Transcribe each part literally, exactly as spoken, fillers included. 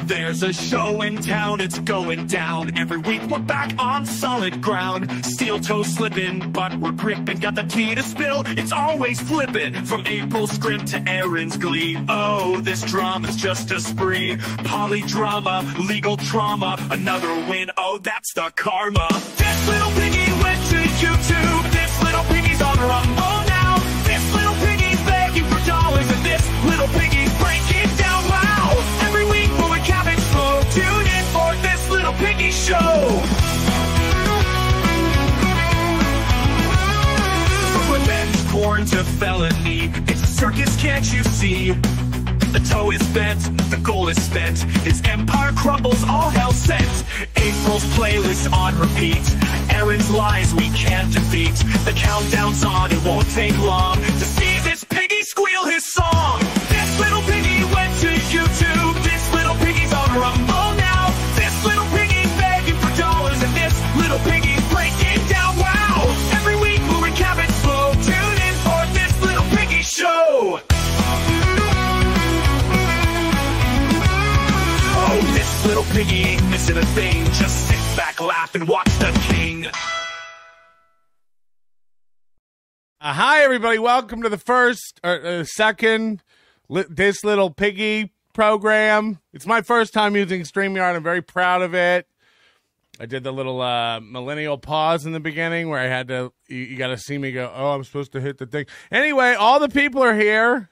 There's a show in town, it's going down. Every week we're back on solid ground. Steel toe slipping, but we're gripping. Got the tea to spill, it's always flipping. From April's script to Aaron's glee. Oh, this drama's just a spree. Polydrama, legal trauma. Another win, oh, that's the karma. This little piggy went to YouTube. This little piggy's on Rumble now. This little piggy's begging for dollars. And this little piggy's breaking down loud. Every week we'll recap it slow. Tune in for this little piggy show. From revenge porn to felony, it's a circus, can't you see? The toe is bent, the goal is spent. His empire crumbles, all hell sent. April's playlist on repeat. Aaron's lies we can't defeat. The countdown's on, it won't take long to see this piggy squeal his song. This little piggy went to YouTube. This little piggy's on Rumble now. This little piggy's begging for dollars. And this little piggy's breaking down wow. Every week we'll recap it slow. Tune in for this little piggy show. Oh, this little piggy ain't missing a thing. Just sit back, laugh, and watch the king. Uh, hi, everybody. Welcome to the first or uh, second li- This Little Piggy program. It's my first time using StreamYard. I'm very proud of it. I did the little uh, millennial pause in the beginning where I had to, you, you got to see me go, oh, I'm supposed to hit the thing. Anyway, all the people are here.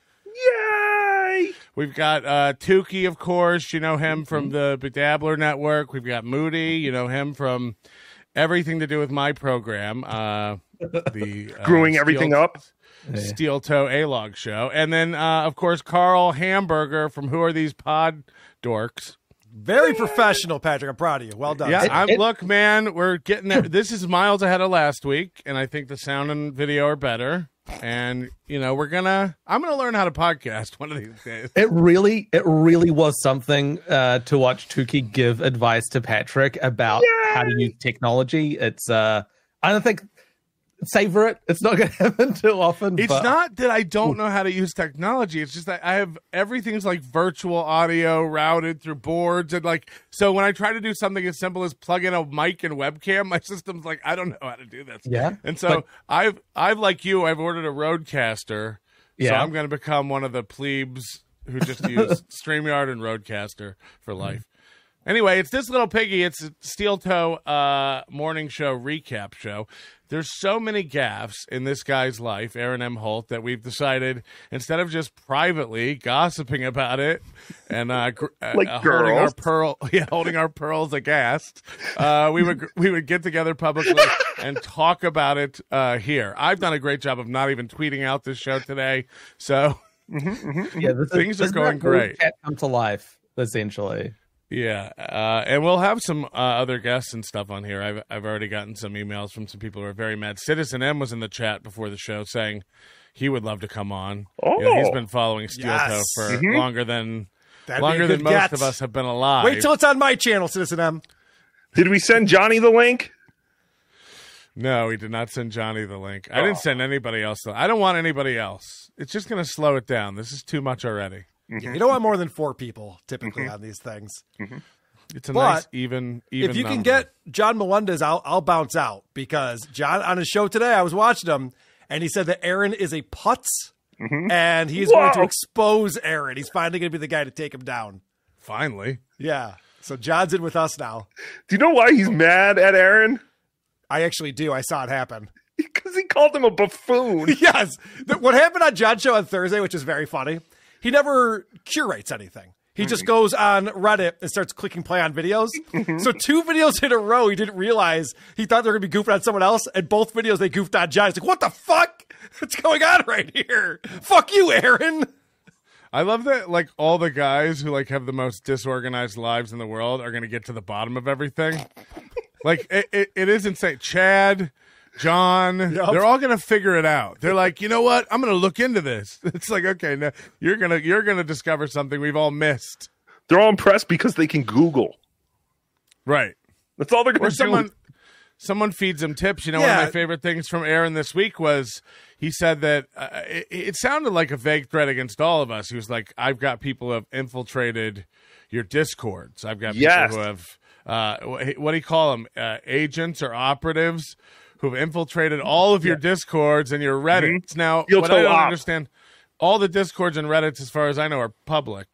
Yay! We've got uh, Tukey, of course. You know him from the Bedabbler Network. We've got Moody. You know him from everything to do with my program. Uh, the uh, Screwing Steel, everything up. Steel Toe A-Log Show. And then, uh, of course, Carl Hamburger from Who Are These Pod Dorks? Very professional, Patrick. I'm proud of you. Well done. Yeah, It- I'm, it- look, man, we're getting there. This is miles ahead of last week, and I think the sound and video are better. And, you know, we're going to, I'm going to learn how to podcast one of these days. It really, it really was something uh, to watch Tukey give advice to Patrick about Yay! how to use technology. It's, uh, I don't think, savor it. It's not going to happen too often. It's but... not that I don't know how to use technology. It's just that I have everything's like virtual audio routed through boards. And like, so when I try to do something as simple as plug in a mic and webcam, my system's like, I don't know how to do this. Yeah. And so but... I've, I've like you, I've ordered a Rodecaster. Yeah. So I'm going to become one of the plebes who just use StreamYard and Rodecaster for life. Anyway, it's This Little Piggy. It's a Steel Toe uh, morning show recap show. There's so many gaffes in this guy's life, Aaron M. Holt, that we've decided instead of just privately gossiping about it and uh, gr- like uh, girls. holding our pearl, yeah, holding our pearls aghast, uh, we would we would get together publicly and talk about it uh, here. I've done a great job of not even tweeting out this show today, so Mm-hmm, mm-hmm. Yeah, this things is, are going great. Chat come to life, essentially. Yeah, uh, and we'll have some uh, other guests and stuff on here. I've I've already gotten some emails from some people who are very mad. Citizen M was in the chat before the show saying he would love to come on. Oh, You know, he's been following Steel Yes. Toe for Mhm. longer than That'd be a longer than good most get. of us have been alive. Wait till it's on my channel, Citizen M. Did we send Johnny the link? No, he did not send Johnny the link. I didn't send anybody else. The, I don't want anybody else. It's just going to slow it down. This is too much already. Yeah, you don't want more than four people typically on these things. It's a But nice even even. If you can number. get John Melendez, I'll, I'll bounce out because John on his show today, I was watching him and he said that Aaron is a putz and he's going to Whoa. expose Aaron. He's finally going to be the guy to take him down. finally. Yeah. So John's in with us now. Do you know why he's mad at Aaron? I actually do. I saw it happen. Because he called him a buffoon. Yes. The- What happened on John's show on Thursday, which is very funny, he never curates anything. He just goes on Reddit and starts clicking play on videos. So two videos in a row, he didn't realize he thought they were going to be goofing on someone else. And both videos, they goofed on John. He's like, what the fuck? What's going on right here? Fuck you, Aaron. I love that, like, all the guys who, like, have the most disorganized lives in the world are going to get to the bottom of everything. Like, it, it, it is insane. Chad, John, Yep. they're all going to figure it out. They're like, you know what? I'm going to look into this. It's like, okay, now you're going to you're going to discover something we've all missed. They're all impressed because they can Google. Right. That's all they're Or going to someone do. someone feeds him tips. You know, Yeah. one of my favorite things from Aaron this week was he said that uh, it, it sounded like a vague threat against all of us. He was like, I've got people who have infiltrated your Discords. I've got people Yes. who have, uh, wh- what do you call them, uh, agents or operatives who have infiltrated all of your Discords and your Reddits. Mm-hmm. Now, You'll what I tell don't op. understand, all the Discords and Reddits, as far as I know, are public.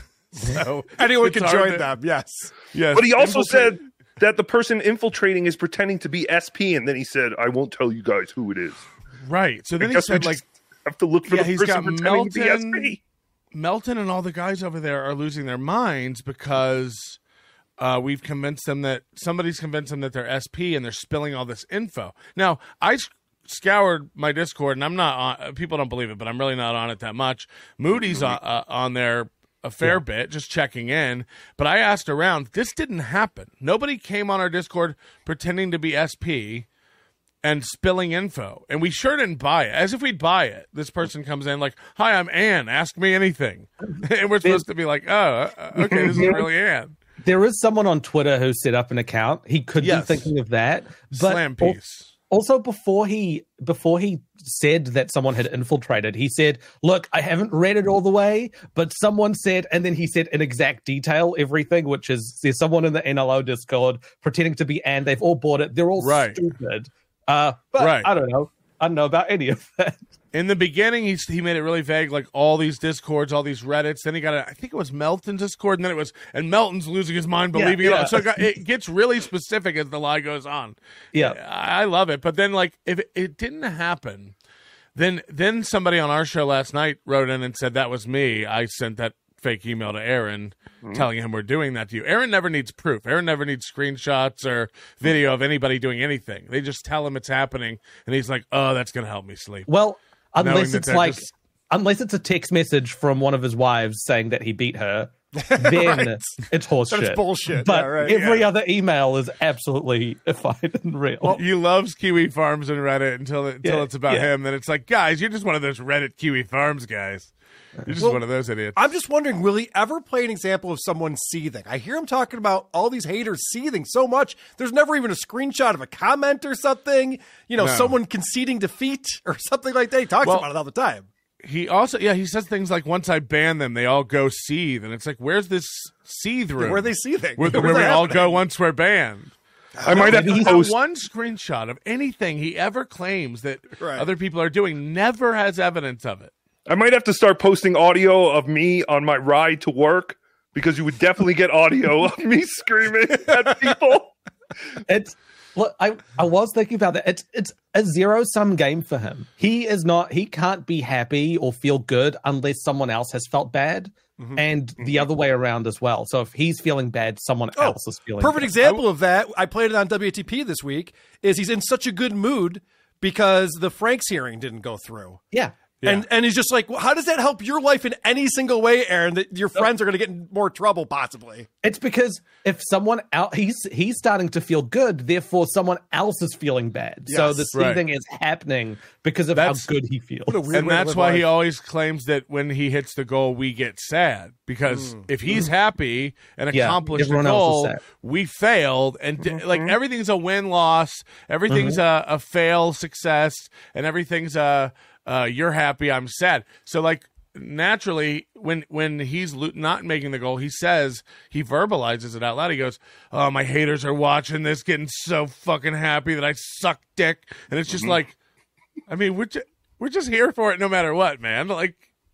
So Anyone it's can hard join to- them. Yes. Yes, But he also infiltrate- said that the person infiltrating is pretending to be S P, and then he said, "I won't tell you guys who it is." right. So I then he guess we said, like, just have to look for yeah, the he's person got pretending to be S Melton- P. Melton and all the guys over there are losing their minds because uh, we've convinced them that somebody's convinced them that they're S P and they're spilling all this info. Now, I s- scoured my Discord, and I'm not on. People don't believe it, but I'm really not on it that much. Moody's on, uh, on there a fair bit, just checking in. But I asked around. This didn't happen. Nobody came on our Discord pretending to be S P and spilling info. And we sure didn't buy it. As if we'd buy it. This person comes in like, hi, I'm Ann. Ask me anything. And we're supposed to be like, oh, uh, okay, this is really Ann. There is someone on Twitter who set up an account. He could Yes. be thinking of that. But Slam al- piece. Also, before he before he said that someone had infiltrated, he said, "Look, I haven't read it all the way, but someone said," and then he said in exact detail everything, which is there's someone in the N L O Discord pretending to be, and they've all bought it. They're all Right. stupid. Uh, but Right. I don't know. I don't know about any of that. In the beginning, he he made it really vague, like all these Discords, all these Reddits. Then he got a, I think it was Melton's Discord, and then it was, and Melton's losing his mind, believing it. yeah. all. So it, got, it gets really specific as the lie goes on. Yeah. I I love it. But then, like, if it, it didn't happen, then then somebody on our show last night wrote in and said that was me. I sent that fake email to Aaron telling him we're doing that to you. Aaron never needs proof. Aaron never needs screenshots or video of anybody doing anything. They just tell him it's happening, and he's like, oh, that's going to help me sleep. Well, Knowing unless that it's they're like just- unless it's a text message from one of his wives saying that he beat her, then Right. it's horseshit. Then it's bullshit. But Yeah, right. every other email is absolutely fine and real. He loves Kiwi Farms and Reddit until it, until Yeah, it's about yeah. him. Then it's like, guys, you're just one of those Reddit Kiwi Farms guys. You're just Well, one of those idiots. I'm just wondering, will he ever play an example of someone seething? I hear him talking about all these haters seething so much. There's never even a screenshot of a comment or something, you know, No. someone conceding defeat or something like that. He talks Well, about it all the time. He also, yeah, he says things like, once I ban them, they all go seethe. And it's like, where's this seethe room? Where are they seething? Where, Where's where we that all happening? go once we're banned. I might have He's to not post. one screenshot of anything he ever claims that Right. other people are doing. Never has evidence of it. I might have to start posting audio of me on my ride to work because you would definitely get audio of me screaming at people. It's look, I, I was thinking about that. It's it's a zero sum game for him. He is not he can't be happy or feel good unless someone else has felt bad. And the other way around as well. So if he's feeling bad, someone Oh, else is feeling perfect bad. example of that. I played it on W A T P this week. Is he's in such a good mood because the Franks hearing didn't go through. Yeah. And and he's just like, well, how does that help your life in any single way, Aaron? That your friends are going to get in more trouble, possibly. It's because if someone else he's he's starting to feel good, therefore someone else is feeling bad. so Yes, the right. seething is happening because of That's- how good he feels. What a weird And way to that's live why he life. always claims that when he hits the goal, we get sad. Because if he's happy and Yeah, accomplished the everyone else is goal, sad. we failed. And d- like everything's a win loss, everything's a, a fail success, and everything's a uh, you're happy, I'm sad. So like naturally, when when he's lo- not making the goal, he says he verbalizes it out loud. He goes, "Oh, my haters are watching this, getting so fucking happy that I suck dick," and it's just like, I mean, we're just, we're just here for it no matter what, man. Like.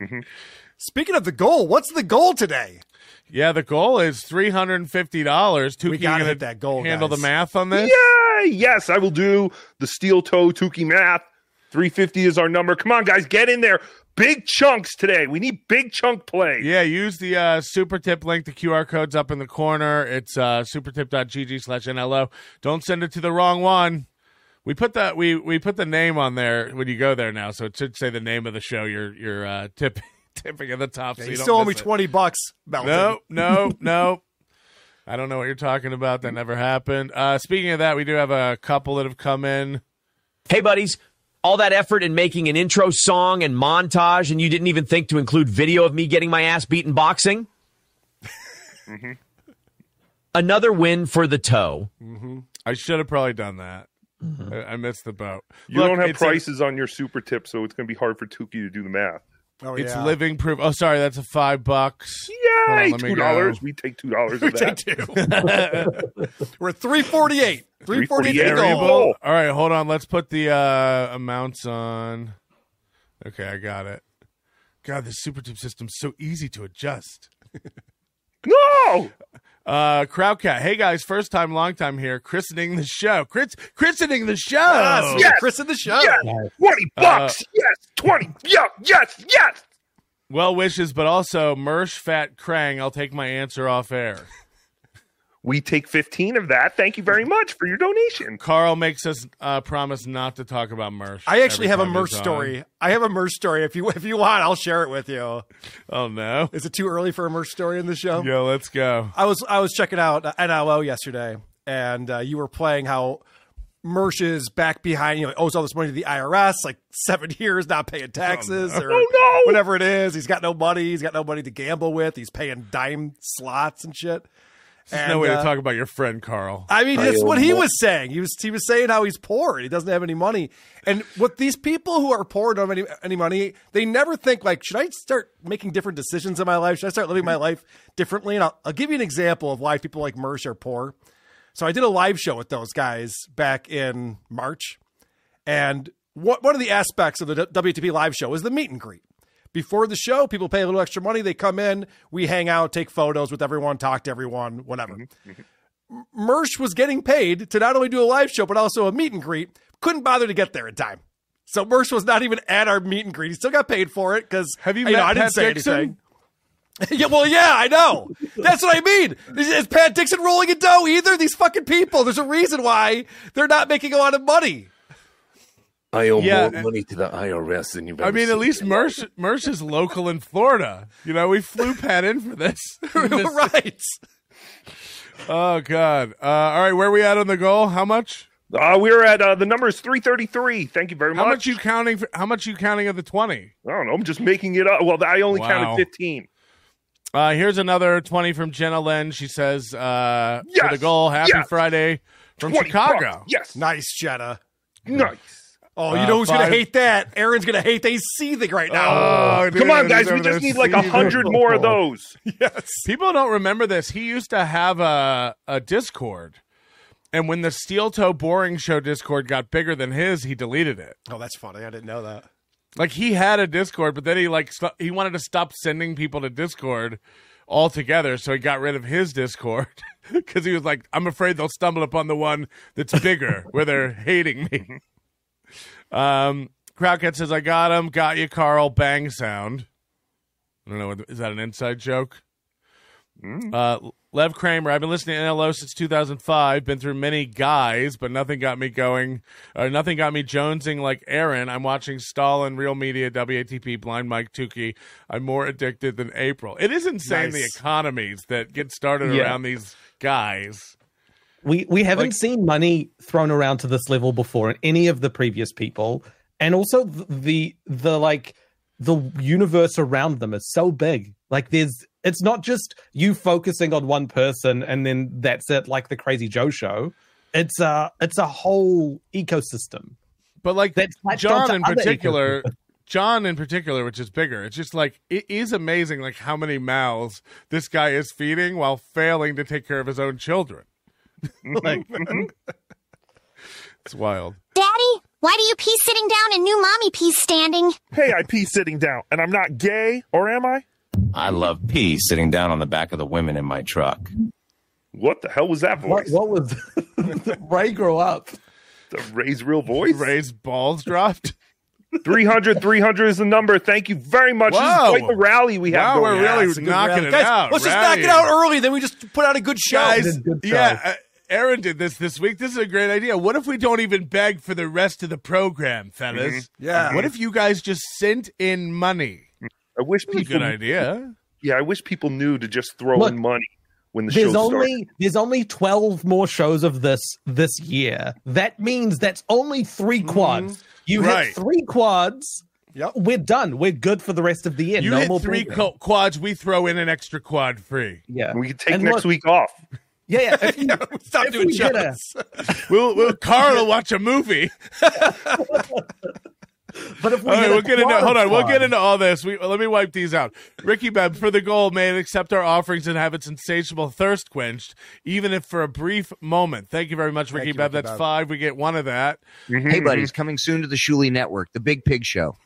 Speaking of the goal, what's the goal today? Yeah, the goal is three hundred and fifty dollars. Tuki, We you gotta gonna hit that goal, Handle guys. the math on this. Yay! Yes, I will do the steel toe Tukey math. three fifty is our number. Come on, guys, get in there. Big chunks today. We need big chunk play. Yeah, use the uh, super tip link. The Q R code's up in the corner. It's uh, supertip.gg slash NLO. Don't send it to the wrong one. We put the we we put the name on there when you go there now, so it should say the name of the show. You're you're uh, tip, tipping at the top. So You you don't still owe me miss it. twenty bucks, Melton. No, no, no. I don't know what you're talking about. That never happened. Uh, speaking of that, we do have a couple that have come in. Hey, buddies, all that effort in making an intro song and montage, and you didn't even think to include video of me getting my ass beaten boxing? another win for the toe. I should have probably done that. I, I missed the boat. You Look, don't have it's a- prices on your super tip, so it's going to be hard for Tukey to do the math. Oh, It's yeah. living proof. Oh, sorry, that's a five bucks. Hold on, Yay! let me Two go. dollars. We take two dollars of that. We're at three forty-eight. three forty-eight to There you go. go. All right, hold on. Let's put the uh, amounts on. Okay, I got it. God, this super tip system's so easy to adjust. No! Uh, Crowdcat. Hey guys, first time, long time here. Christening the show. Chris, christening the show. Yes, Yes. Chris in the show. Yes! twenty bucks! yes! twenty! Yeah, yes! Yes! Well wishes, but also Mersh Fat Krang. I'll take my answer off air. We take fifteen of that. Thank you very much for your donation. Carl makes us uh, promise not to talk about Mersh. I actually every have a time merch he's on. story. I have a merch story. If you if you want, I'll share it with you. Oh no. Is it too early for a merch story in the show? Yo, let's go. I was I was checking out N L O yesterday, and uh, you were playing how Mersh is back behind, you know, owes all this money to the I R S, like seven years not paying taxes or Oh, no. whatever it is. He's got no money. He's got no money to gamble with. He's paying dime slots and shit. There's And, no way uh, to talk about your friend Carl. I mean, I that's owe what he more. was saying. He was he was saying how he's poor and he doesn't have any money. And what these people who are poor and don't have any, any money, they never think like, should I start making different decisions in my life? Should I start living my life differently? And I'll, I'll give you an example of why people like Mersh are poor. So I did a live show with those guys back in March, and what, one of the aspects of the W T P live show is the meet and greet. Before the show, people pay a little extra money. They come in, we hang out, take photos with everyone, talk to everyone, whatever. Mersh was getting paid to not only do a live show, but also a meet and greet. Couldn't bother to get there in time. So Mersh was not even at our meet and greet. He still got paid for it because Have you know, met I didn't Pat say Dixon? anything. Yeah, well, yeah, I know. That's what I mean. Is, is Pat Dixon rolling in dough either? These fucking people. There's a reason why they're not making a lot of money. I owe Yeah. more money to the I R S than you've ever I mean, at seen least in your life. Mersh, Mersh is local in Florida. You know, we flew Pat in for this. Right. Oh, God. Uh, all right, where are we at on the goal? How much? Uh, we're at uh, the number is three thirty-three. Thank you very How much. much you counting? For, how much you counting of the twenty? I don't know. I'm just making it up. Well, I only Wow. counted fifteen. Uh, here's another twenty from Jenna Len. She says, uh, for Yes, the goal, happy yes. Friday from twenty Chicago. bucks. Yes. Nice, Jenna. Nice. Oh, you Uh, know who's five- going to hate that? Aaron's going to hate that. He's seething right now. Oh, Come on, dude, guys. he's We over just there need like a seething. hundred more of those. Yes. People don't remember this. He used to have a, a Discord. And when the Steel Toe Boring Show Discord got bigger than his, he deleted it. Oh, that's funny. I didn't know that. Like, he had a Discord, but then he like st- he wanted to stop sending people to Discord altogether, so he got rid of his Discord because he was like, I'm afraid they'll stumble upon the one that's bigger where they're hating me. Um, Crowdcat says, I got him, got you, Carl, bang sound. I don't know, what- is that an inside joke? Uh, Lev Kramer, I've been listening to N L O since two thousand five, been through many guys, but nothing got me going, uh, nothing got me jonesing like Aaron. I'm watching Stalin, Real Media, W A T P, Blind Mike, Tukey. I'm more addicted than April. It is insane, Nice. the economies that get started Yeah. around these guys. We we haven't Like- seen money thrown around to this level before in any of the previous people, and also the the, the like the universe around them is so big. Like there's, it's not just you focusing on one person and then that's it, like the Crazy Joe show. It's a it's a whole ecosystem. But like That's latched John onto in other particular, John in particular, which is bigger, it's just like it is amazing like how many mouths this guy is feeding while failing to take care of his own children. Like it's wild. Daddy, why do you pee sitting down and new mommy pees standing? Hey, I pee sitting down, and I'm not gay, or am I? I love pee sitting down on the back of the women in my truck. What the hell was that What, voice? what was Ray grow up? The Ray's real voice? Ray's balls dropped. three hundred, three hundred is the number. Thank you very much. This Whoa. is quite the rally we have Wow, going we're on. really It's a good knocking rally. it Guys, out. let's just knock it Rallying. out early. Then we just put out a good show. Guys, Good show. yeah, uh, Aaron did this this week. This is a great idea. What if we don't even beg for the rest of the program, fellas? Yeah. What if you guys just sent in money? I wish That's a people good idea. Yeah, I wish people knew to just throw Look, in money when the There's show only starts. there's only twelve more shows of this this year. That means that's only three quads. You Right. hit three quads. Yep. We're done. We're good for the rest of the year. You no hit more three program. co- quads, we throw in an extra quad free. Yeah, We can take And next look, week off. Yeah, yeah. If you, Yeah, stop if doing we hit a- shows. We'll, we'll Carl will watch a movie. But if we All right, hit we'll a get into hold on. We'll quad- get into all this. We let me wipe these out. Ricky Beb, for the goal, may it accept our offerings and have its insatiable thirst quenched, even if for a brief moment. Thank you very much, Ricky you, Beb. Ricky That's Beb. five. We get one of that. Hey, buddies, coming soon to the Shuley Network, the Big Pig Show.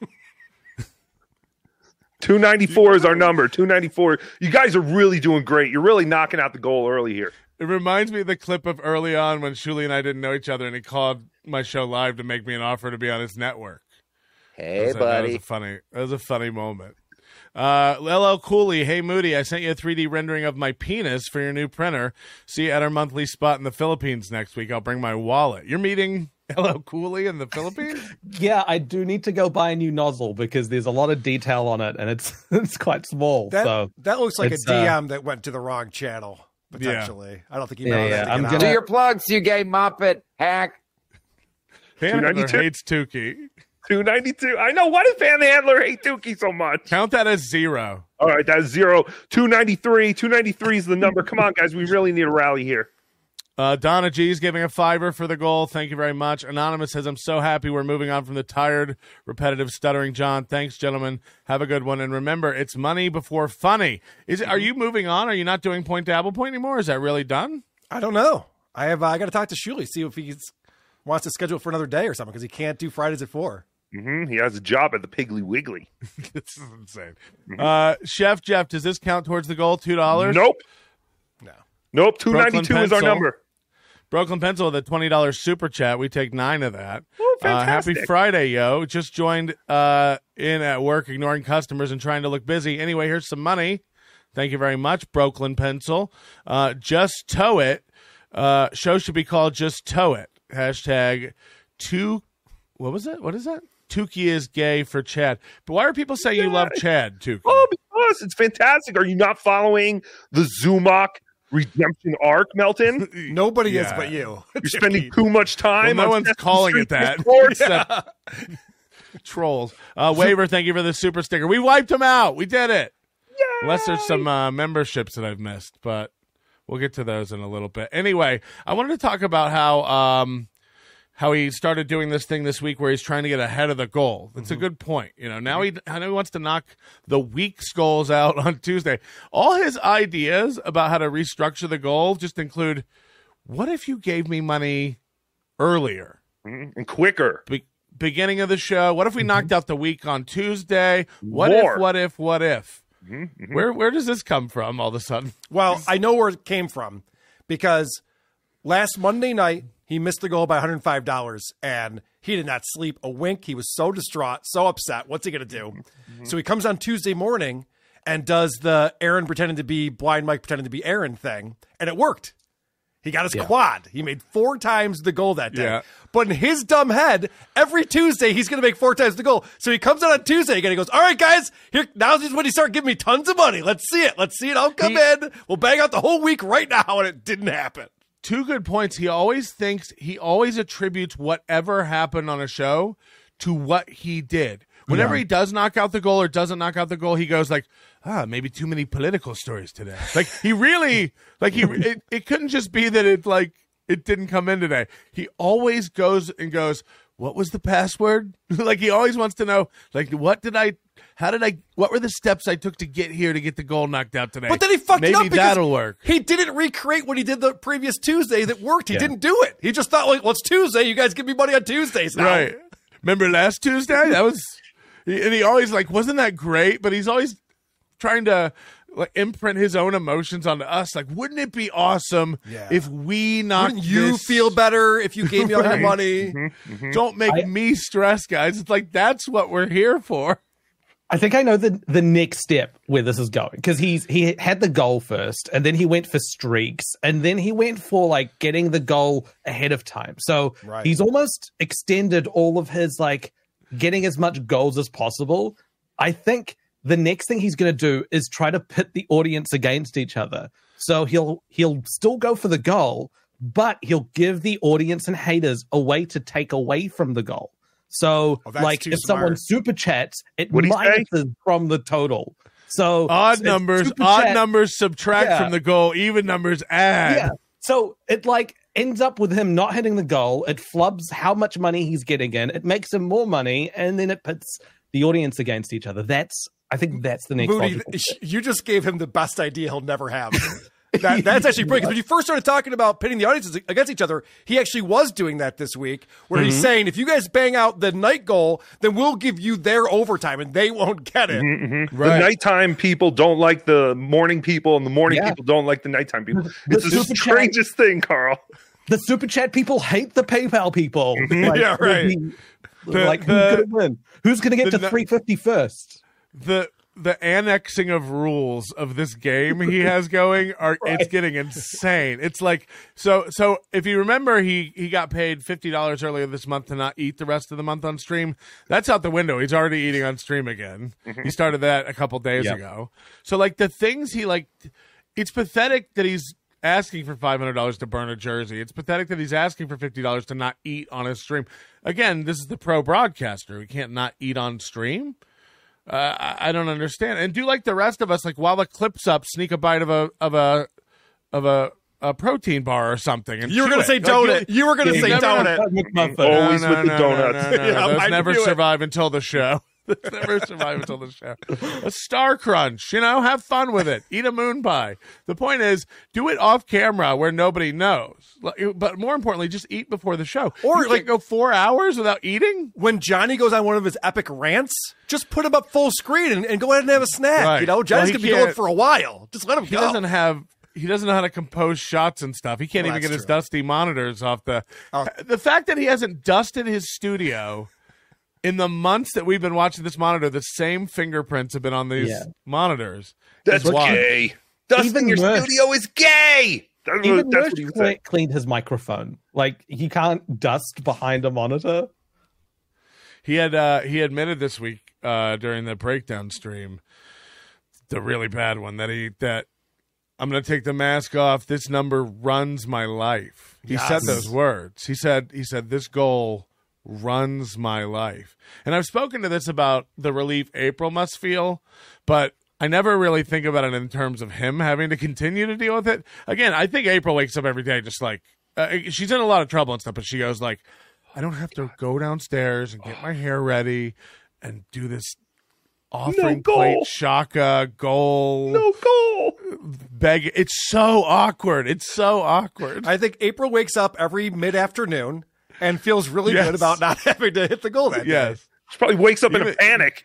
two ninety-four is our number. two ninety-four. You guys are really doing great. You're really knocking out the goal early here. It reminds me of the clip of early on when Shuli and I didn't know each other, and he called my show live to make me an offer to be on his network. Hey, That was a- That was a funny. That was a funny moment. Uh, L L Cooley, hey Moody, I sent you a three D rendering of my penis for your new printer. See you at our monthly spot in the Philippines next week. I'll bring my wallet. You're meeting L L Cooley in the Philippines? Yeah, I do need to go buy a new nozzle because there's a lot of detail on it, and it's it's quite small. That, so that looks like a it's, D M uh, that went to the wrong channel, potentially. I don't think he Yeah, knows yeah, that. I'm to get gonna- Do out. your plugs, you gay muppet hack. Handler two ninety-two. hates Tukey. two ninety-two. I know. Why does Van Handler hate Tukey so much? Count that as zero. All right, that's zero. two ninety-three. two ninety-three is the number. Come on, guys. We really need a rally here. Uh, Donna G's giving a fiver for the goal. Thank you very much. Anonymous says, I'm so happy we're moving on from the tired, repetitive, stuttering John. Thanks, gentlemen. Have a good one. And remember, it's money before funny. Is it, Are you moving on? Are you not doing Point to Apple Point anymore? Is that really done? I don't know. I have. Uh, I got to talk to Shuley, see if he wants to schedule for another day or something, because he can't do Fridays at four. Mm-hmm. He has a job at the Piggly Wiggly. This is insane. Uh, Chef Jeff, does this count towards the goal? two dollars? Nope. No. Nope. two ninety-two is our Pencil. number. Brooklyn Pencil, the twenty dollars super chat. We take nine of that. Oh, uh, happy fantastic. Friday, yo. Just joined uh, in at work, ignoring customers and trying to look busy. Anyway, here's some money. Thank you very much, Brooklyn Pencil. Uh, just tow it. Uh, show should be called Just Tow It. Hashtag two. What was it? What is that? Tukey is gay for Chad. But why are people saying you love Chad, Tukey? Oh, because it's fantastic. Are you not following the Zumach redemption arc, Melton? Nobody Yeah. is but you. You're spending too much time. Well, no on one's Sesame calling Street it that. Discourse. Except trolls. Uh, Waver, thank you for the super sticker. We wiped them out. We did it. Unless there's some uh, memberships that I've missed, but we'll get to those in a little bit. Anyway, I wanted to talk about how um, how he started doing this thing this week where he's trying to get ahead of the goal. That's a good point. You know, now he I know he wants to knock the week's goals out on Tuesday. All his ideas about how to restructure the goal just include, what if you gave me money earlier? And quicker. Be- beginning of the show. What if we knocked out the week on Tuesday? What More. if, what if, what if? Where where does this come from all of a sudden? Well, I know where it came from, because last Monday night he missed the goal by one hundred five dollars, and he did not sleep a wink. He was so distraught, so upset. What's he going to do? So he comes on Tuesday morning and does the Aaron pretending to be blind Mike pretending to be Aaron thing, and it worked. He got his quad. He made four times the goal that day. Yeah. But in his dumb head, every Tuesday he's going to make four times the goal. So he comes out on Tuesday again. He goes, all right, guys, here now's when he started giving me tons of money. Let's see it. Let's see it. I'll come He- in. We'll bang out the whole week right now, and it didn't happen. Two good points. He always thinks he always attributes whatever happened on a show to what he did. Whenever he does knock out the goal or doesn't knock out the goal, he goes like, ah, maybe too many political stories today. Like he really, like he, it, it couldn't just be that it like it didn't come in today. He always goes and goes, what was the password? Like he always wants to know, like, what did I, how did I, what were the steps I took to get here to get the goal knocked out today? But then he fucked maybe it up because that'll work. he didn't recreate what he did the previous Tuesday that worked. He Yeah. didn't do it. He just thought, like, well, it's Tuesday. You guys give me money on Tuesdays now. Right. Remember last Tuesday? That was, and he always like, wasn't that great? But he's always trying to like imprint his own emotions onto us. Like, wouldn't it be awesome Yeah. if we knocked Wouldn't you this- feel better if you gave me all your Right. money? Don't make me stress, guys. It's like, that's what we're here for. I think I know the the next step where this is going, because he's he had the goal first, and then he went for streaks, and then he went for like getting the goal ahead of time. So Right. he's almost extended all of his like getting as much goals as possible. I think the next thing he's going to do is try to pit the audience against each other. So he'll he'll still go for the goal, but he'll give the audience and haters a way to take away from the goal. So, Oh, that's like, too if smart. someone super chats, it What'd he say? minuses from the total. So Odd it's numbers, super odd chat- numbers subtract Yeah. from the goal. Even numbers add. Yeah. So it like ends up with him not hitting the goal. It flubs how much money he's getting in. It makes him more money, and then it pits the audience against each other. That's I think that's the next. Moody, you just gave him the best idea he'll never have. That, that's actually brilliant. Because when you first started talking about pitting the audiences against each other, he actually was doing that this week, where mm-hmm. he's saying, if you guys bang out the night goal, then we'll give you their overtime, and they won't get it. Mm-hmm, mm-hmm. Right. The nighttime people don't like the morning people, and the morning yeah. people don't like the nighttime people. It's the the strangest chat, thing, Carl. The Super Chat people hate the PayPal people. Like, yeah, right. He, the, like, who's going to win? Who's going to get to three fifty first? The... The annexing of rules of this game he has going are right. It's getting insane. It's like so so if you remember he he got paid fifty dollars earlier this month to not eat the rest of the month on stream. That's out the window. He's already eating on stream again. Mm-hmm. He started that a couple days yep. ago. So like the things he like it's pathetic that he's asking for five hundred dollars to burn a jersey. It's pathetic that he's asking for fifty dollars to not eat on his stream. Again, this is the pro broadcaster. He can't not eat on stream. Uh, I, I don't understand. And do like the rest of us, like while the clip's up, sneak a bite of a of a of a, a protein bar or something. And you were going to say donut. You, you were going to say donut. Always no, no, with the no, donuts. No, no, no, yeah, Those I never survive it. until the show. Never survive until the show. A Star Crunch, you know, have fun with it. Eat a moon pie. The point is, do it off camera where nobody knows. But more importantly, just eat before the show. Or you like go four hours without eating. When Johnny goes on one of his epic rants, just put him up full screen and, and go ahead and have a snack. Right. You know, Johnny's well, gonna be going for a while. Just let him he go. He doesn't have. He doesn't know how to compose shots and stuff. He can't well, even get true. his dusty monitors off the. Oh. The fact that he hasn't dusted his studio. In the months that we've been watching this monitor, the same fingerprints have been on these yeah. monitors. That's gay. Dusting even your Murph, studio is gay. That's even what, that's what you clean, cleaned his microphone. Like he can't dust behind a monitor. He had uh, he admitted this week uh, during the breakdown stream, the really bad one, that he that I'm going to take the mask off. This number runs my life. He yes. said those words. He said he said this goal runs my life. And I've spoken to this about the relief April must feel, but I never really think about it in terms of him having to continue to deal with it. Again, I think April wakes up every day just like, uh, she's in a lot of trouble and stuff, but she goes like, I don't have to go downstairs and get my hair ready and do this offering no goal. plate shaka goal. No goal. Beg. It's so awkward. It's so awkward. I think April wakes up every mid-afternoon and feels really yes. good about not having to hit the goal that yes. day. She probably wakes up in a panic.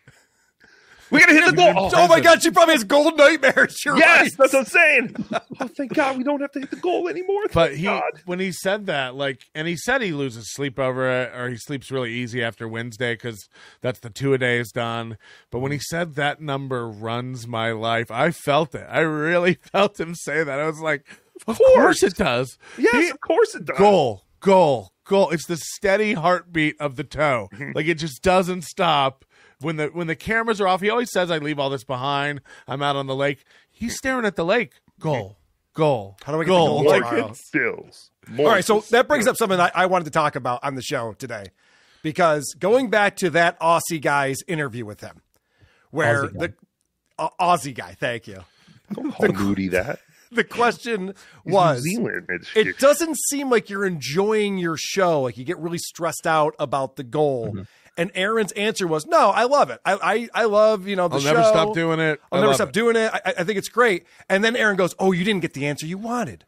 We got to hit the goal. Oh, oh my God, she probably has gold nightmares. You're yes, right. that's what I'm saying. Oh, thank God we don't have to hit the goal anymore. Thank but he, God. when he said that, like, and he said he loses sleep over it, or he sleeps really easy after Wednesday because that's the two-a-days done. But when he said that number runs my life, I felt it. I really felt him say that. I was like, of, of course. course it does. Yes, he, of course it does. Goal, goal. Goal. It's the steady heartbeat of the toe. Like it just doesn't stop. When the when the cameras are off, he always says, I leave all this behind. I'm out on the lake. He's staring at the lake. Goal. Goal. How do I get goal? the goal? Like it stills. All right, so that brings up something I, I wanted to talk about on the show today. Because going back to that Aussie guy's interview with him, where Aussie the uh, Aussie guy, thank you. Don't call Moody that. The question was, New Zealand, it doesn't seem like you're enjoying your show. Like you get really stressed out about the goal. Mm-hmm. And Aaron's answer was, no, I love it. I I, I love, you know, the I'll show. I'll never stop doing it. I'll I never stop it. doing it. I, I think it's great. And then Aaron goes, oh, you didn't get the answer you wanted.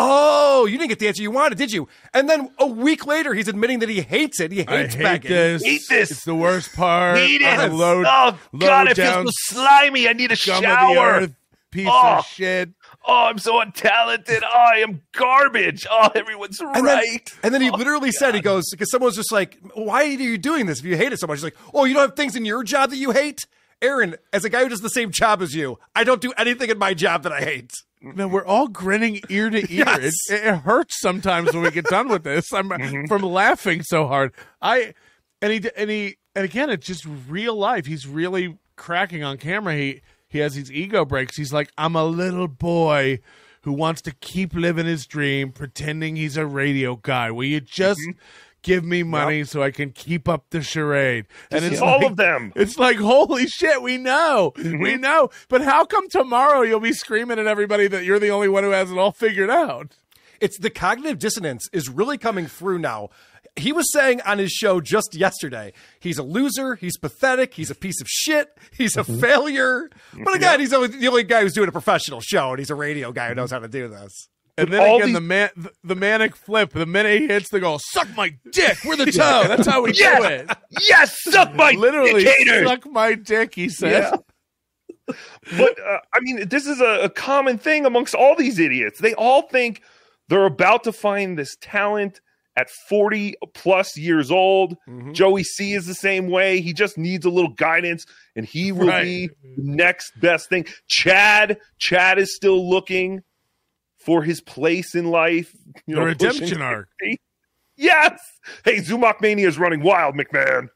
Oh, you didn't get the answer you wanted, did you? And then a week later, he's admitting that he hates it. He hates I hate begging. this. Hate this. It's the worst part. Hate it. Low, oh, God, low it feels so slimy. I need a scum shower. Of the earth, piece oh. of shit. Oh, I'm so untalented. Oh, I am garbage. Oh, everyone's and right. Then, and then he oh, literally God. said, he goes, because someone was just like, why are you doing this if you hate it so much? He's like, oh, you don't have things in your job that you hate? Aaron, as a guy who does the same job as you, I don't do anything in my job that I hate. No, we're all grinning ear to ear. Yes. It, it hurts sometimes when we get done with this. I'm mm-hmm. from laughing so hard. I and he and he and again, it's just real life. He's really cracking on camera. He he has these ego breaks. He's like, I'm a little boy who wants to keep living his dream, pretending he's a radio guy. Will you just mm-hmm. give me money yep. so I can keep up the charade? And just it's all like, of them. It's like, holy shit, we know. Mm-hmm. We know. But how come tomorrow you'll be screaming at everybody that you're the only one who has it all figured out? It's the cognitive dissonance is really coming through now. He was saying on his show just yesterday, he's a loser, he's pathetic, he's a piece of shit, he's a mm-hmm. failure. But again, he's only, the only guy who's doing a professional show, and he's a radio guy who knows how to do this. And then again, these... the man, the, the manic flip. The minute he hits the goal, suck my dick. We're the toe. That's how we yes! do it. Yes, suck my literally dictator. Suck my dick. He says. Yeah. But uh, I mean, this is a, a common thing amongst all these idiots. They all think they're about to find this talent at forty plus years old. Mm-hmm. Joey C is the same way. He just needs a little guidance, and he will right. be the next best thing. Chad, Chad is still looking for his place in life. You the know, redemption arc. Yes. Hey, Zumach Mania is running wild, McMahon.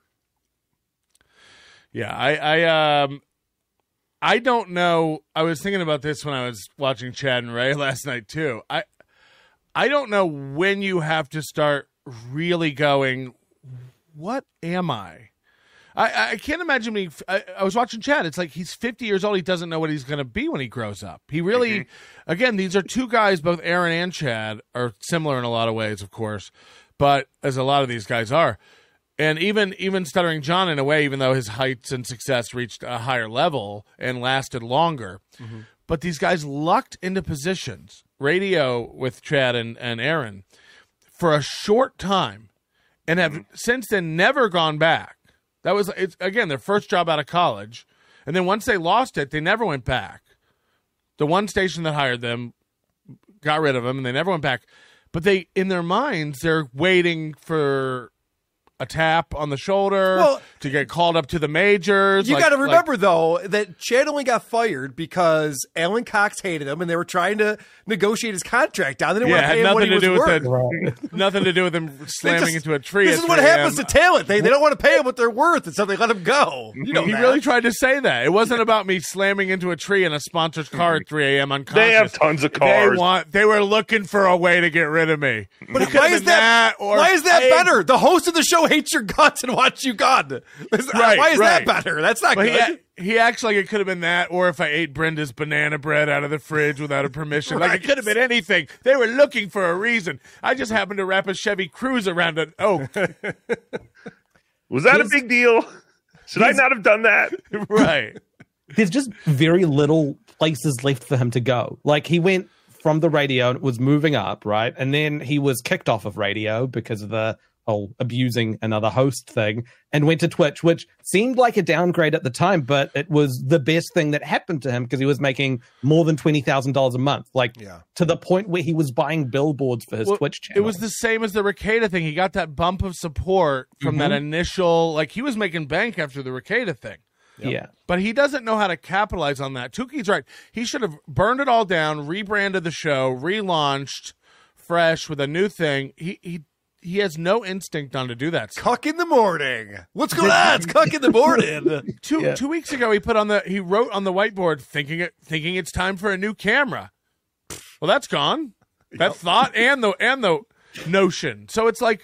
Yeah, I, I, um, I don't know. I was thinking about this when I was watching Chad and Ray last night too. I, I don't know when you have to start really going, what am I? I, I can't imagine me. I, I was watching Chad. It's like he's fifty years old. He doesn't know what he's going to be when he grows up. He really, mm-hmm. again, these are two guys, both Aaron and Chad, are similar in a lot of ways, of course, but as a lot of these guys are. And even even Stuttering John, in a way, even though his heights and success reached a higher level and lasted longer, mm-hmm. but these guys lucked into positions, radio with Chad and, and Aaron, for a short time, and have mm-hmm. since then never gone back. That was, it's, again, their first job out of college. And then once they lost it, they never went back. The one station that hired them got rid of them, and they never went back. But they, in their minds, they're waiting for a tap on the shoulder well, to get called up to the majors. You like, got to remember, like, though, that Chad only got fired because Alan Cox hated him, and they were trying to negotiate his contract down. They didn't yeah, want to pay him what he was worth. The, nothing to do with him slamming just, into a tree. This is what happens to talent. They, they don't want to pay him what they're worth, and so they let him go. You know he that. really tried to say that. It wasn't about me slamming into a tree in a sponsored car at three a.m. unconscious. They have tons of cars. They, want, they were looking for a way to get rid of me. But why is that, that or why is that I, better? The host of the show hates your guts and wants you gone. Right, why is right. that better? That's not but good. He, he acts like it could have been that, or if I ate Brenda's banana bread out of the fridge without her permission. Right. Like it could have been anything. They were looking for a reason. I just happened to wrap a Chevy Cruze around an oak. Was that a big deal? Should I not have done that? Right. There's just very little places left for him to go. Like he went from the radio and was moving up, right? And then he was kicked off of radio because of the whole abusing another host thing, and went to Twitch, which seemed like a downgrade at the time, but it was the best thing that happened to him because he was making more than twenty thousand dollars a month, like yeah. to the point where he was buying billboards for his well, Twitch channel. It was the same as the Rekieta thing. He got that bump of support from mm-hmm. that initial, like he was making bank after the Rekieta thing. Yep. Yeah. But he doesn't know how to capitalize on that. Tuki's right. He should have burned it all down, rebranded the show, relaunched fresh with a new thing. He he He has no instinct on to do that stuff. Cuck in the morning. What's going on? It's Cuck in the morning. two yeah. two weeks ago, he put on the he wrote on the whiteboard, thinking it thinking it's time for a new camera. Well, that's gone. That yep. thought and the and the notion. So it's like,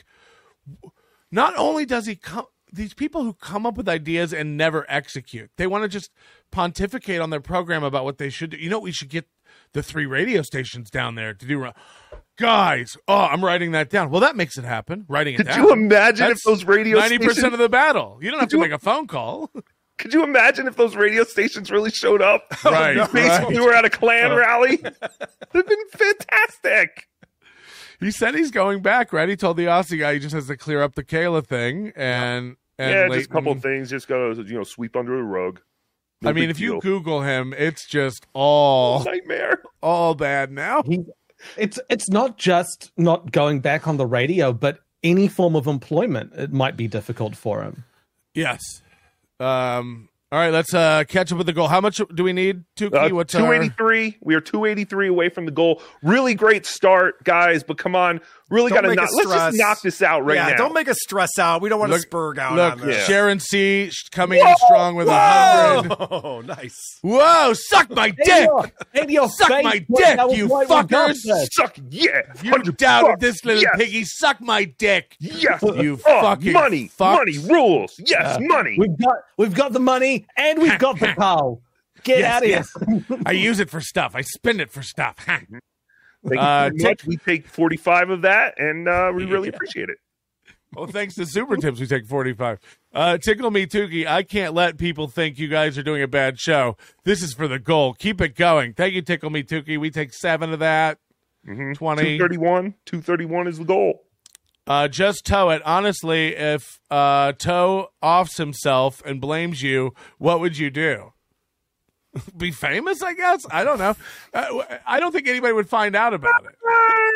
not only does he come, these people who come up with ideas and never execute, they want to just pontificate on their program about what they should do. You know, we should get the three radio stations down there to do. Guys, oh, I'm writing that down. Well, that makes it happen. Writing it Could down. you imagine That's if those radio ninety percent stations... of the battle. You don't have Could to you... make a phone call. Could you imagine if those radio stations really showed up? Right. Basically, right. we were at a Klan uh, rally. It'd have been fantastic. He said he's going back, right? He told the Aussie guy he just has to clear up the Kayla thing. and, and Yeah, Leighton... just a couple of things. Just got to, you know, sweep under the rug. No I mean, if deal. you Google him, it's just all... nightmare. All bad now. He... It's it's not just not going back on the radio, but any form of employment, it might be difficult for him. Yes. Um, all right, let's uh, catch up with the goal. How much do we need, Tuki? Uh, What's two eighty-three. Our... We are two eighty-three away from the goal. Really great start, guys, but come on. Really got to knock. Let's just knock this out right yeah, now. Don't make us stress out. We don't want to spur out look, on this. Yeah. Sharon C. coming Whoa! in strong with a hundred. Oh, nice. Whoa, suck my dick. Hey, your suck face, my boy, dick, you fuckers. Suck, yeah. You doubted this little yes. piggy. Suck my dick. Yes. You oh, fucking money. fucks. Money rules. Yes, uh, money. We've got, we've got the money and we've got the cow. Get yes, out of yes. here. I use it for stuff. I spend it for stuff. Thank Uh, you very much. We take forty-five of that, and uh, we really appreciate it. Well, thanks to Super Tips, we take forty-five. Uh, Tickle Me Tukey, I can't let people think you guys are doing a bad show. This is for the goal. Keep it going. Thank you, Tickle Me Tukey. We take seven of that. Mm-hmm. twenty. two thirty-one. two thirty-one is the goal. Uh, just Toe it. Honestly, if uh, Toe offs himself and blames you, what would you do? Be famous, I guess? I don't know. Uh, I don't think anybody would find out about it.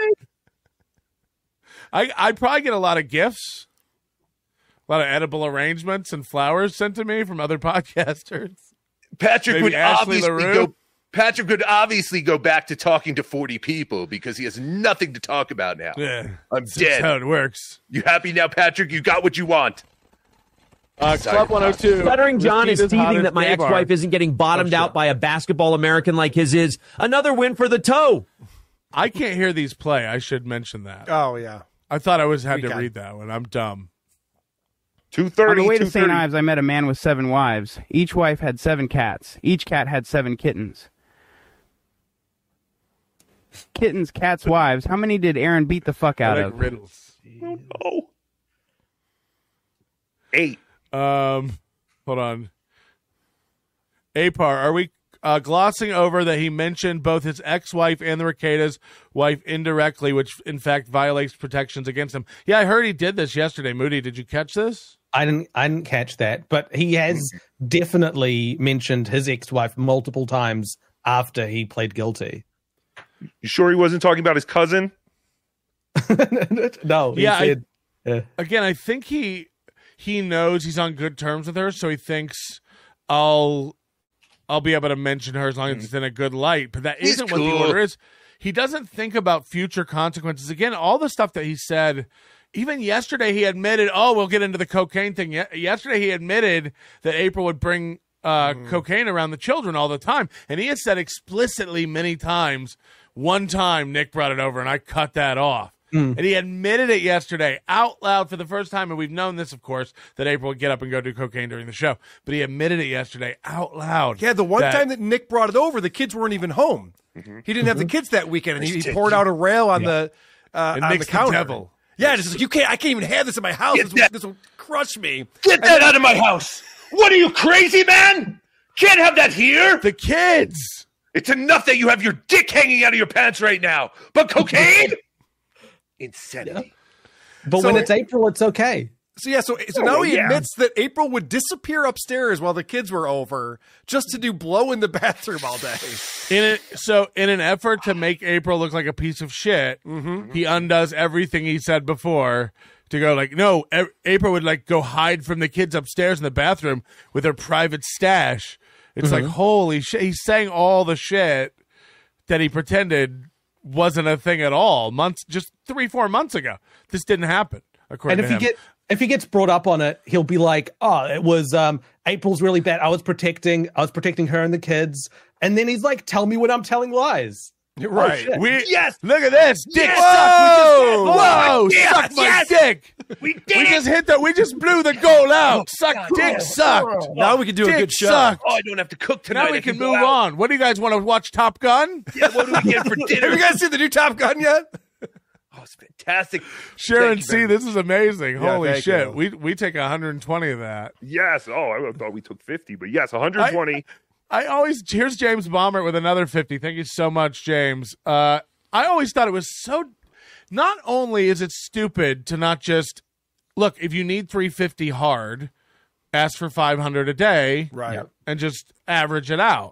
I, I'd probably get a lot of gifts, a lot of edible arrangements and flowers sent to me from other podcasters. Patrick Maybe would Ashley obviously LaRue? go. Patrick would obviously go back to talking to forty people because he has nothing to talk about now. Yeah, I'm that's dead. how it works. You happy now, Patrick? You got what you want. Uh, Club one oh two. Stuttering John is Rashita's teasing hottest that my gay bar. ex-wife isn't getting bottomed Oh, shit. out by a basketball American like his is. Another win for the Toe. I can't hear these play. I should mention that. Oh, yeah. I thought I was had We to can. read that one. I'm dumb. two On thirty. the way to Saint Ives, I met a man with seven wives. Each wife had seven cats. Each cat had seven kittens. Kittens, cats, wives. How many did Aaron beat the fuck out I of? like riddles. Oh. Eight. Um, hold on. Apar, are we uh, glossing over that he mentioned both his ex-wife and the Rekida's wife indirectly, which in fact violates protections against him? Yeah, I heard he did this yesterday. Moody, did you catch this? I didn't. I didn't catch that, but he has definitely mentioned his ex-wife multiple times after he pled guilty. You sure he wasn't talking about his cousin? No, he Yeah, I- said, uh, Again, I think he he knows he's on good terms with her, so he thinks I'll I'll be able to mention her as long as it's in a good light. But that He's isn't what the cool. order is. He doesn't think about future consequences. Again, all the stuff that he said, even yesterday he admitted, oh, we'll get into the cocaine thing. Ye- Yesterday he admitted that April would bring uh, cocaine around the children all the time. And he has said explicitly many times, one time Nick brought it over and I cut that off. And he admitted it yesterday out loud for the first time. And we've known this, of course, that April would get up and go do cocaine during the show. But he admitted it yesterday out loud. Yeah, the one that- time that Nick brought it over, the kids weren't even home. He didn't have the kids that weekend, and he, he poured out a rail on the uh, And on the Nick's the counter. devil. Yeah, just like, you can't. I can't even have this in my house. Get This that- will, this will crush me. Get that out of my house! What are you, crazy, man? Can't have that here! The kids. It's enough that you have your dick hanging out of your pants right now. But cocaine? Insanity. but So- when it's April, it's okay. So yeah, so so Oh, now he yeah. admits that April would disappear upstairs while the kids were over just to do blow in the bathroom all day. In it, so, in an effort to make April look like a piece of shit, he undoes everything he said before to go like, no, A- April would like go hide from the kids upstairs in the bathroom with her private stash. It's like, holy shit. He's saying all the shit that he pretended wasn't a thing at all months, just three, four months ago. This didn't happen, according And if to he him. get if he gets brought up on it, he'll be like, "Oh, it was um, April's really bad. I was protecting, I was protecting her and the kids." And then he's like, "Tell me when I'm telling lies." Right. Oh, shit. we, Yes! Look at this. Dick Yes! suck. We just, whoa, Yes! suck my Yes! dick. We did We it! just hit the, we just blew the goal out. Suck, dick sucked. Now we can do a Dick good show. sucked. Oh, I don't have to cook tonight. Now we I can go move out. on. What do you guys want to watch? Top Gun? Yeah, what do we get for Have dinner? you guys seen the new Top Gun yet? Oh, it's fantastic. Sharon Thank you C, very this is amazing. Yeah, Holy thank shit. you. We we take one hundred twenty of that. Yes. Oh, I thought we took fifty, but yes, one hundred twenty. I always, here's James Bomber with another fifty. Thank you so much, James. Uh, I always thought it was so, not only is it stupid to not just, look, if you need three fifty hard, ask for five hundred a day. Right. And just average it out.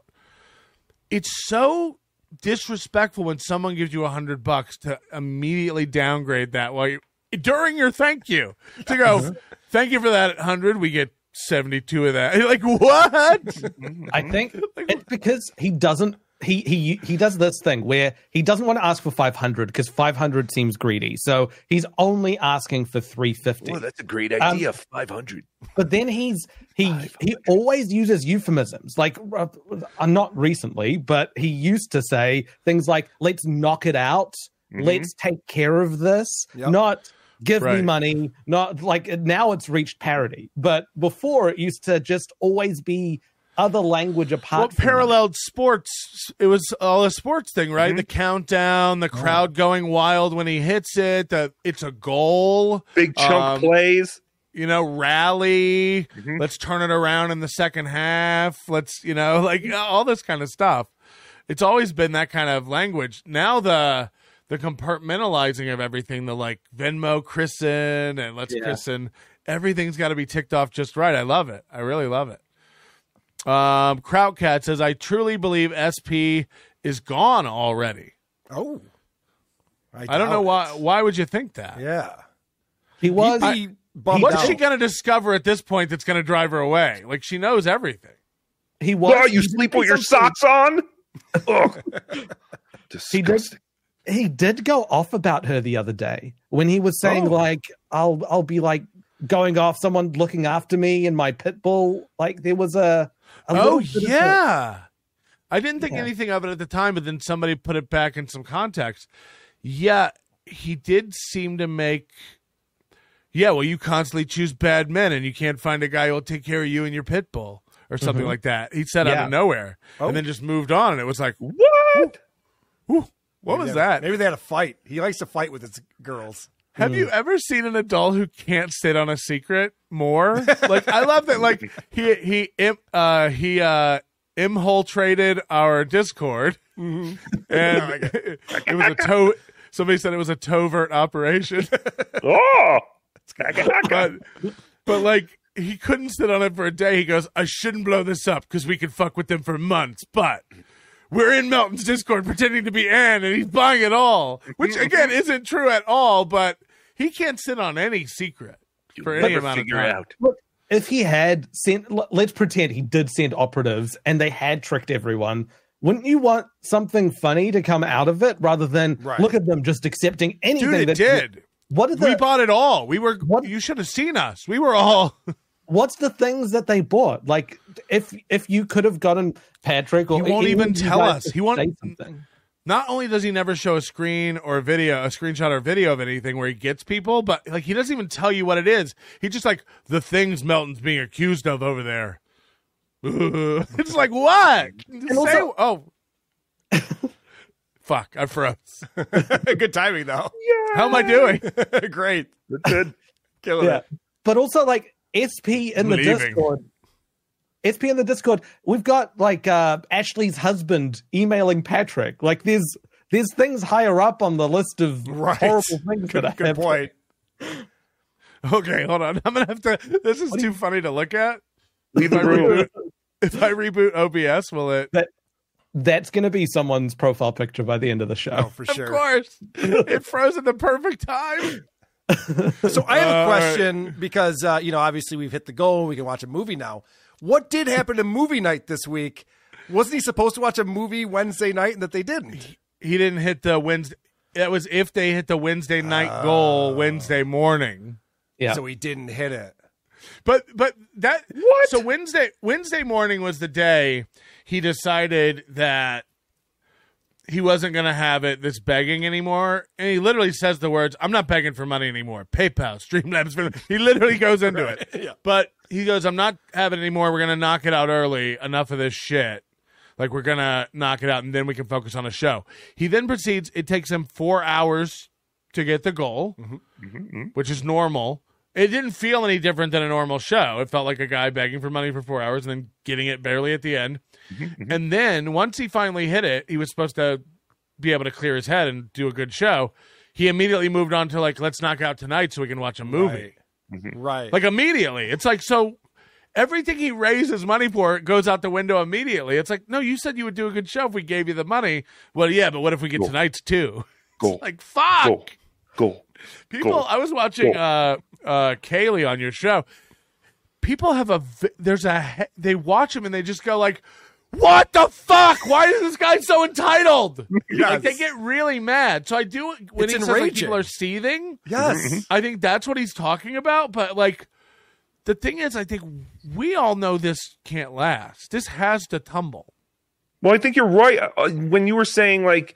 It's so disrespectful when someone gives you a hundred bucks to immediately downgrade that while you, during your thank you to go, thank you for that hundred. We get seventy-two of that. You're like, what? I think it's because he doesn't. He he he does this thing where he doesn't want to ask for five hundred because five hundred seems greedy. So he's only asking for three fifty. Oh, that's a great Um, idea. five hundred. But then he's he he always uses euphemisms. Like uh, not recently, but he used to say things like "Let's knock it out," "Let's take care of this," Yep. not "Give me Right. money." Not like now it's reached parody, but before it used to just always be other language apart Well, from paralleled sports. It was all a sports thing, right? Mm-hmm. The countdown, the crowd going wild when he hits it. The, it's a goal. Big chunk Um, plays. You know, rally. Mm-hmm. Let's turn it around in the second half. Let's, you know, like all this kind of stuff. It's always been that kind of language. Now the the compartmentalizing of everything, the like Venmo christen and let's Yeah. christen, everything's got to be ticked off just right. I love it. I really love it. Um, Krautcat says, I truly believe S P is gone already. Oh. I, don't know doubt why. it. Why would you think that? Yeah. He was. He'd be bummed What's out. she going to discover at this point that's going to drive her away? Like, she knows everything. He was. Oh, you sleep with your socks on? Ugh. He did. He did go off about her the other day when he was saying Oh. like, "I'll I'll be like going off someone looking after me and my pit bull." Like there was a. a Oh, little bit of a- yeah. I didn't think Yeah. anything of it at the time, but then somebody put it back in some context. Yeah, he did seem to make. Yeah, well, you constantly choose bad men, and you can't find a guy who'll take care of you and your pit bull, or something Mhm. like that. He said out Yeah. of nowhere, Oh. and then just moved on, and it was like, What? Ooh, what Maybe was they had- that? Maybe they had a fight. He likes to fight with his girls. Have you ever seen an adult who can't sit on a secret more? Like, I love that. Like, he he im- uh he uh imhole-traded our Discord, and it was a toe. Somebody said it was a covert operation. Oh. but, but like, he couldn't sit on it for a day. He goes, I shouldn't blow this up because we could fuck with them for months, but we're in Melton's Discord pretending to be Ann, and he's buying it all, which again isn't true at all. But he can't sit on any secret for any never amount of figure time. out. Look, if he had sent, l- let's pretend he did send operatives and they had tricked everyone. Wouldn't you want something funny to come out of it rather than Right. look at them just accepting anything? Dude, it that, did. What are the? We bought it all. We were. What- You should have seen us. We were all. What's the things that they bought? Like, if if you could have gotten Patrick, or He won't anyone even of you tell guys us. to He won't- say something. Not only does he never show a screen or a video, a screenshot or video of anything where he gets people, but like he doesn't even tell you what it is. He just like the things Melton's being accused of over there. It's like what? Say, also- oh, fuck! I froze. Good timing, though. How am I doing? Great. Good. Killing Yeah, it. but also like S P in I'm the leaving. Discord. S P in the Discord. We've got like uh, Ashley's husband emailing Patrick. Like there's there's things higher up on the list of Right. horrible things Good, that I good have. point. Okay, hold on. I'm gonna have to. This is too funny to look at. Leave If I the room. reboot, if I reboot O B S, will it? That that's going to be someone's profile picture by the end of the show. Oh, for sure. Of course, it froze at the perfect time. So I have a Uh, question because, uh, you know, obviously we've hit the goal. We can watch a movie now. What did happen to movie night this week? Wasn't he supposed to watch a movie Wednesday night and that they didn't? He didn't hit the Wednesday. That was if they hit the Wednesday night goal Wednesday morning. Yeah. So he didn't hit it. But but that What? So Wednesday Wednesday morning was the day he decided that he wasn't going to have it this begging anymore, and he literally says the words, "I'm not begging for money anymore." PayPal, Streamlabs. He literally goes into it. Yeah. But he goes, "I'm not having it anymore. We're going to knock it out early. Enough of this shit. Like we're going to knock it out, and then we can focus on a show." He then proceeds. It takes him four hours to get the goal, which is normal. It didn't feel any different than a normal show. It felt like a guy begging for money for four hours and then getting it barely at the end. And then once he finally hit it, he was supposed to be able to clear his head and do a good show. He immediately moved on to like, let's knock out tonight so we can watch a movie. Right. Right. Like immediately. It's like, so everything he raises money for goes out the window immediately. It's like, no, you said you would do a good show if we gave you the money. Well, yeah, but what if we get Go. tonight's too? Go. It's like, fuck. Go. Go. People, Go. I was watching Go. uh, uh, Kaylee on your show. People have a vi- there's a he- they watch him and they just go like, "What the fuck? Why is this guy so entitled?" Like they get really mad. So I do when It's he says like, enraging. people are seething. Yes. I think that's what he's talking about. But like, the thing is, I think we all know this can't last. This has to tumble. Well, I think you're right. Uh, When you were saying, like,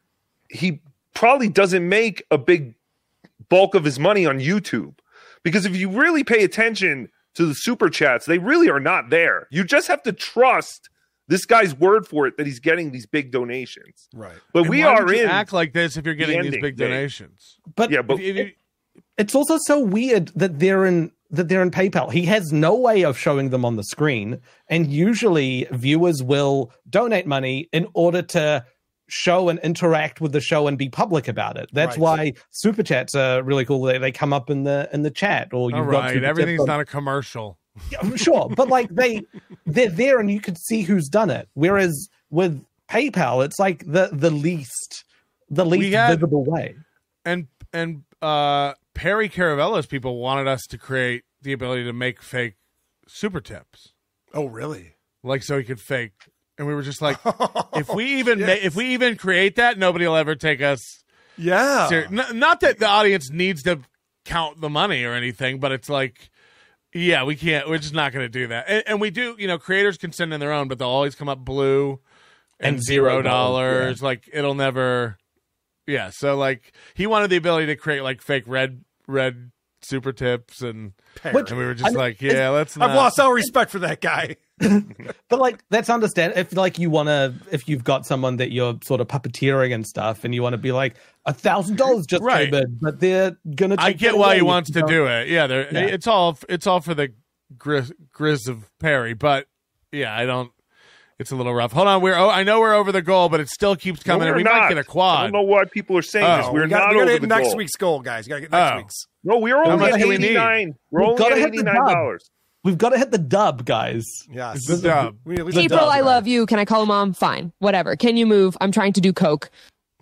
he probably doesn't make a big bulk of his money on YouTube. Because if you really pay attention to the super chats, they really are not there. You just have to trust this guy's word for it that he's getting these big donations. Right. But And we why are would you in act like this if you're getting the these ending big day. donations. But yeah, but If you- it's also so weird that they're in that they're in PayPal. He has no way of showing them on the screen, and usually viewers will donate money in order to show and interact with the show and be public about it. That's Right. why super chats are really cool. They, they come up in the in the chat, or you've All got right, super everything's chats on- not a commercial. Yeah, sure, but like they they're there and you can see who's done it. Whereas with PayPal, it's like the the least the least had- visible way. And and uh, Perry Caravello's people wanted us to create the ability to make fake super tips, Oh, really? like so he could fake. And we were just like, if we even ma- if we even create that, nobody will ever take us. Yeah. Ser- N- not that the audience needs to count the money or anything, but it's like, yeah, we can't. We're just not going to do that. And, and we do, you know, creators can send in their own, but they'll always come up blue and, And zero zero dollars. dollars, Like it'll never. Yeah. So like he wanted the ability to create like fake red red super tips, and, Which- and we were just I mean, like, yeah, let's not. I've lost all respect for that guy. But like that's understand if like you want to if you've got someone that you're sort of puppeteering and stuff, and you want to be like a thousand dollars just Right. came in, but they're gonna. I take get it why away he if wants you to don't- do it. Yeah, they're, Yeah. it's all it's all for the grizz, grizz of Perry, but yeah, I don't. It's a little rough. Hold on, we're. Oh, I know we're over the goal, but it still keeps coming. No, in. we're We not. might get a I quad. don't know why people are saying Oh. this. We're we gotta, not we gotta over hit the next goal. week's goal, guys. You gotta get next Oh. week's. No, we are How only much at do we need? eighty-nine. We're We've only gotta at hit the eighty-nine dub. dollars. We've got to hit the dub, guys. Yes. The dub. We need at least a April, dub, I right? love you. Can I call mom? Fine. Whatever. Can you move? I'm trying to do coke.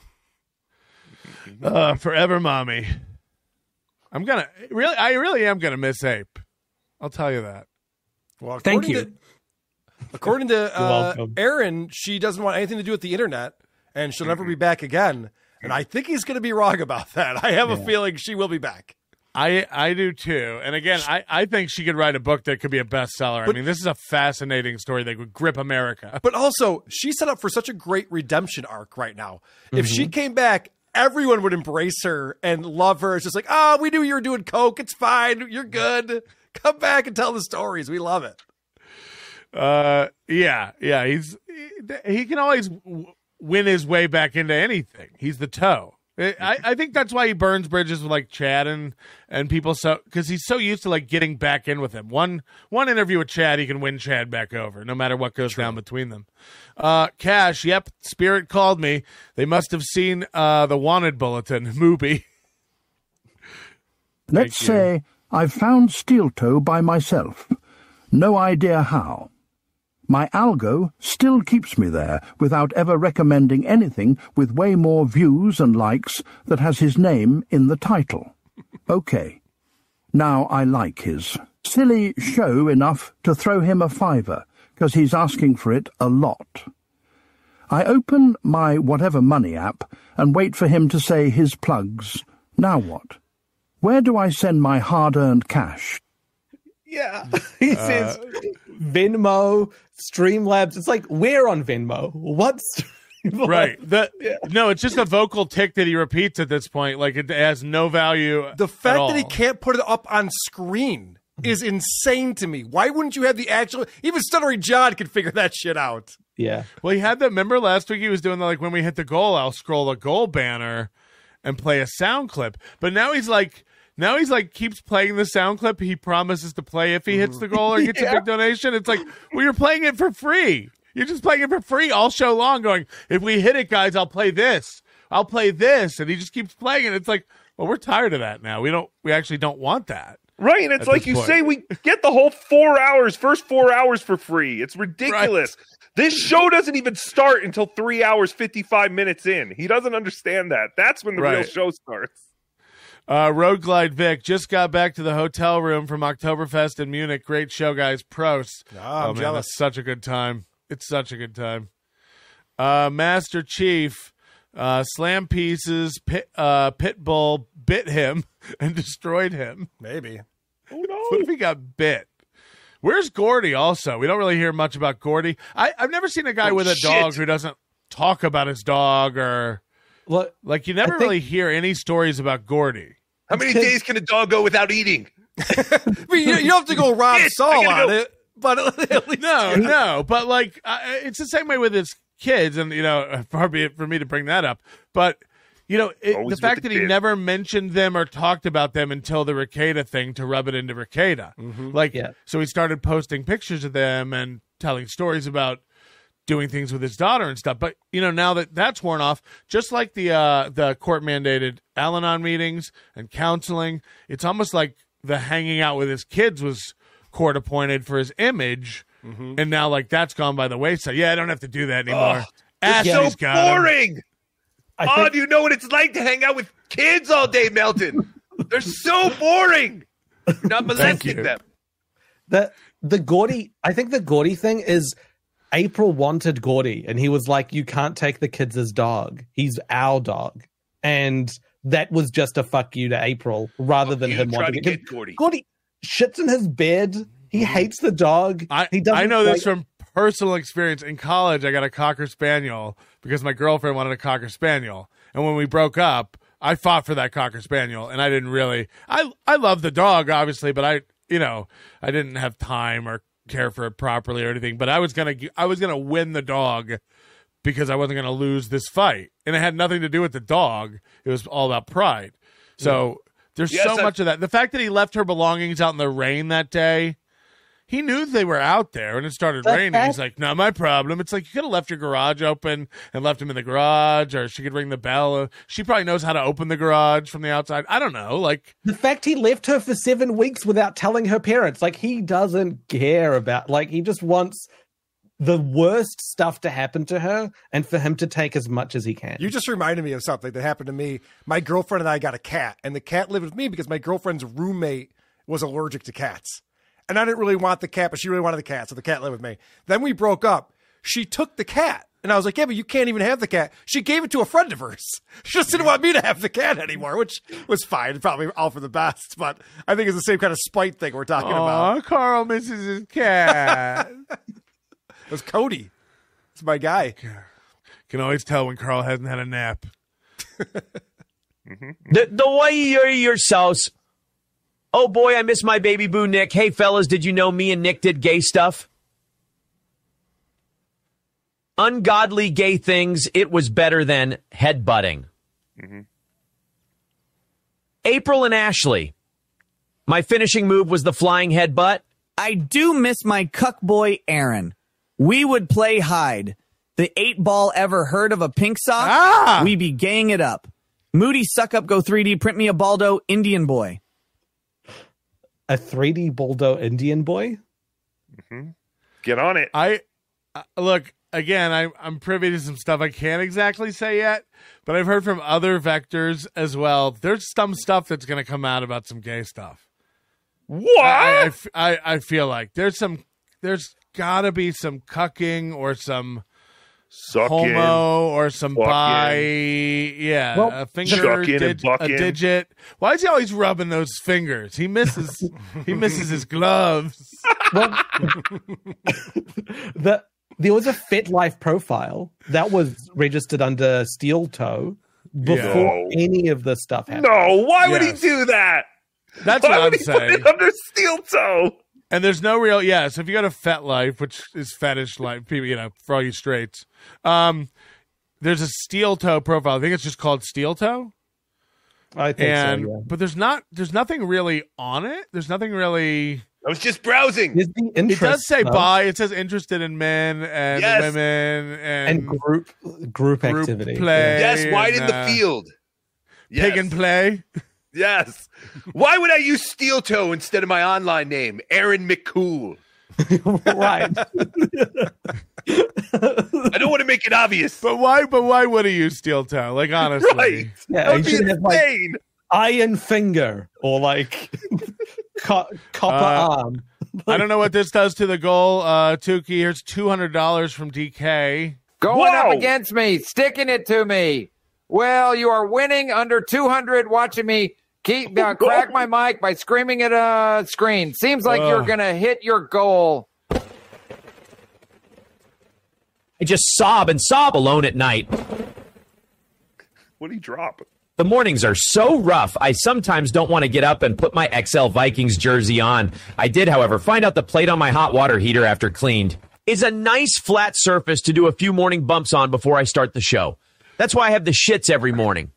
Uh, forever, mommy. I'm gonna really. I really am gonna miss Ape. I'll tell you that. Well, Thank according you. To, according to uh, welcome. Erin, she doesn't want anything to do with the internet, and she'll never be back again. And I think he's going to be wrong about that. I have a feeling she will be back. I I do too. And again, I, I think she could write a book that could be a bestseller. I But- mean, this is a fascinating story that would grip America. But also, she's set up for such a great redemption arc right now. If she Mm-hmm. came back, everyone would embrace her and love her. It's just like, oh, we knew you were doing coke. It's fine. You're good. Come back and tell the stories. We love it. Uh, yeah, yeah. He's he, he can always w- win his way back into anything. He's the toe. I, I think that's why he burns bridges with like Chad and, and people, so because he's so used to like getting back in with him. One one interview with Chad, he can win Chad back over, no matter what goes down between them. Uh, Cash, yep, Spirit called me. They must have seen uh, the Wanted Bulletin movie. Let's you. say I've found Steel Toe by myself. No idea how. My algo still keeps me there without ever recommending anything with way more views and likes that has his name in the title. Okay. Now I like his. Silly show enough to throw him a fiver, 'cause he's asking for it a lot. I open my whatever money app and wait for him to say his plugs. Now what? Where do I send my hard-earned cash? Yeah. He says Venmo, Streamlabs. It's like, where on Venmo? What's Right. The, No, it's just a vocal tick that he repeats at this point. Like it has no value. The fact at all. that he can't put it up on screen is insane to me. Why wouldn't you have the actual... Even Stuttering John could figure that shit out. Yeah. Well, he had that. Remember last week he was doing the, like, when we hit the goal, I'll scroll the goal banner and play a sound clip. But now he's like, now he's like, keeps playing the sound clip he promises to play if he hits the goal or gets Yeah. a big donation. It's like, well, you're playing it for free. You're just playing it for free all show long, going, if we hit it, guys, I'll play this. I'll play this. And he just keeps playing it. It's like, well, we're tired of that now. We don't, we actually don't want that. Right, and it's At like this you point. say, we get the whole four hours, first four hours for free. It's ridiculous. This show doesn't even start until three hours, fifty-five minutes in. He doesn't understand that. That's when the real Right. show starts. Uh, Road Glide Vic just got back to the hotel room from Oktoberfest in Munich. Great show, guys. Pros. Ah, I'm oh, man, jealous. that's such a good time. It's such a good time. Uh, Master Chief, uh, Slam Pieces, Pit, uh, Pitbull bit him and destroyed him. Maybe. Oh, no. What if he got bit? Where's Gordy also? We don't really hear much about Gordy. I, I've never seen a guy Oh, with a shit. dog who doesn't talk about his dog or... Look, Like, you never I think- really hear any stories about Gordy. How many Because- days can a dog go without eating? I mean, you, you don't have to go Rob Yes, Saul I gotta on go. it, but at least No, no, but like uh, it's the same way with his kids, and you know, far be it for me to bring that up, but you know, it, Always the with fact the that he kid. never mentioned them or talked about them until the Rekieta thing to rub it into Rekieta, like, Yeah. so he started posting pictures of them and telling stories about doing things with his daughter and stuff. But you know, now that that's worn off, just like the uh, the court mandated Al-Anon meetings and counseling, it's almost like the hanging out with his kids was court appointed for his image, and now like that's gone by the wayside. Yeah, I don't have to do that anymore. It's Ashley's so got him. boring. I Oh, think- do you know what it's like to hang out with kids all day, Melton? They're so boring. You're not molesting you. them. The the Gordy, I think the Gordy thing is April wanted Gordy, and he was like, "You can't take the kids as dog. He's our dog," and that was just a fuck you to April, rather Fuck than you, him try wanting to it. get Gordy. Gordy shits in his bed. He hates the dog. I, he doesn't I know this like- from personal experience. In college, I got a Cocker Spaniel because my girlfriend wanted a Cocker Spaniel. And when we broke up, I fought for that Cocker Spaniel. And I didn't really, I, I love the dog, obviously, but I, you know, I didn't have time or care for it properly or anything. But I was going to, I was going to win the dog because I wasn't going to lose this fight. And it had nothing to do with the dog. It was all about pride. So there's Yes, so I- much of that. The fact that he left her belongings out in the rain that day, he knew they were out there, and it started But raining. that- He's like, not my problem. It's like, you could have left your garage open and left him in the garage, or she could ring the bell. She probably knows how to open the garage from the outside. I don't know. Like, The fact he left her for seven weeks without telling her parents, like he doesn't care about, like he just wants the worst stuff to happen to her and for him to take as much as he can. You just reminded me of something that happened to me. My girlfriend and I got a cat, and the cat lived with me because my girlfriend's roommate was allergic to cats. And I didn't really want the cat, but she really wanted the cat, so the cat lived with me. Then we broke up. She took the cat. And I was like, yeah, but you can't even have the cat. She gave it to a friend of hers. She just didn't want me to have the cat anymore, which was fine. Probably all for the best. But I think it's the same kind of spite thing we're talking about. oh, Carl misses his cat. It was Cody. It's my guy. Can always tell when Carl hasn't had a nap. The, the way you're yourselves. Oh boy, I miss my baby boo Nick. Hey fellas, did you know me and Nick did gay stuff? Ungodly gay things. It was better than headbutting. Mm-hmm. April and Ashley. My finishing move was the flying headbutt. I do miss my cuck boy, Aaron. We would play hide. The eight ball ever heard of a pink sock? Ah! We be gaying it up. Moody suck up go three D print me a Baldo Indian boy. A three D Baldo Indian boy? Mm-hmm. Get on it. I uh, look again. I, I'm privy to some stuff I can't exactly say yet, but I've heard from other vectors as well. There's some stuff that's going to come out about some gay stuff. What? I, I f- I, I feel like there's some. There's got to be some cucking or some Sucking, homo or some fucking. bi. Yeah, Well, a finger, Sucking and dig- a bucking. digit. Why is he always rubbing those fingers? He misses. he misses his gloves. Well, the there was a FetLife profile that was registered under Steel Toe before No. any of this stuff happened. No, why would Yes. he do that? That's Why what would I'm he put saying. it under steel toe? And there's no real, yeah. So if you go to FetLife, which is fetish life, people, you know, for all you straights, um, there's a Steel Toe profile. I think it's just called Steel Toe. I think And so, yeah. but there's not, there's nothing really on it. There's nothing really. I was just browsing. There's the It interest, does say though, bi. It says interested in men and Yes. women and, and group group group activity. play. Yes, wide in and, the uh, field. Yes. Pig and play. Yes. Why would I use steel toe instead of my online name, Aaron McCool? Right. I don't want to make it obvious. But why? But why would he use Steel Toe? Like honestly, Right. Yeah, That he would be should have like insane. iron finger or like co- copper Uh, arm. I don't know what this does to the goal. Uh, Tukey, here's two hundred dollars from D K. Going Whoa. up against me, sticking it to me. Well, you are winning under two hundred watching me keep uh, crack my mic by screaming at a screen. Seems like you're Ugh. going to hit your goal. I just sob and sob alone at night. What did he drop? The mornings are so rough, I sometimes don't want to get up and put my X L Vikings jersey on. I did, however, find out the plate on my hot water heater after cleaned is a nice flat surface to do a few morning bumps on before I start the show. That's why I have the shits every morning.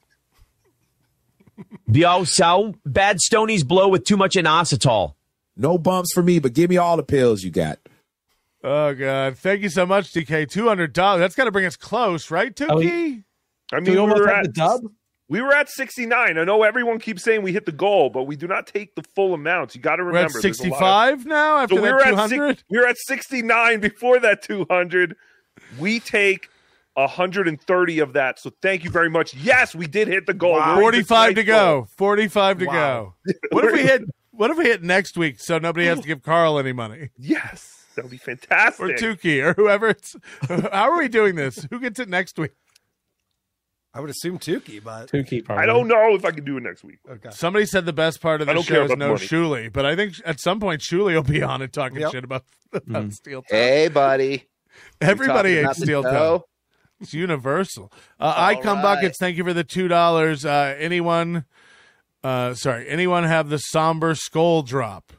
Biao Sao, bad stonies blow with too much inositol. No bumps for me, but give me all the pills you got. Oh, God. Thank you so much, D K. two hundred dollars. That's got to bring us close, right, Tukey? Oh, he- I mean, we we almost were had at the dub? We were at sixty-nine. I know everyone keeps saying we hit the goal, but we do not take the full amounts. You got to We're remember. at there's a lot of- sixty-five now after So we that were at two hundred? six- we were at sixty-nine before that two hundred. We take one hundred thirty of that. So thank you very much. Yes, we did hit the goal. We're in forty-five to tonight's go. goal. forty-five to Wow. go. What if we hit What if we hit next week so nobody has to give Carl any money? Yes. That would be fantastic. Or Tukey or whoever. It's, how are we doing this? Who gets it next week? I would assume Tukey, but Tukey I don't know if I can do it next week. Okay. Somebody said the best part of I the don't care show is about the no money. Shuley, but I think at some point Shuley will be on it talking Yep. shit about, about Mm. Steel Toe. Hey, buddy. Everybody You talking hates about the Steel toe? Toe. It's universal. Uh, I come right. buckets. Thank you for the two dollars. Uh, anyone? Uh, sorry. Anyone have the somber skull drop?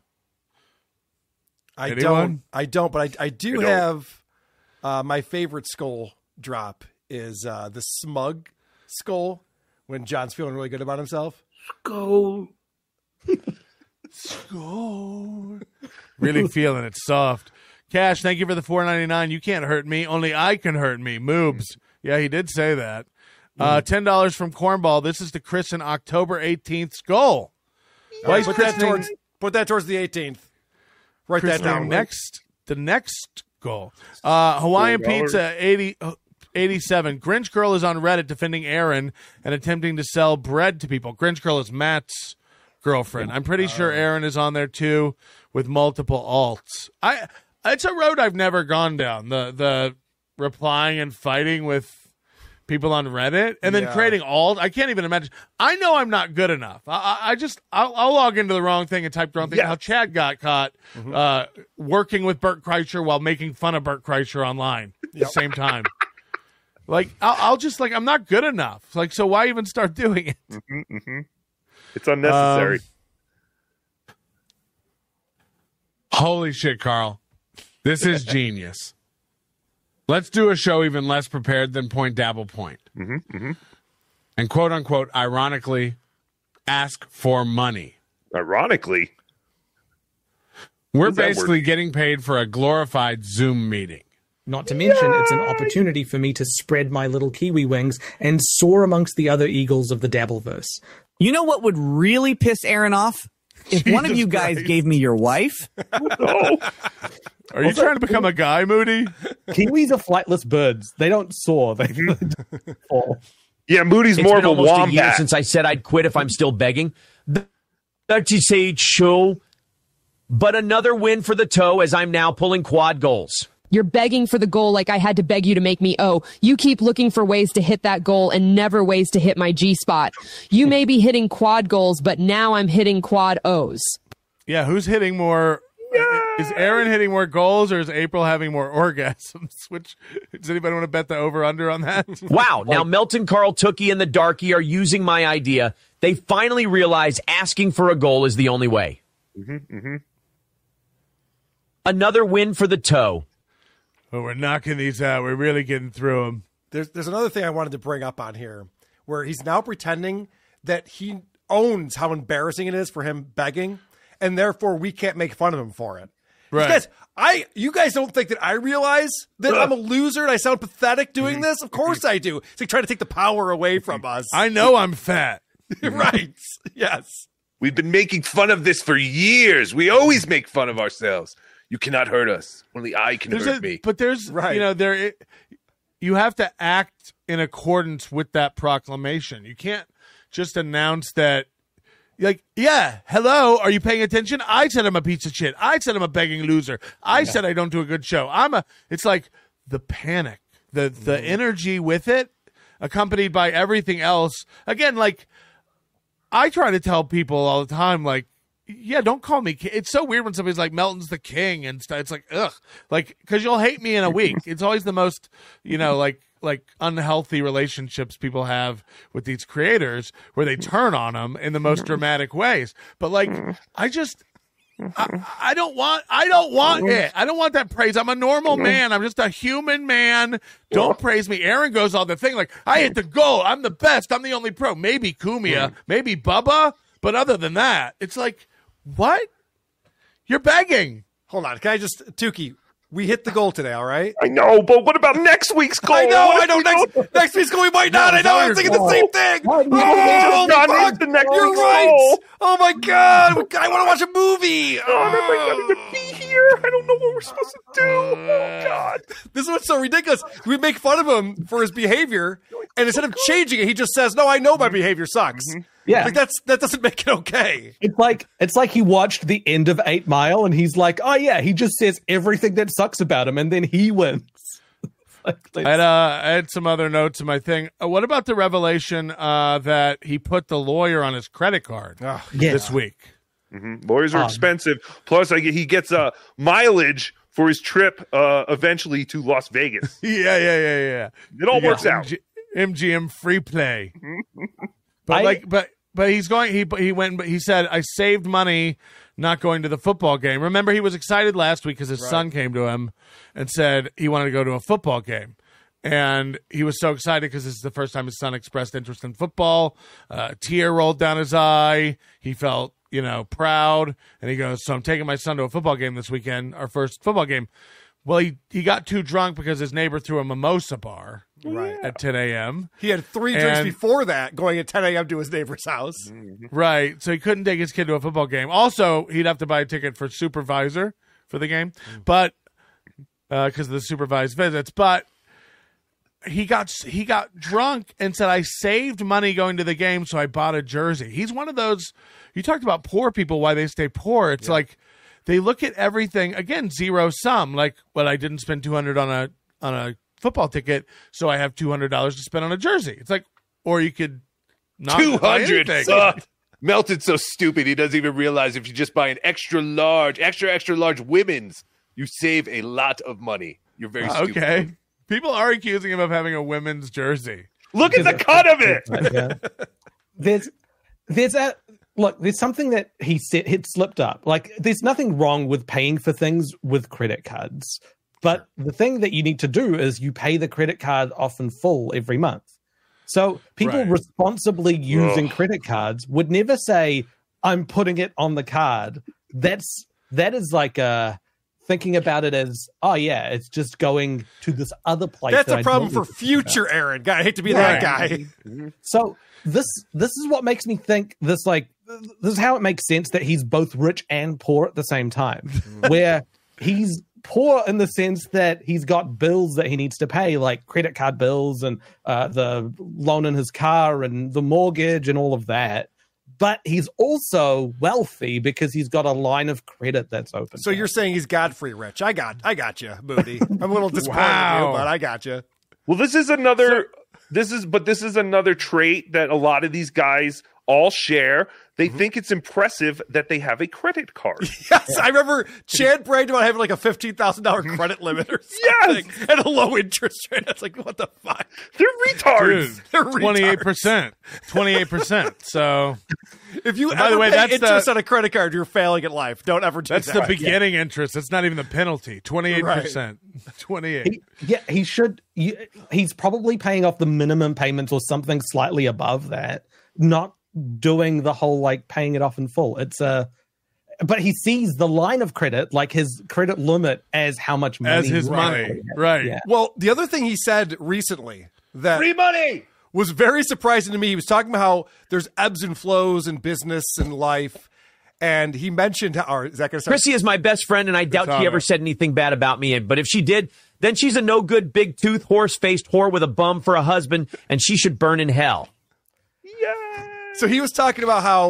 I Anyone? don't. I don't, but I, I do I don't. have uh, my favorite skull drop is uh, the smug skull when John's feeling really good about himself. Skull. Skull. Really feeling it soft. Cash, thank you for the four ninety-nine. You can't hurt me. Only I can hurt me. Moobs. Yeah, he did say that. Uh, ten dollars from Cornball. This is to Chris on October eighteenth. Skull. Why is put that christening- towards put that towards the eighteenth. Write that christening down. Next, the next goal. Uh, Hawaiian Four dollars. Pizza eighty, uh, eighty-seven. Grinch Girl is on Reddit defending Aaron and attempting to sell bread to people. Grinch Girl is Matt's girlfriend. I'm pretty sure Aaron is on there too with multiple alts. I it's a road I've never gone down. The the replying and fighting with people on Reddit and then Yeah. creating alt. I can't even imagine. I know I'm not good enough. I, I, I just I'll, I'll log into the wrong thing and type the wrong thing. Yeah. How Chad got caught uh, working with Bert Kreischer while making fun of Bert Kreischer online at the same time. Like I'll, I'll just like I'm not good enough. Like so, why even start doing it? Mm-hmm, mm-hmm. It's unnecessary. Um, Holy shit, Carl. This is genius. Let's do a show even less prepared than Point Dabble Point. hmm hmm And quote unquote, ironically, ask for money. Ironically, We're What's that basically word? getting paid for a glorified Zoom meeting. Not to mention, it's an opportunity for me to spread my little kiwi wings and soar amongst the other eagles of the Dabbleverse. You know what would really piss Aaron off? If one of Jesus you guys Christ. gave me your wife. oh, Are you trying to become a guy, Moody? Kiwis are flightless birds. They don't soar. They fall. yeah, Moody's It's more been of a almost a year wombat. since I said I'd quit if I'm still begging. That's a show, but another win for the toe as I'm now pulling quad goals. You're begging for the goal like I had to beg you to make me O. You keep looking for ways to hit that goal and never ways to hit my G spot. You may be hitting quad goals, but now I'm hitting quad O's. Yeah, who's hitting more? Is Aaron hitting more goals or is April having more orgasms? Which does anybody want to bet the over under on that? Wow. Now Melton, Carl, Tookie, and the Darky are using my idea. They finally realize asking for a goal is the only way. hmm hmm Another win for the toe. Oh, we're knocking these out. We're really getting through them. There's there's another thing I wanted to bring up on here where he's now pretending that he owns how embarrassing it is for him begging, and therefore we can't make fun of him for it. Right. Guys, I you guys don't think that I realize that I'm a loser and I sound pathetic doing this? Of course I do. It's like trying to take the power away from us. I know I'm fat. Right. Yes. We've been making fun of this for years. We always make fun of ourselves. You cannot hurt us. Only I can There's hurt a- me. But there's, you know, there. It, you have to act in accordance with that proclamation. You can't just announce that. Like, yeah, hello, are you paying attention? I said I'm a piece of shit. I said I'm a begging loser. I Yeah. said I don't do a good show. I'm a. It's like the panic, the the energy with it, accompanied by everything else. Again, like I try to tell people all the time, like, yeah, don't call me king. It's so weird when somebody's like, Melton's the king and stuff. It's like, ugh, like, because you'll hate me in a week. It's always the most, you know, like like unhealthy relationships people have with these creators where they turn on them in the most dramatic ways. But like, I just, I, I don't want, I don't want it. I don't want that praise. I'm a normal man. I'm just a human man. Don't praise me. Aaron goes on the thing like, I hit the goal. I'm the best. I'm the only pro. Maybe Kumia, maybe Bubba. But other than that, it's like, what? You're begging. Hold on. Can I just, Tukey, we hit the goal today, all right? I know, but what about next week's goal? I know, What I know. if we Next, next week's goal we might not. No, I know. I'm it's thinking not the your same thing. Oh, Oh, not fuck. into next You're week's right. goal. Oh, my God. I want to watch a movie. Oh, that might not even be here. I don't know what we're supposed to do. Oh, God. This is what's so ridiculous. We make fun of him for his behavior, and instead of changing it, he just says, no, I know my behavior sucks. Mm-hmm. Yeah. Like, that's, that doesn't make it okay. It's like it's like he watched the end of Eight Mile and he's like, oh yeah, he just says everything that sucks about him and then he wins. like, I had, uh, I had some other notes in my thing. Uh, what about the revelation uh, that he put the lawyer on his credit card oh, this yeah. week? Mm-hmm. Lawyers are Um, expensive. Plus, I get, he gets uh, mileage for his trip uh, eventually to Las Vegas. yeah, yeah, yeah, yeah. It all Yeah. works out. M G- M G M free play. But I- like, but but he's going. He he went. But he said, "I saved money not going to the football game." Remember, he was excited last week because his Right. son came to him and said he wanted to go to a football game, and he was so excited because this is the first time his son expressed interest in football. Uh, a tear rolled down his eye. He felt, you know, proud, and he goes, "So I'm taking my son to a football game this weekend, our first football game." Well, he, he got too drunk because his neighbor threw a mimosa bar Right. at ten a.m. He had three drinks And- before that, going at ten a.m. to his neighbor's house. Right. So he couldn't take his kid to a football game. Also, he'd have to buy a ticket for supervisor for the game, but because of the supervised visits. But he got he got drunk and said, "I saved money going to the game, so I bought a jersey." He's one of those. You talked about poor people, why they stay poor. It's like they look at everything again, zero sum. Like, well, I didn't spend two hundred on a on a football ticket, so I have two hundred dollars to spend on a jersey. It's like, or you could not Two buy hundred. anything. Melton's so stupid he doesn't even realize if you just buy an extra large, extra extra large women's, you save a lot of money. You're very stupid. Okay. People are accusing him of having a women's jersey. Look at the cut of it. Yeah. There's there's a look, there's something that he said had slipped up. Like there's nothing wrong with paying for things with credit cards. But the thing that you need to do is you pay the credit card off in full every month. So people Right. responsibly using Ugh. credit cards would never say, I'm putting it on the card. That's that is like uh thinking about it as, oh yeah, it's just going to this other place. That's that a I problem don't for need to think about. future Aaron. God, I hate to be Right. that guy. So this this is what makes me think this like this is how it makes sense that he's both rich and poor at the same time. Where he's poor in the sense that he's got bills that he needs to pay, like credit card bills and uh, the loan in his car and the mortgage and all of that. But he's also wealthy because he's got a line of credit that's open. So you're saying he's Godfrey rich. I got I got you, Moody. I'm a little disappointed Wow. with you, but I got you. Well, this is another. This is, but this is another trait that a lot of these guys all share. They think it's impressive that they have a credit card. Yes, I remember Chad bragged about having like a fifteen thousand dollars credit limit or something, and a low interest rate. It's like, what the fuck? They're retards. Dude, They're twenty-eight retards. percent. twenty-eight percent. So If you By ever the way, pay that's interest the- on a credit card, you're failing at life. Don't ever do that's that. the beginning interest. That's not even the penalty. twenty-eight percent. twenty-eight. He, yeah, he should. You, he's probably paying off the minimum payments or something slightly above that, not doing the whole like paying it off in full. It's a, but he sees the line of credit, like his credit limit, as how much money As his he's money. paying. Right. Yeah. Well, the other thing he said recently that Free money. was very surprising to me. He was talking about how there's ebbs and flows in business and life. And he mentioned how, or is that going to start? Chrissy is my best friend, and I doubt she Potato. ever said anything bad about me. But if she did, then she's a no good, big tooth, horse faced whore with a bum for a husband, and she should burn in hell. So he was talking about how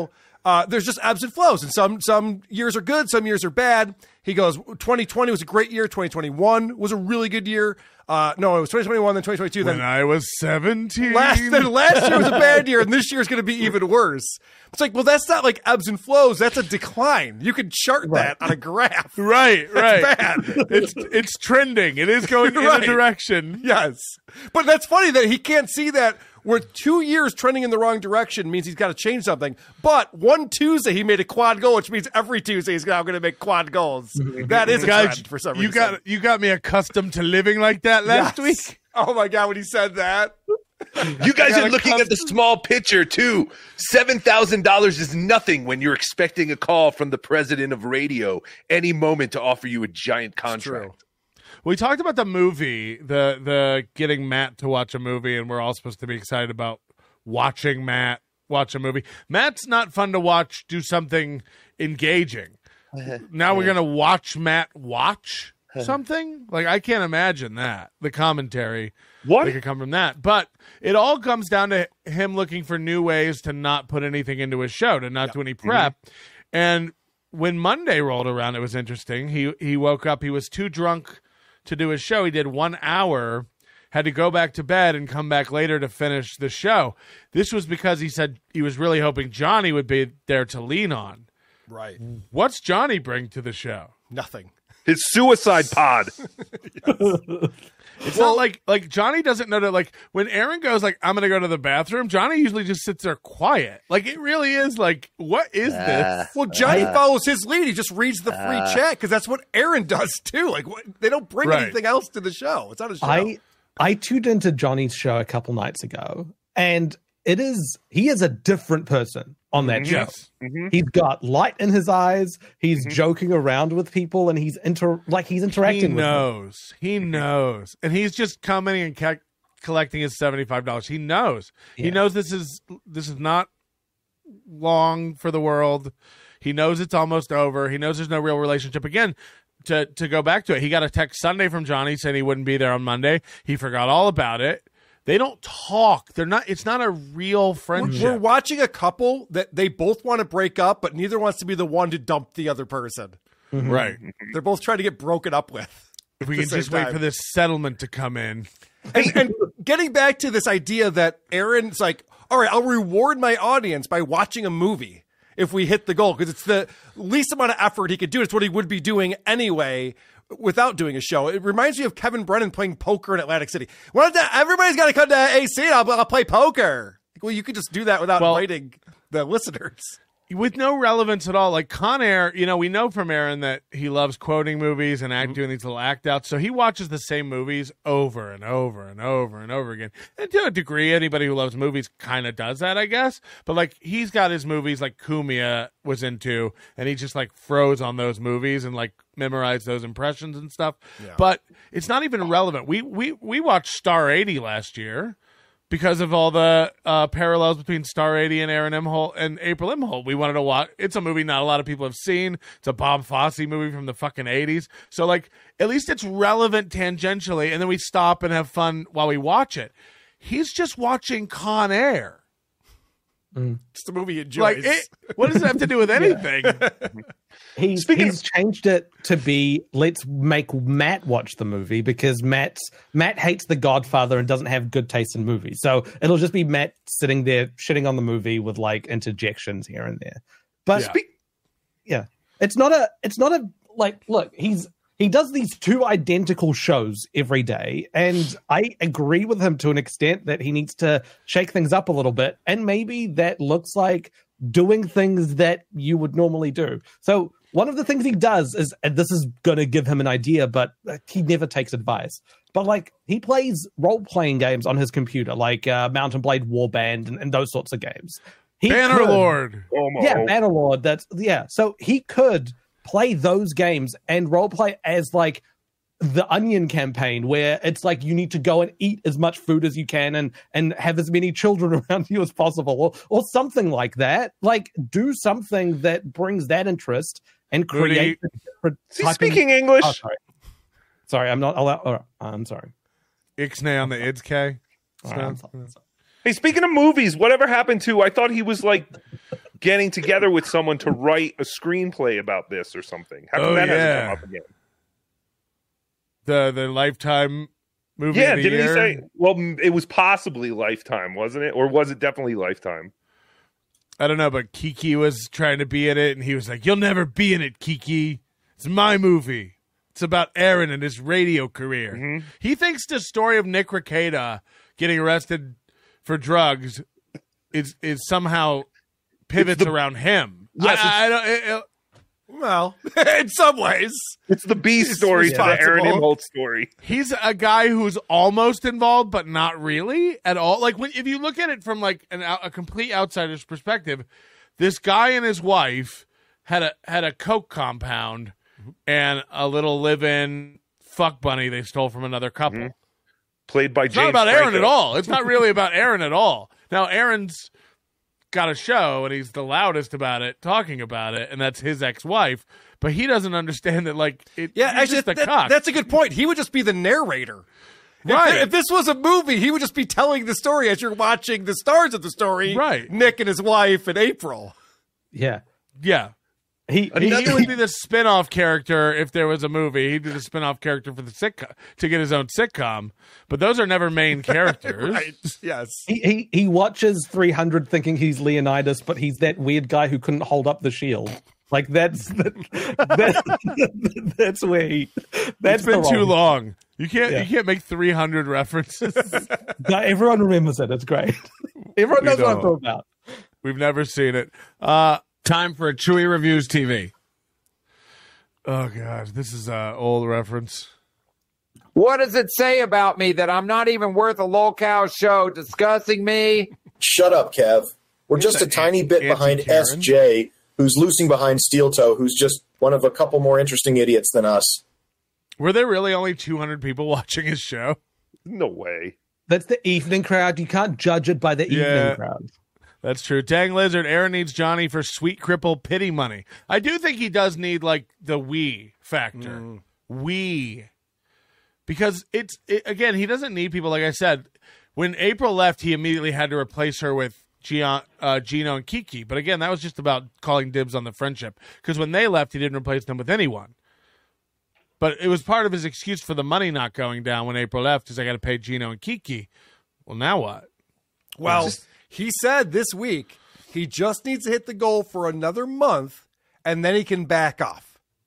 uh, there's just ebbs and flows, and some some years are good, some years are bad. He goes, twenty twenty was a great year. twenty twenty-one was a really good year. Uh, no, it was twenty twenty-one, then twenty twenty-two. When then I was seventeen. Last, then last year was a bad year, and this year is going to be even worse. It's like, well, that's not like ebbs and flows. That's a decline. You can chart Right. that on a graph. Right, right. That's bad. It's it's trending. It is going in Right. a direction. Yes. But that's funny that he can't see that where two years trending in the wrong direction means he's got to change something. But one Tuesday he made a quad goal, which means every Tuesday he's now going to make quad goals. That is a Guys, trend for some you reason. got you got me accustomed to living like that last Yes. week. Oh my God, when he said that. You guys I got are looking at the accustomed- small picture, too. seven thousand dollars is nothing when you're expecting a call from the president of radio any moment to offer you a giant contract. We talked about the movie, the the getting Matt to watch a movie, and we're all supposed to be excited about watching Matt watch a movie. Matt's not fun to watch do something engaging. Now we're gonna watch Matt watch something? Like, I can't imagine that. The commentary what that could come from that. But it all comes down to him looking for new ways to not put anything into his show, to not do any prep. And when Monday rolled around, it was interesting. He he woke up, he was too drunk to do his show. He did one hour, had to go back to bed and come back later to finish the show. This was because he said he was really hoping Johnny would be there to lean on. Right. What's Johnny bring to the show? Nothing. His suicide pod. It's not like like Johnny doesn't know that, like, when Aaron goes like, I'm gonna go to the bathroom, Johnny usually just sits there quiet. Like, it really is like, what is this? Well, Johnny Uh, follows his lead. He just reads the free Uh, chat because that's what Aaron does too. Like, what, they don't bring Right. anything else to the show. It's not a show. I I tuned into Johnny's show a couple nights ago, and it is he is a different person on that show. Yes. Mm-hmm. He's got light in his eyes. He's joking around with people, and he's inter like he's interacting. He with them. knows. He knows. And he's just coming and ca- collecting his seventy-five dollars. He knows. He Yeah. knows this is this is not long for the world. He knows it's almost over. He knows there's no real relationship. Again, to to go back to it, he got a text Sunday from Johnny saying he wouldn't be there on Monday. He forgot all about it. They don't talk. They're not. It's not a real We're, friendship. we're watching a couple that they both want to break up, but neither wants to be the one to dump the other person. Right. They're both trying to get broken up with. If we at can the just same wait time. for this settlement to come in. And, and getting back to this idea that Aaron's like, all right, I'll reward my audience by watching a movie if we hit the goal, because it's the least amount of effort he could do. It's what he would be doing anyway without doing a show. It reminds me of Kevin Brennan playing poker in Atlantic City. Well, everybody's got to come to A C and I'll, I'll play poker. Well, you could just do that without Well- inviting the listeners. With no relevance at all. Like Con Air, you know, we know from Aaron that he loves quoting movies and act, doing these little act outs. So he watches the same movies over and over and over and over again. And to a degree, anybody who loves movies kind of does that, I guess. But like, he's got his movies like Kumia was into, and he just like froze on those movies and like memorized those impressions and stuff. Yeah. But it's not even relevant. We we we watched Star eighty last year. Because of all the uh, parallels between Star eighty and Aaron Imholt and April Imholt, we wanted to watch. It's a movie not a lot of people have seen. It's a Bob Fosse movie from the fucking eighties. So, like, at least it's relevant tangentially, and then we stop and have fun while we watch it. He's just watching Con Air. It's the movie he enjoys. Like, it, what does it have to do with anything? He's, Speaking he's changed it to be let's make Matt watch the movie because Matt's Matt hates The Godfather and doesn't have good taste in movies. So it'll just be Matt sitting there shitting on the movie with like interjections here and there. But Yeah. yeah, it's not a it's not a like look, he's he does these two identical shows every day, and I agree with him to an extent that he needs to shake things up a little bit, and maybe that looks like doing things that you would normally do. So one of the things he does is, and this is going to give him an idea, but he never takes advice. But like he plays role-playing games on his computer, like uh, Mountain Blade Warband and, and those sorts of games. He could- Bannerlord. yeah, Bannerlord. That's yeah. So he could play those games and role play as like the Onion campaign, where it's like you need to go and eat as much food as you can and and have as many children around you as possible, or or something like that. Like do something that brings that interest and create. a different Is he type of- speaking English? Oh, sorry. sorry, I'm not allowed. Oh, I'm sorry. Ixnay on the I D S K. All right, I'm sorry. Hey, speaking of movies, whatever happened to? I thought he was like getting together with someone to write a screenplay about this or something. How come Oh, that yeah. hasn't come up again? The the Lifetime movie Yeah, of the didn't year. he say? Well, m- it was possibly Lifetime, wasn't it? Or was it definitely Lifetime? I don't know, but Kiki was trying to be in it, and he was like, "You'll never be in it, Kiki. It's my movie. It's about Aaron and his radio career." Mm-hmm. He thinks the story of Nick Rekieta getting arrested for drugs is is somehow pivots the- around him. Yes, I, I, I don't. It, it- Well, in some ways, it's the B story to the Aaron Imholt story. He's a guy who's almost involved, but not really at all. Like when, if you look at it from like an, out- a complete outsider's perspective, this guy and his wife had a had a coke compound and a little live-in fuck bunny they stole from another couple. Mm-hmm. Played by It's James not about Aaron Franco. at all. It's not really about Aaron at all. Now Aaron's got a show and he's the loudest about it, talking about it, and that's his ex-wife. But he doesn't understand that, like, it, yeah, he's actually, just a that- cock. that's a good point. He would just be the narrator. If- Right. If, this was a movie, he would just be telling the story as you're watching the stars of the story. Right. Nick and his wife and April. Yeah. Yeah. He, He, he- he would be the spin-off character if there was a movie. He'd be the spin-off character for the sitcom to get his own sitcom. But those are never main characters. Right. Yes. He, he he watches three hundred thinking he's Leonidas, but he's that weird guy who couldn't hold up the shield. Like that's that, that's where he. That's It's been the too wrong- long. You can't Yeah. you can't make three hundred references. No, everyone remembers it. It's great. Everyone We knows what I'm don't. talking about. We've never seen it. Uh, Time for a Chewy Reviews T V. oh god, this is an old reference. What does it say about me that I'm not even worth a lolcow show discussing me? Shut up, Kev. We're It's just a an tiny bit behind S J, who's loosing behind Steel Toe, who's just one of a couple more interesting idiots than us. Were there really only two hundred people watching his show? No way. That's the evening crowd. You can't judge it by the evening Yeah. crowd. That's true. Dang Lizard, Aaron needs Johnny for sweet cripple pity money. I do think he does need like the we factor. Mm. We. Because it's, it, again, he doesn't need people. Like I said, when April left, he immediately had to replace her with Gian, uh, Gino and Kiki. But again, that was just about calling dibs on the friendship. Because when they left, he didn't replace them with anyone. But it was part of his excuse for the money not going down when April left, is I got to pay Gino and Kiki. Well, now what? Well, he said this week he just needs to hit the goal for another month, and then he can back off.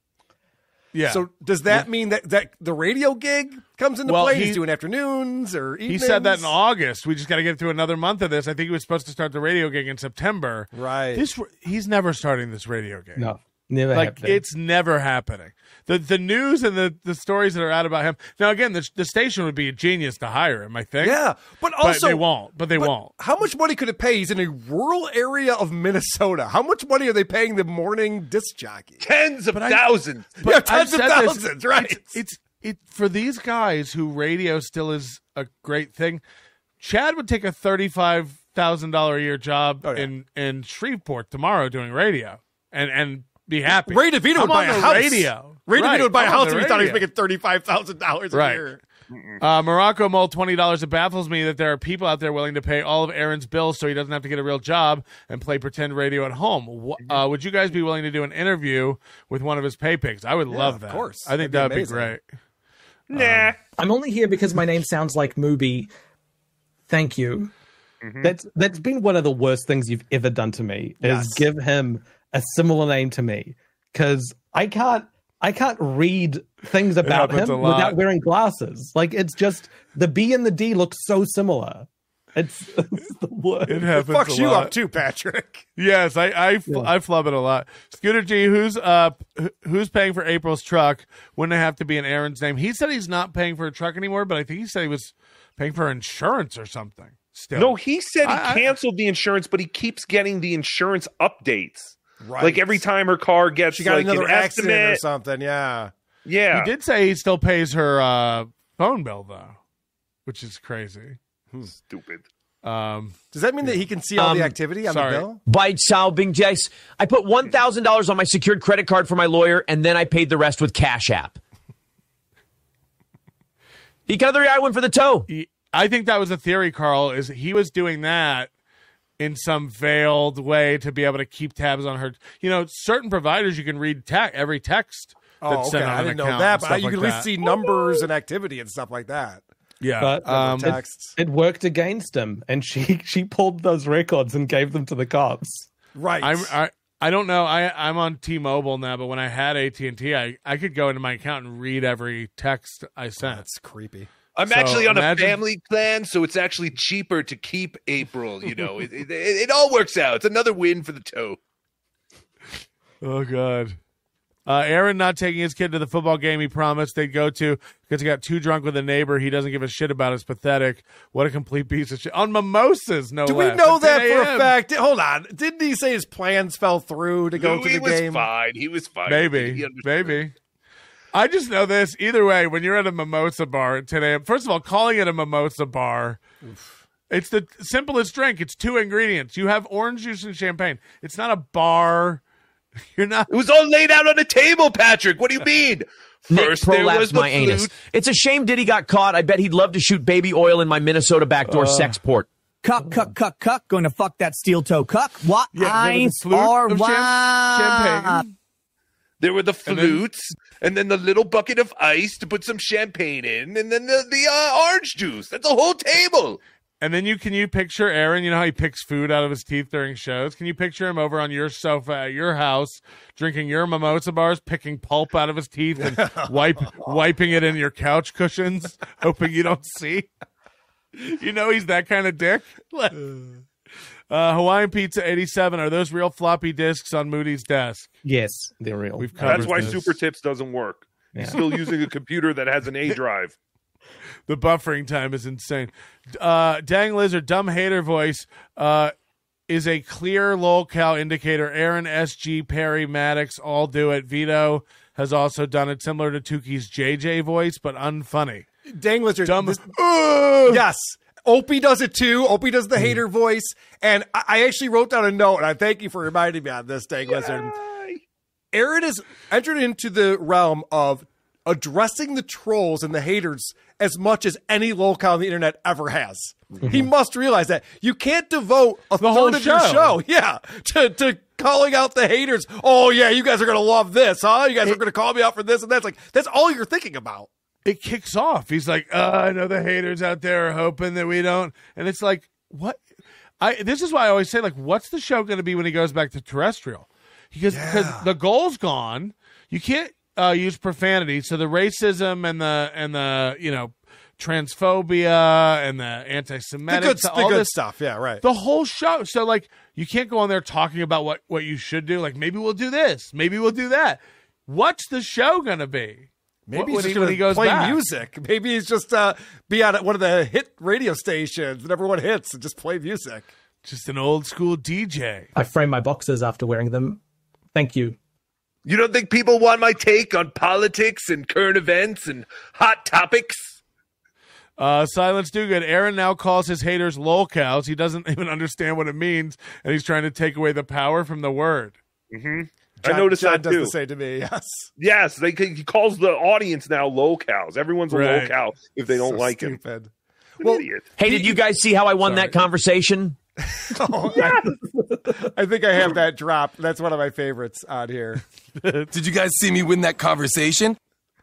Yeah. So does that Yeah. mean that, that the radio gig comes into Well, play? he- He's doing afternoons or He evenings? said that in August. We just got to get through another month of this. I think he was supposed to start the radio gig in September. Right. This he's never starting this radio gig. No, never like happening. it's never happening. The the news and the, the stories that are out about him. Now again, the the station would be a genius to hire him. I think. Yeah, but also they won't. But they won't. How much money could it pay? He's in a rural area of Minnesota. How much money are they paying the morning disc jockey? Tens of But I- thousands. But Yeah, I've tens of said this, thousands, right? It's, it's it for these guys who radio still is a great thing. Chad would take a thirty-five thousand dollar a year job in in Shreveport tomorrow doing radio, and and be happy. Ray DeVito I'm would buy on a the house. radio. Ray Right, DeVito would buy a I'm on house the if he thought he was radio. making thirty-five thousand dollars a Right. year. Uh, Morocco Mole, twenty dollars. It baffles me that there are people out there willing to pay all of Aaron's bills so he doesn't have to get a real job and play pretend radio at home. Wh- Uh, would you guys be willing to do an interview with one of his pay pigs? I would Yeah, love of that. course. I think That'd that be would be amazing. great. Nah. I'm only here because my name sounds like Mubi. Thank you. That's that's been one of the worst things you've ever done to me. Is Yes. give him a similar name to me, because I can't I can't read things about happens him a lot. without wearing glasses. Like it's just the B and the D look so similar. It's, it's the worst. It happens fucks a you lot. up too, Patrick. Yes, I I, fl- I flub it a lot. Scooter G, who's uh wh- who's paying for April's truck? Wouldn't it have to be in Aaron's name? He said he's not paying for a truck anymore, but I think he said he was paying for insurance or something. Still, No, he said he I- I- canceled the insurance, but he keeps getting the insurance updates. Right. Like every time her car gets She got like another an accident or estimate. something. Yeah. Yeah. He did say he still pays her uh, phone bill though, which is crazy. Stupid. Um, Does that mean that he can see all Um, the activity on sorry. the bill? By Sal Bing Jace, I put one thousand dollars on my secured credit card for my lawyer, and then I paid the rest with Cash App. He got the other guy went for the toe. he- I think that was a theory, Carl. Is he was doing that in some veiled way to be able to keep tabs on her. You know, certain providers you can read te- every text. Oh, that's okay. sent on I an didn't know account that, and but stuff you like can at least that. see numbers and activity and stuff like that. Yeah, But um, it, it worked against him, and she she pulled those records and gave them to the cops. Right. I'm, I I don't know. I I'm on T-Mobile now, but when I had A T and T, I I could go into my account and read every text I sent. That's creepy. I'm So actually on imagine- a family plan, so it's actually cheaper to keep April. You know, it, it, it, it all works out. It's another win for the toe. Oh God. Uh, Aaron not taking his kid to the football game he promised they'd go to because he got too drunk with a neighbor he doesn't give a shit about. Is pathetic. What a complete piece of shit. On mimosas, no Do we less. know At that ten for a m. a fact? Hold on. Didn't he say his plans fell through to go Louis to the was game? fine. He was fine. Maybe, He understood. maybe. I just know this. Either way, when you're at a mimosa bar at ten a m, first of all, calling it a mimosa bar, it's the simplest drink. It's two ingredients. You have orange juice and champagne. It's not a bar. You're not. It was all laid out on a table, Patrick. What do you mean? Nick First there was prolapsed the my anus. flute. It's a shame Diddy got caught. I bet he'd love to shoot baby oil in my Minnesota backdoor Uh. sex port. Cuck, cuck, cuck, cuck. Going to fuck that steel toe cuck. What? Yeah, there was a I flute or of cham- what? champagne. There were the And then- flutes, and then, the little bucket of ice to put some champagne in, and then the, the uh, orange juice. That's a whole table. And then you can you picture Aaron, you know how he picks food out of his teeth during shows? Can you picture him over on your sofa at your house, drinking your mimosa bars, picking pulp out of his teeth and wipe wiping it in your couch cushions, hoping you don't see? You know he's that kind of dick. uh, Hawaiian Pizza eighty-seven, are those real floppy disks on Moody's desk? Yes, they're real. We've covered That's why this. Super Tips doesn't work. He's still using a computer that has an A drive. The buffering time is insane. Uh, Dang Lizard, dumb hater voice uh, is a clear lolcow indicator. Aaron, S G, Perry, Maddox all do it. Vito has also done it, similar to Tuki's J J voice, but unfunny. Dang Lizard. Dumb. This, yes. Opie does it too. Opie does the hater voice. And I, I actually wrote down a note, and I thank you for reminding me on this, Dang Lizard. Aaron has entered into the realm of addressing the trolls and the haters as much as any lolcow on the internet ever has. Mm-hmm. He must realize that you can't devote a The third whole of your show. show, yeah, to, to calling out the haters. Oh yeah, you guys are gonna love this, huh? You guys are gonna call me out for this and that's like that's all you're thinking about. It kicks off. He's like, uh, I know the haters out there are hoping that we don't. And it's like, what? I. This is why I always say, like, what's the show going to be when he goes back to terrestrial? Because because the goal's gone. You can't uh, use profanity. So the racism and the and the you know transphobia and the anti-Semitic, The good, so the all good this stuff, yeah, right. the whole show. So like, you can't go on there talking about what what you should do. Like, maybe we'll do this. Maybe we'll do that. What's the show going to be? Maybe What- he's when just he- going when he to goes play back? music. Maybe he's just uh, be on one of the hit radio stations that everyone hits and just play music. Just an old school D J. I frame my boxers after wearing them. Thank you. You don't think people want my take on politics and current events and hot topics? Uh, Silence Do Good. Aaron now calls his haters lolcows. He doesn't even understand what it means, and he's trying to take away the power from the word. Mm-hmm. John, I noticed John that does too. the same to me. Yes. Yes, they he calls the audience now locals. Everyone's a Right. local if they don't So like him. stupid. An Well, idiot. Hey, did you guys see how I won that conversation? Oh, I, I think I have that drop. That's one of my favorites on here. Did you guys see me win that conversation?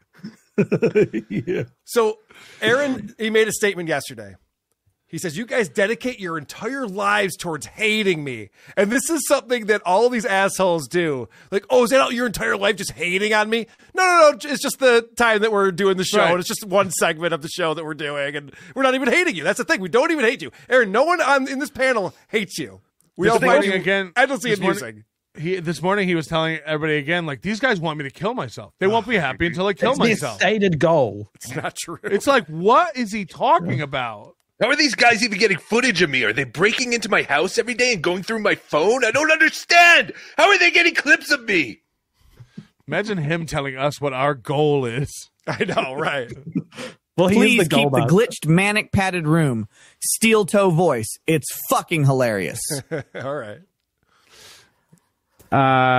Yeah. So, Aaron, he made a statement yesterday. He says, you guys dedicate your entire lives towards hating me. And this is something that all of these assholes do. Like, oh, is that your entire life just hating on me? No, no, no. It's just the time that we're doing the show. Right. And it's just one segment of the show that we're doing. And we're not even hating you. That's the thing. We don't even hate you. Aaron, no one on in this panel hates you. We This all find morning you again. endlessly this morning- amusing. He this morning he was telling everybody again, like, these guys want me to kill myself. They won't be happy until I kill It's their myself. stated goal. It's not true. It's like, what is he talking about? How are these guys even getting footage of me? Are they breaking into my house every day and going through my phone? I don't understand. How are they getting clips of me? Imagine him telling us what our goal is. I know, right? Well, he Please is the keep the goalmouth. glitched, manic padded room. Steel toe voice. It's fucking hilarious. All right. Uh,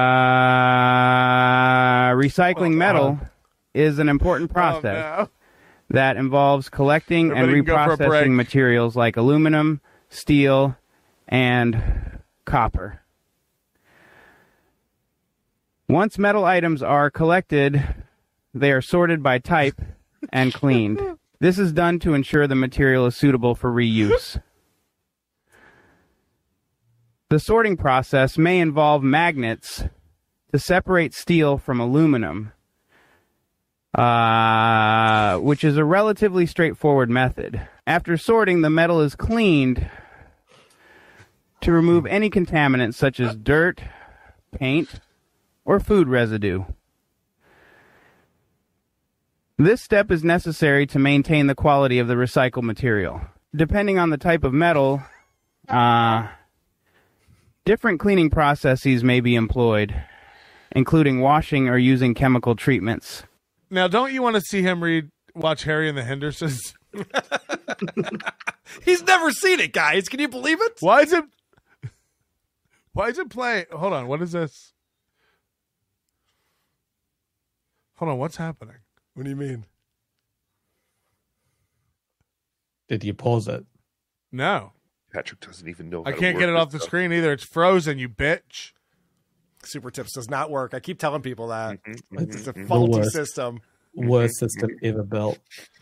recycling metal is an important process Oh, no. that involves collecting Everybody and can go for a break. reprocessing materials like aluminum, steel, and copper. Once metal items are collected, they are sorted by type and cleaned. This is done to ensure the material is suitable for reuse. The sorting process may involve magnets to separate steel from aluminum, uh, which is a relatively straightforward method. After sorting, the metal is cleaned to remove any contaminants such as dirt, paint, or food residue. This step is necessary to maintain the quality of the recycled material. Depending on the type of metal, uh, different cleaning processes may be employed, including washing or using chemical treatments. Now, don't you want to see him read, watch Harry and the Hendersons? He's never seen it, guys. Can you believe it? Why is it? Why is it playing? Hold on. What is this? Hold on. What's happening? What do you mean? Did you pause it? No. Patrick doesn't even know. How I can't to get it work off the this screen either. It's frozen, you bitch. Super Tips does not work. I keep telling people that. Mm-hmm, It's a The faulty worst. system. Worst system ever built.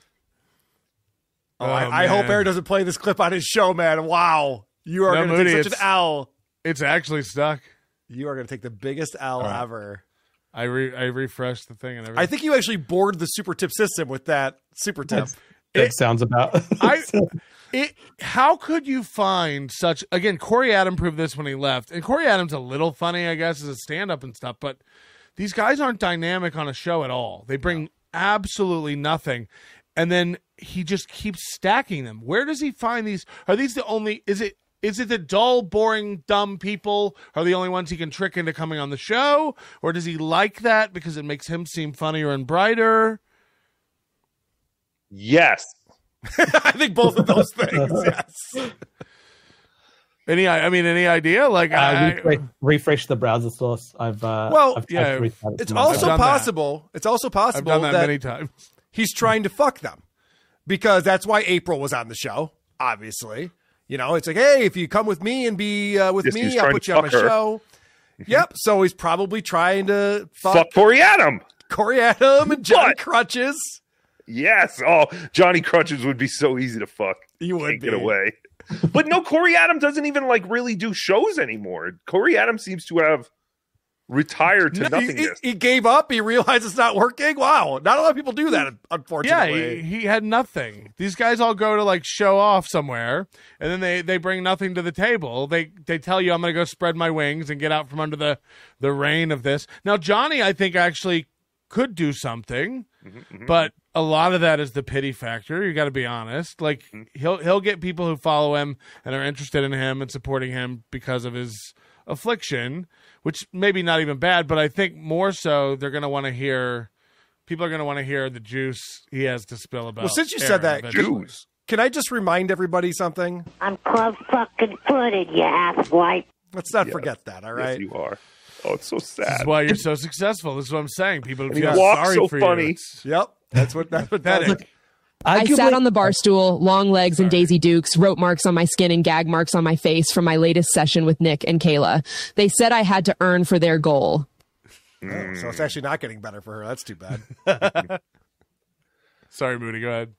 Oh, Oh, I, I hope man. Aaron doesn't play this clip on his show, man. Wow. You are No, going to Moody, take such an it's- L. It's actually stuck. You are going to take the biggest L All right. ever. I re- I refreshed the thing and everything. I think you actually bored the Super Tip system with that Super Tip. That sounds about. I, it, how could you find such, again, Corey Adam proved this when he left, and Corey Adam's a little funny, I guess, as a stand-up and stuff, but these guys aren't dynamic on a show at all. They bring absolutely nothing, and then he just keeps stacking them. Where does he find these? Are these the only, is it, is it the dull, boring, dumb people are the only ones he can trick into coming on the show, or does he like that because it makes him seem funnier and brighter? Yes. I think both of those things, yes. Any, I mean, any idea? Like, Uh, I, refresh, refresh the browser source. I've uh, Well, I've, yeah, I've restarted It's some of also them. done that. possible. It's also I've possible done that, that many times. he's trying to fuck them because that's why April was on the show. Obviously, you know, it's like, hey, if you come with me and be uh, with Yes, he's me, I'll trying put to you on my fuck her. show. Yep. So he's probably trying to fuck, Fuck Corey Adam. Corey Adam and Johnny What? Crutches. Yes. Oh, Johnny Crutches would be so easy to fuck. You would Can't be. get away. But no, Corey Adam doesn't even like really do shows anymore. Corey Adam seems to have retired to No, he, nothingness. he- he gave up. He realized it's not working. Wow. Not a lot of people do that, Yeah, unfortunately. he, he had nothing. These guys all go to like show off somewhere, and then they, they bring nothing to the table. They they tell you, I'm going to go spread my wings and get out from under the, the reign of this. Now, Johnny, I think, actually could do something, Mm-hmm, but a lot of that is the pity factor. You got to be honest. Like he'll he'll get people who follow him and are interested in him and supporting him because of his affliction, which maybe not even bad, but I think more so they're going to want to hear. People are going to want to hear the juice he has to spill about. Well, since you Aaron said that, eventually. Juice. Can I just remind everybody something? I'm club fucking footed, you asswipe. Let's not Yes. forget that, all Yes, right? you are. Oh, it's so This sad. is why you're so successful. This is what I'm saying. People And he feel walks sorry so for funny. you. It's Yep. That's what that's what that is. pathetic. I Arguably- sat on the bar stool, long legs and Daisy Dukes, rope marks on my skin and gag marks on my face from my latest session with Nick and Kayla. They said I had to earn for their goal. Oh, so it's actually not getting better for her. That's too bad. Sorry, Moody. Go ahead.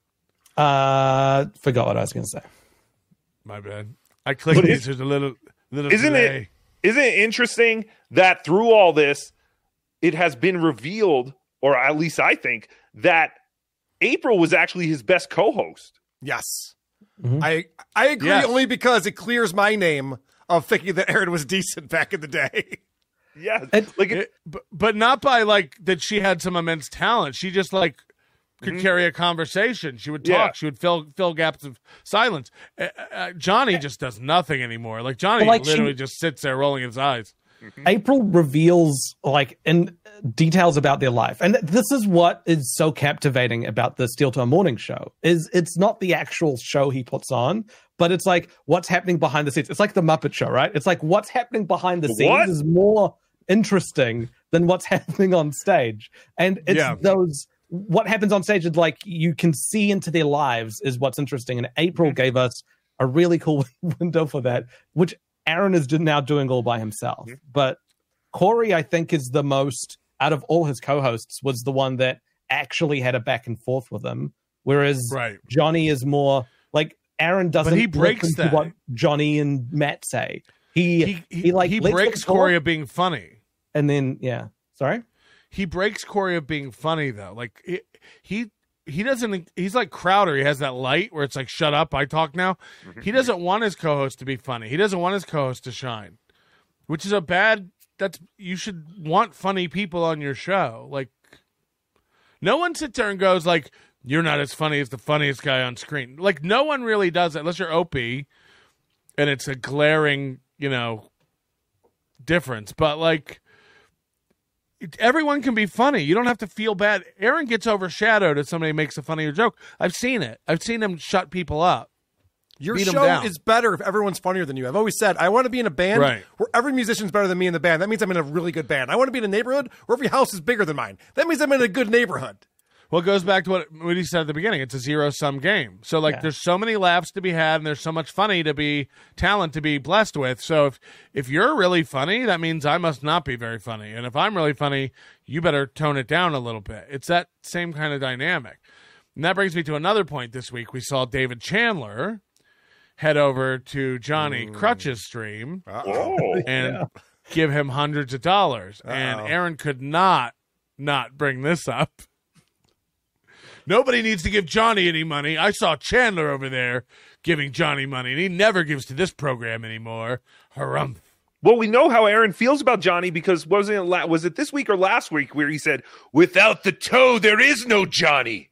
Uh, forgot what I was going to say. My bad. I clicked But these. is- There's a little, little Isn't delay. it isn't it interesting that through all this, it has been revealed, or at least I think, that April was actually his best co-host. Yes. Mm-hmm. I I agree Yes. only because it clears my name of thinking that Aaron was decent back in the day. Yeah, It- like it, It- but, but not by like that she had some immense talent. She just like could carry a conversation. She would talk. Yeah. She would fill fill gaps of silence. Uh, uh, Johnny just does nothing anymore. Like Johnny Well, like, she- literally just sits there rolling his eyes. April reveals like in details about their life, and this is what is so captivating about the Steel Toe Morning Show. Is it's not the actual show he puts on, but it's like what's happening behind the scenes. It's like the Muppet Show, right? It's like what's happening behind the scenes What? is more interesting than what's happening on stage, and it's Yeah. those. What happens on stage is like you can see into their lives is what's interesting, and April gave us a really cool window for that, which Aaron is now doing all by himself. Mm-hmm. But Corey, I think, is the most, out of all his co-hosts, was the one that actually had a back and forth with him. Whereas right. Johnny is more like Aaron doesn't. But he breaks listen that. to what Johnny and Matt say. He he, he, he like he lets breaks them talk, Corey of being funny, and then yeah, sorry. He breaks Corey of being funny though. Like he he, he doesn't. He's like Crowder. He has that light where it's like, "Shut up, I talk now." He doesn't want his co-host to be funny. He doesn't want his co-host to shine, which is a bad. That's you should want funny people on your show. Like no one sits there and goes like, "You're not as funny as the funniest guy on screen." Like no one really does it unless you're Opie, and it's a glaring, you know, difference. But like it, everyone can be funny. You don't have to feel bad. Aaron gets overshadowed if somebody makes a funnier joke. I've seen it. I've seen him shut people up. Your Beat 'em show down. is better if everyone's funnier than you. I've always said I want to be in a band Right. where every musician's better than me in the band. That means I'm in a really good band. I want to be in a neighborhood where every house is bigger than mine. That means I'm in a good neighborhood. Well, it goes back to what Moody said at the beginning. It's a zero-sum game. So, like, Yeah. there's so many laughs to be had, and there's so much funny to be, talent to be blessed with. So, if if you're really funny, that means I must not be very funny. And if I'm really funny, you better tone it down a little bit. It's that same kind of dynamic. And that brings me to another point this week. We saw David Chandler head over to Johnny Crutch's stream Uh-oh. and Yeah. give him hundreds of dollars. And Uh-oh. Aaron could not not bring this up. Nobody needs to give Johnny any money. I saw Chandler over there giving Johnny money, and he never gives to this program anymore. Harumph. Well, we know how Aaron feels about Johnny because wasn't it la- was it this week or last week where he said, "Without the toe, there is no Johnny."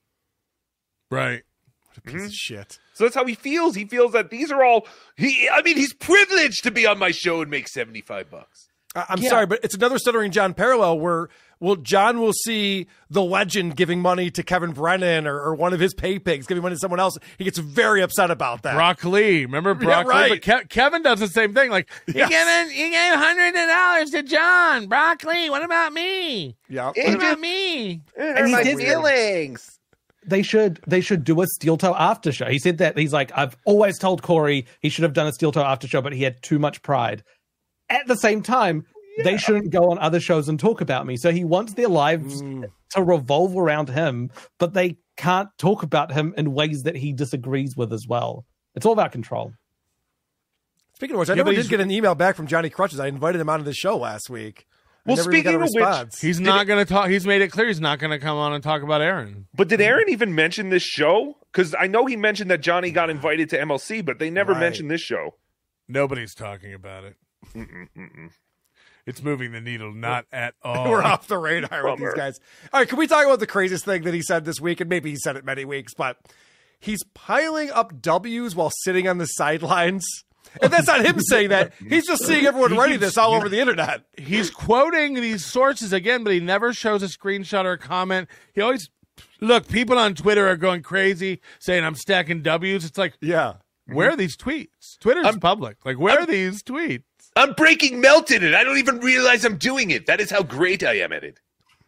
Right. What a piece of shit. So that's how he feels. He feels that these are all he. I mean, he's privileged to be on my show and make seventy-five bucks. I- I'm Yeah. sorry, but it's another Stuttering John parallel where, well, John will see the legend giving money to Kevin Brennan or, or one of his pay pigs giving money to someone else. He gets very upset about that. Brock Lee. Remember Brock Yeah, right. Lee? But Ke- Kevin does the same thing. Like, Yes. you gave, you gave hundreds of dollars to John. Brock Lee, what about me? Yeah. What about me? And he did- feelings. They should they should do a Steel Toe after show. He said that he's like, I've always told Corey he should have done a Steel Toe after show, but he had too much pride. At the same time, they shouldn't go on other shows and talk about me. So he wants their lives to revolve around him, but they can't talk about him in ways that he disagrees with as well. It's all about control. Speaking of which, I Yeah, never but did he's- get an email back from Johnny Crutches. I invited him onto the show last week. I Well, never even speaking got a of which, response. He's not going to talk. He's made it clear he's not going to come on and talk about Aaron. But did Aaron even mention this show? Because I know he mentioned that Johnny got invited to M L C, but they never Right. mentioned this show. Nobody's talking about it. Mm-mm, mm-mm. It's moving the needle not at all. We're off the radar with these guys. All right, can we talk about the craziest thing that he said this week? And maybe he said it many weeks, but he's piling up W's while sitting on the sidelines. And that's not him saying that. He's just seeing everyone He writing keeps- this all over the internet. He's quoting these sources again, but he never shows a screenshot or a comment. He always look. People on Twitter are going crazy saying I'm stacking W's. It's like, yeah, where are these tweets? Twitter's public. Like, where are these tweets? I'm breaking melted and I don't even realize I'm doing it. That is how great I am at it.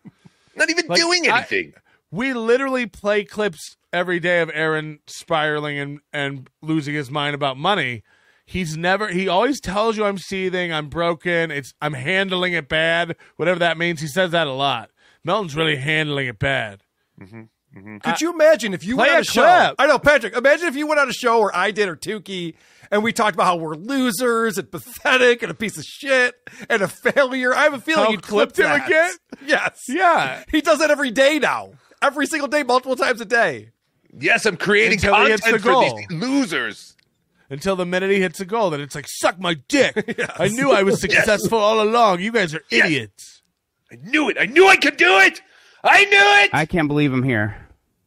Not even Like, doing I- anything. We literally play clips every day of Aaron spiraling and, and losing his mind about money. He's never, he always tells you I'm seething, I'm broken, it's I'm handling it bad, whatever that means. He says that a lot. Melton's really handling it bad. Mm-hmm. Mm-hmm. Could you imagine if you Play went on a a show? clip. I know, Patrick. Imagine if you went on a show where I did or Tukey, and we talked about how we're losers and pathetic and a piece of shit and a failure. I have a feeling How you'd clip clipped him that. again? Yes. Yeah. He does that every day now. Every single day, multiple times a day. Yes, I'm creating Until he hits content the for goal. these losers. Until the minute he hits a goal, then it's like, suck my dick. I knew I was successful all along. You guys are Yes. idiots. I knew it. I knew I could do it. I knew it. I can't believe I'm here.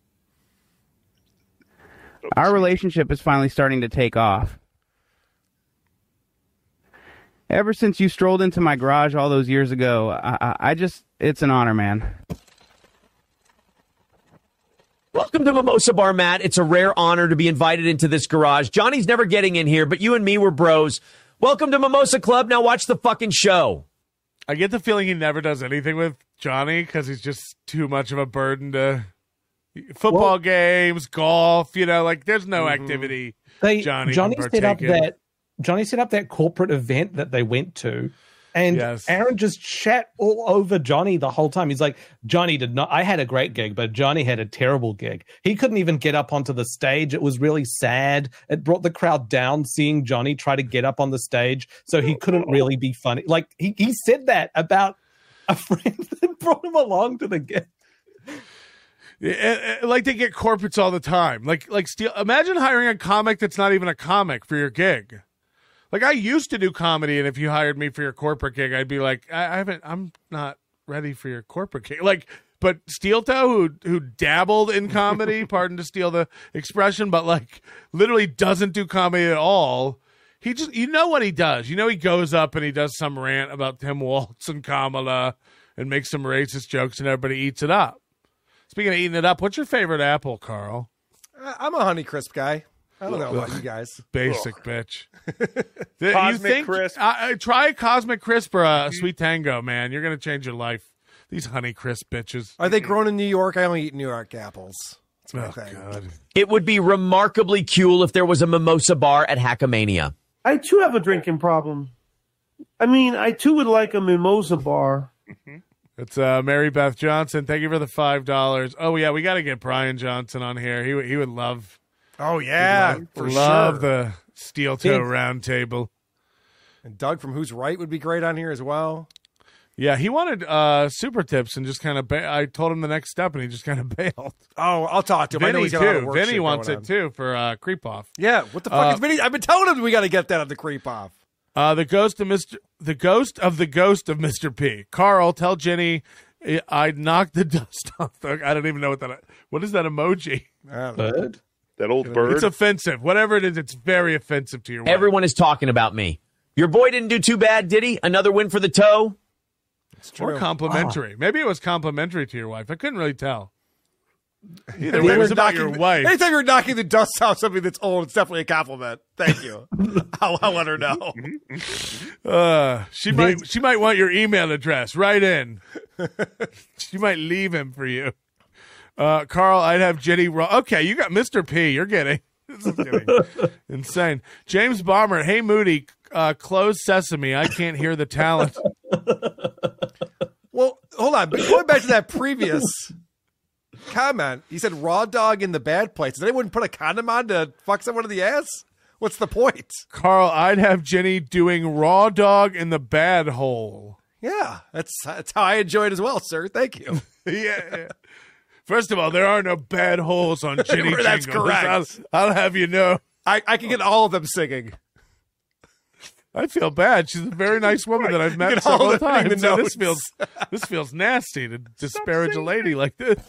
Our relationship is finally starting to take off. Ever since you strolled into my garage all those years ago, I, I, I just, it's an honor, man. Welcome to Mimosa Bar, Matt. It's a rare honor to be invited into this garage. Johnny's never getting in here, but you and me were bros. Welcome to Mimosa Club. Now watch the fucking show. I get the feeling he never does anything with Johnny because he's just too much of a burden to, Football Well- games, golf. You know, like there's no Mm-hmm. activity. They, Johnny, Johnny can set up partake in. that Johnny set up that corporate event that they went to, and Yes. Aaron just shat all over Johnny the whole time. He's like, Johnny did not. I had a great gig, but Johnny had a terrible gig. He couldn't even get up onto the stage. It was really sad. It brought the crowd down seeing Johnny try to get up on the stage, so he couldn't really be funny. Like he he said that about a friend that brought him along to the gig. Yeah, like they get corporates all the time. Like, like steal. Imagine hiring a comic that's not even a comic for your gig. Like I used to do comedy, and if you hired me for your corporate gig, I'd be like, I, I haven't. I'm not ready for your corporate gig. Like, but Steel Toe, who who dabbled in comedy, pardon to steal the expression, but like literally doesn't do comedy at all. He just, you know what he does. You know he goes up and he does some rant about Tim Waltz and Kamala, and makes some racist jokes, and everybody eats it up. Speaking of eating it up, what's your favorite apple, Carl? I- I'm a Honey Crisp guy. I don't know about you guys. Basic bitch. The- Cosmic you think, Crisp. Uh, uh, try a Cosmic Crisp or a Sweet Tango, man. You're going to change your life. These Honey Crisp bitches. Are they grown in New York? I only eat New York apples. That's my Oh, thing. God. It would be remarkably cool if there was a mimosa bar at Hackamania. I too have a drinking problem. I mean, I too would like a mimosa bar. It's uh, Mary Beth Johnson. Thank you for the five dollars. Oh, yeah, we got to get Brian Johnson on here. He, would- he would love, Oh yeah, love, for love sure. the Steel Toe Round Table. And Doug from Who's Right would be great on here as well. Yeah, he wanted uh, super tips and just kind of. Ba- I told him the next step, and he just kind of bailed. Oh, I'll talk to him. I know Vinny he's got a lot of too. work Vinny shit wants going it on. too for uh, Creep Off. Yeah, what the fuck Uh, is Vinny? I've been telling him we got to get that on the Creep Off. Uh, the ghost of Mister The ghost of the ghost of Mister P. Carl, tell Jenny I- I'd knock the dust off. The, I don't even know what that. What is that emoji? Bird? That old bird. It's offensive. Whatever it is, it's very offensive to your wife. Everyone is talking about me. Your boy didn't do too bad, did he? Another win for the toe? Or complimentary. Maybe it was complimentary to your wife. I couldn't really tell. Either If way, you it were was about knocking- your wife. Anytime you're knocking the dust off something that's old, it's definitely a compliment. Thank you. I'll, I'll let her know. Uh, she might. She might want your email address. Right in. She might leave him for you. Uh, Carl, I'd have Jenny. Ro- okay, you got Mister P. You're getting. This is getting insane. James Bomber. Hey, Moody. Uh, close sesame. I can't hear the talent. Well, hold on. But going back to that previous comment, he said raw dog in the bad place. Did anyone put a condom on to fuck someone in the ass? What's the point? Carl, I'd have Jenny doing raw dog in the bad hole. Yeah, that's that's how I enjoy it as well, sir. Thank you. yeah, yeah. First of all, there are no bad holes on Jenny That's Jingles. correct. I'll, I'll have you know. I, I can get all of them singing. I feel bad. She's a very nice woman that I've You met get all several of them in times. the So this notes. feels this feels nasty to disparage a lady like this.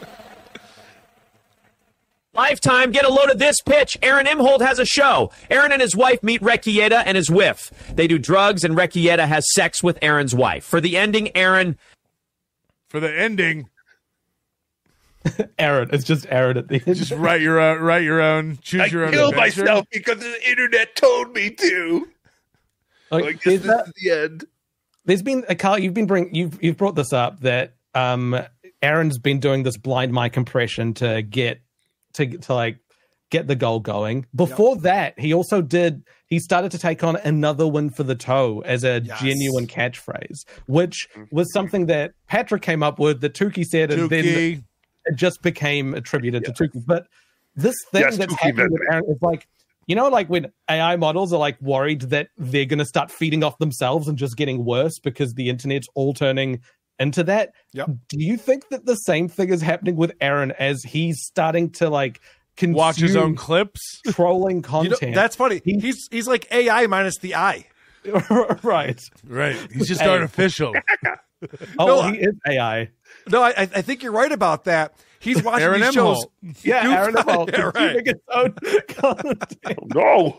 Lifetime, get a load of this pitch. Aaron Imholt has a show. Aaron and his wife meet Rekieta and his whiff. They do drugs, and Rekieta has sex with Aaron's wife. For the ending, Aaron... For the ending... Aaron. It's just Aaron at the end. Just write your own, write your own, choose I your own killed adventure. myself because the internet told me to. Like, I guess there's this that- is the end. There's been a Carl. You've been bring you've you've brought this up that um Aaron's been doing this blind mic impression to get to to like get the goal going. Before that, he also did. He started to take on another win for the toe as a Yes. genuine catchphrase, which was something that Patrick came up with. That Tukey said, and then Tukey. it just became attributed to Tukey. But this thing Yes, that's Tukey happening with meant it. Aaron is like. You know, like when A I models are like worried that they're going to start feeding off themselves and just getting worse because the internet's all turning into that. Yep. Do you think that the same thing is happening with Aaron as he's starting to like consume Watch his own clips. trolling You content? know, that's funny. He's he's like A I minus the I. right. Right. He's just Hey. artificial. Oh, No, he is A I. No, I I think you're right about that. He's watching Aaron these shows. Imholt. Yeah, Goof- Aaron Imholt Yeah, right. consuming his own content. No.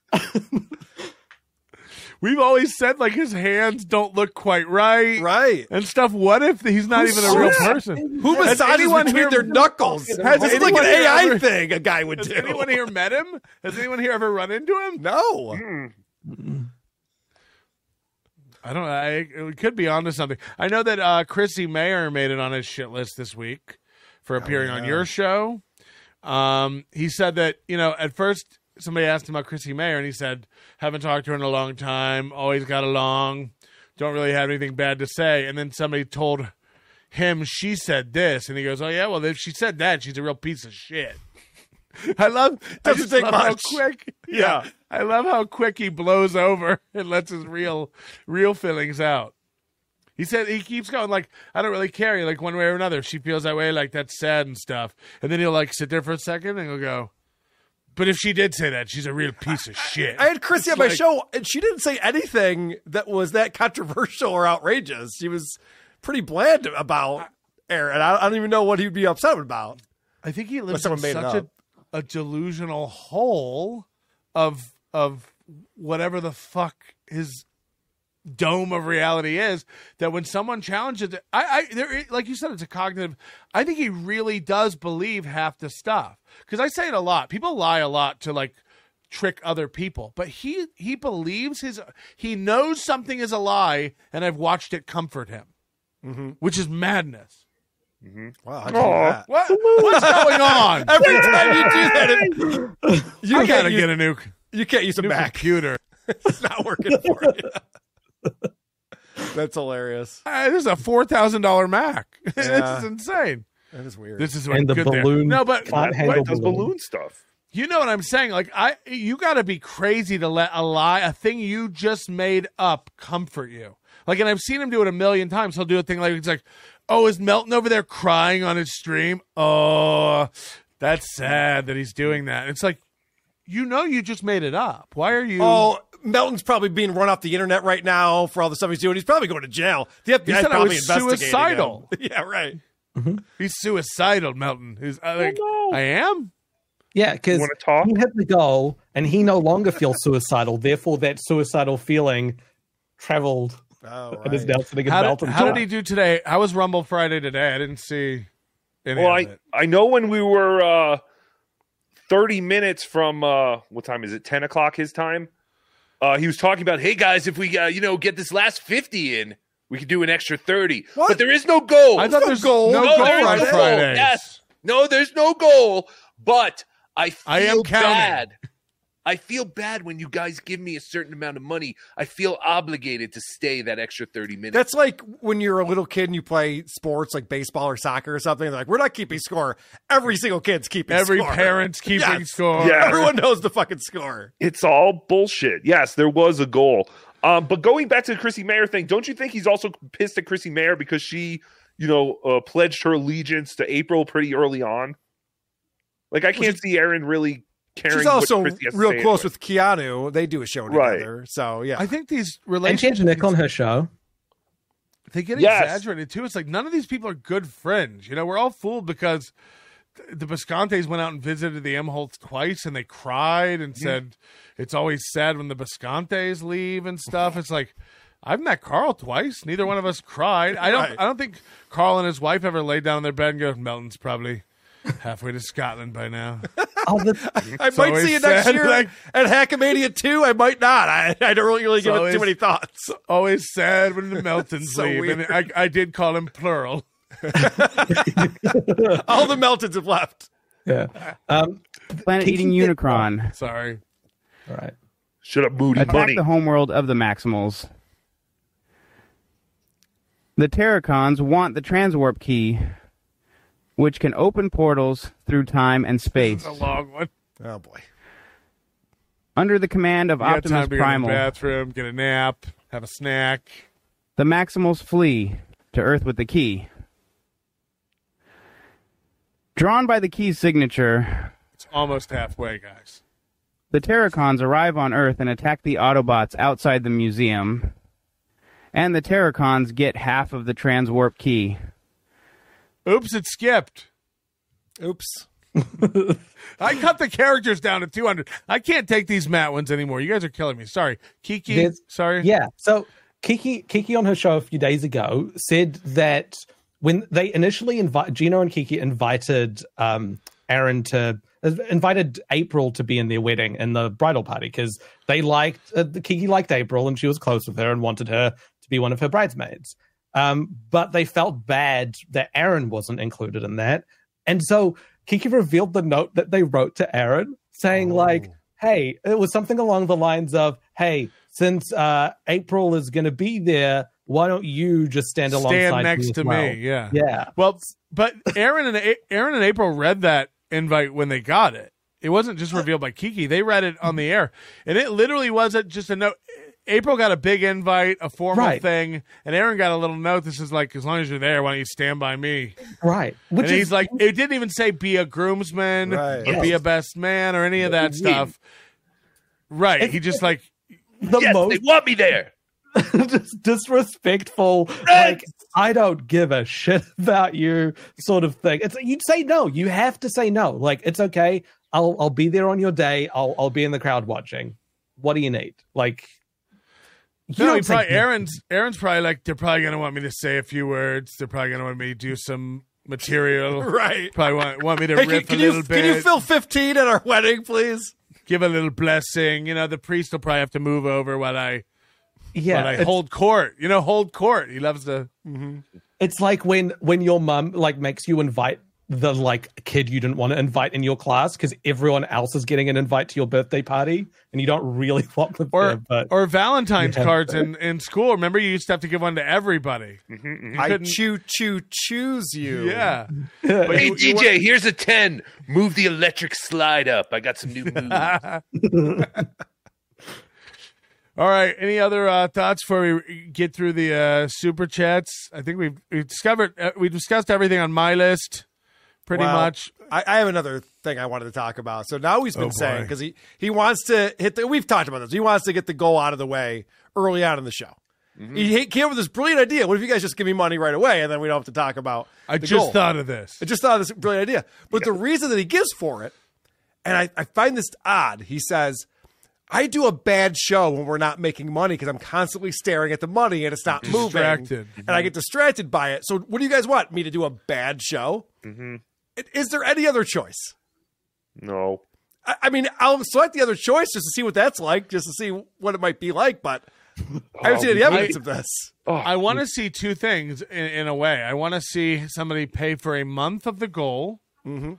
We've always said like his hands don't look quite right, Right. and stuff. What if he's not even a real person? Who Has massages anyone between here- their knuckles? Has This is like anyone an here A I ever- thing a guy would Has do. anyone here met him? Has anyone here ever run into him? No. I don't. I it could be onto something. I know that uh, Chrissy Mayer made it on his shit list this week for appearing oh, yeah. on your show. Um, he said that, you know, at first somebody asked him about Chrissy Mayer, and he said, haven't talked to her in a long time, always got along, don't really have anything bad to say. And then somebody told him she said this, and he goes, oh, yeah, well, if she said that, she's a real piece of shit. I love, Doesn't I just take love much. how quick, yeah. yeah, I love how quick he blows over and lets his real, real feelings out. He said he keeps going like, I don't really care, like one way or another. If she feels that way, like that's sad and stuff. And then he'll like sit there for a second and he'll go, but if she did say that, she's a real piece of shit. I had Chrissy It's on my like- show, and she didn't say anything that was that controversial or outrageous. She was pretty bland about Aaron. I don't even know what he'd be upset about. I think he Unless lives in someone made it such a, up. a delusional hole of of whatever the fuck his dome of reality is, that when someone challenges it, I, I there, like you said, it's a cognitive. I think he really does believe half the stuff, because I say it a lot. People lie a lot to like trick other people, but he he believes his. He knows something is a lie, and I've watched it comfort him, mm-hmm. which is madness. Mm-hmm. Wow, how'd you do that? What, what's going on? Every time you do that, it, you I gotta can't use, get a new. You can't use a new Mac. computer. It's not working for you. That's hilarious. Uh, this is a four thousand dollar Mac. this Yeah. is insane. That is weird. This is what And the good there. balloon No, but can't handle It does balloon. balloon stuff. you know what I'm saying? Like I, you got to be crazy to let a lie, a thing you just made up, comfort you. Like, and I've seen him do it a million times. He'll do a thing like it's like, oh, is Melton over there crying on his stream? Oh, that's sad that he's doing that. It's like, you know, you just made it up. Why are you? Oh, Melton's probably being run off the internet right now for all the stuff he's doing. He's probably going to jail. The F B He I is said I probably was investigating suicidal. him. Yeah, right. He's suicidal, Melton. He's I like, I am. Yeah, because wanna talk? he hit the goal and he no longer feels suicidal. Therefore, that suicidal feeling traveled Oh, and is right. now sitting in How, did, Melton's how did lap. he do today? How was Rumble Friday today? I didn't see any Well, of I, it. I know when we were uh, thirty minutes from, uh, what time is it, ten o'clock his time? Uh, he was talking about, hey, guys, if we, uh, you know, get this last fifty in, we could do an extra thirty. What? But there is no goal. I thought there's no no, goal there is on no goal. Fridays. Yes. No, there's no goal, but I feel I am counting. bad. I feel bad when you guys give me a certain amount of money. I feel obligated to stay that extra thirty minutes. That's like when you're a little kid and you play sports like baseball or soccer or something. They're like, we're not keeping score. Every single kid's keeping Every score. parent's keeping Yes. score. Yeah. Everyone knows the fucking score. It's all bullshit. Yes, there was a goal. Um, but going back to the Chrissy Mayer thing, don't you think he's also pissed at Chrissy Mayer because she, you know, uh, pledged her allegiance to April pretty early on? Like, I can't see Aaron really caring. She's also what Chrissy has to real say close anyway. with Keanu. They do a show Right. together. So, yeah. I think these And she relationships, had Nick on her show. they get Yes. exaggerated too. It's like none of these people are good friends. You know, we're all fooled because th- the Biscontes went out and visited the Emholtz twice, and they cried and said it's always sad when the Biscontes leave and stuff. It's like, I've met Carl twice. Neither one of us cried. I don't. Right. I don't think Carl and his wife ever laid down in their bed and go, Melton's probably halfway to Scotland by now. Oh, the, I It's might always see you next sad, year like- at Hackamania two. I might not. I, I don't really It's give it always- too many thoughts. Always sad when the Meltons So leave. weird. And I, I did call him plural. All the Meltons have left. yeah. Um, Planet Kiki Eating did- Unicron. Sorry. all right. Shut up, Moody Attack Bunny. the homeworld of the Maximals. The Terracons want the transwarp key, which can open portals through time and space. It's a long one. Oh, boy. Under the command of You got Optimus time to go to the Primal, bathroom, get a nap, have a snack. the Maximals flee to Earth with the key. Drawn by the key's signature, It's almost halfway, guys. the Terracons arrive on Earth and attack the Autobots outside the museum. And the Terracons get half of the transwarp key. Oops, it skipped. Oops. I cut the characters down to two hundred. I can't take these Matt ones anymore. You guys are killing me. Sorry. Kiki, There's- sorry. Yeah. So Kiki Kiki on her show a few days ago said that when they initially invite Gino and Kiki invited um, Aaron to uh, invited April to be in their wedding and the bridal party because they liked uh, Kiki liked April and she was close with her and wanted her to be one of her bridesmaids. Um, but they felt bad that Aaron wasn't included in that. And so Kiki revealed the note that they wrote to Aaron saying, oh. like, hey, it was something along the lines of, hey, since uh, April is going to be there, why don't you just stand alongside stand next me to well? me? Yeah, yeah. Well, but Aaron and A- Aaron and April read that invite when they got it. It wasn't just revealed by Kiki; they read it on the air, and it literally wasn't just a note. April got a big invite, a formal right. thing, and Aaron got a little note. This is like, as long as you're there, why don't you stand by me? Right. Which and is, he's like, it didn't even say be a groomsman right. or yes. be a best man or any of that stuff. Right. It's, he just like, the yes, most, they want me there. Just disrespectful, like, I don't give a shit about you sort of thing. It's you'd say no. You have to say no. Like, it's okay. I'll I'll be there on your day. I'll I'll be in the crowd watching. What do you need? Like, you no, don't probably, say, Aaron's Aaron's probably like, they're probably gonna want me to say a few words. They're probably gonna want me to do some material. Right. Probably want want me to hey, riff can, a can little you, bit. Can you fill fifteen at our wedding, please? Give a little blessing. You know, the priest will probably have to move over while I yeah, while I hold court. You know, hold court. He loves to. Mm-hmm. It's like when when your mum like makes you invite the like kid you didn't want to invite in your class because everyone else is getting an invite to your birthday party and you don't really want them or, there. But or Valentine's yeah. cards in, in school. Remember, you used to have to give one to everybody. Mm-hmm, mm-hmm. I choo choo choose you. Yeah. But hey, you, D J, you here's a ten. Move the electric slide up. I got some new moves. All right. Any other uh, thoughts before we get through the uh, super chats? I think we've, we've discovered uh, we discussed everything on my list. Pretty well, much. I, I have another thing I wanted to talk about. So now he's been oh, saying, because he, he wants to hit the, we've talked about this, he wants to get the goal out of the way early on in the show. Mm-hmm. He came up with this brilliant idea. What if you guys just give me money right away and then we don't have to talk about I the just goal. thought of this. I just thought of this brilliant idea. But yeah. the reason that he gives for it, and I, I find this odd, he says, I do a bad show when we're not making money because I'm constantly staring at the money and it's not distracted. moving. And I get distracted by it. So what do you guys want? Me to do a bad show? Mm-hmm. Is there any other choice? No. I, I mean, I'll select the other choice just to see what that's like, just to see what it might be like, but I haven't oh, seen any evidence I, of this. Oh, I want to see two things in, in a way. I want to see somebody pay for a month of the goal mm-hmm.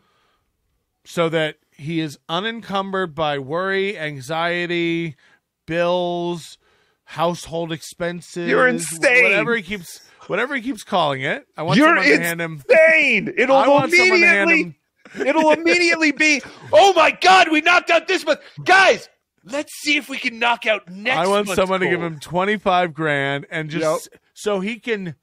so that he is unencumbered by worry, anxiety, bills, household expenses. You're insane. Whatever he keeps... Whatever he keeps calling it, I want You're someone to insane. hand him. It'll I want someone to hand immediately. him. It'll immediately be. Oh my God, we knocked out this month, guys. Let's see if we can knock out next. I want someone goal. to give him twenty five grand and just Yep. so he can.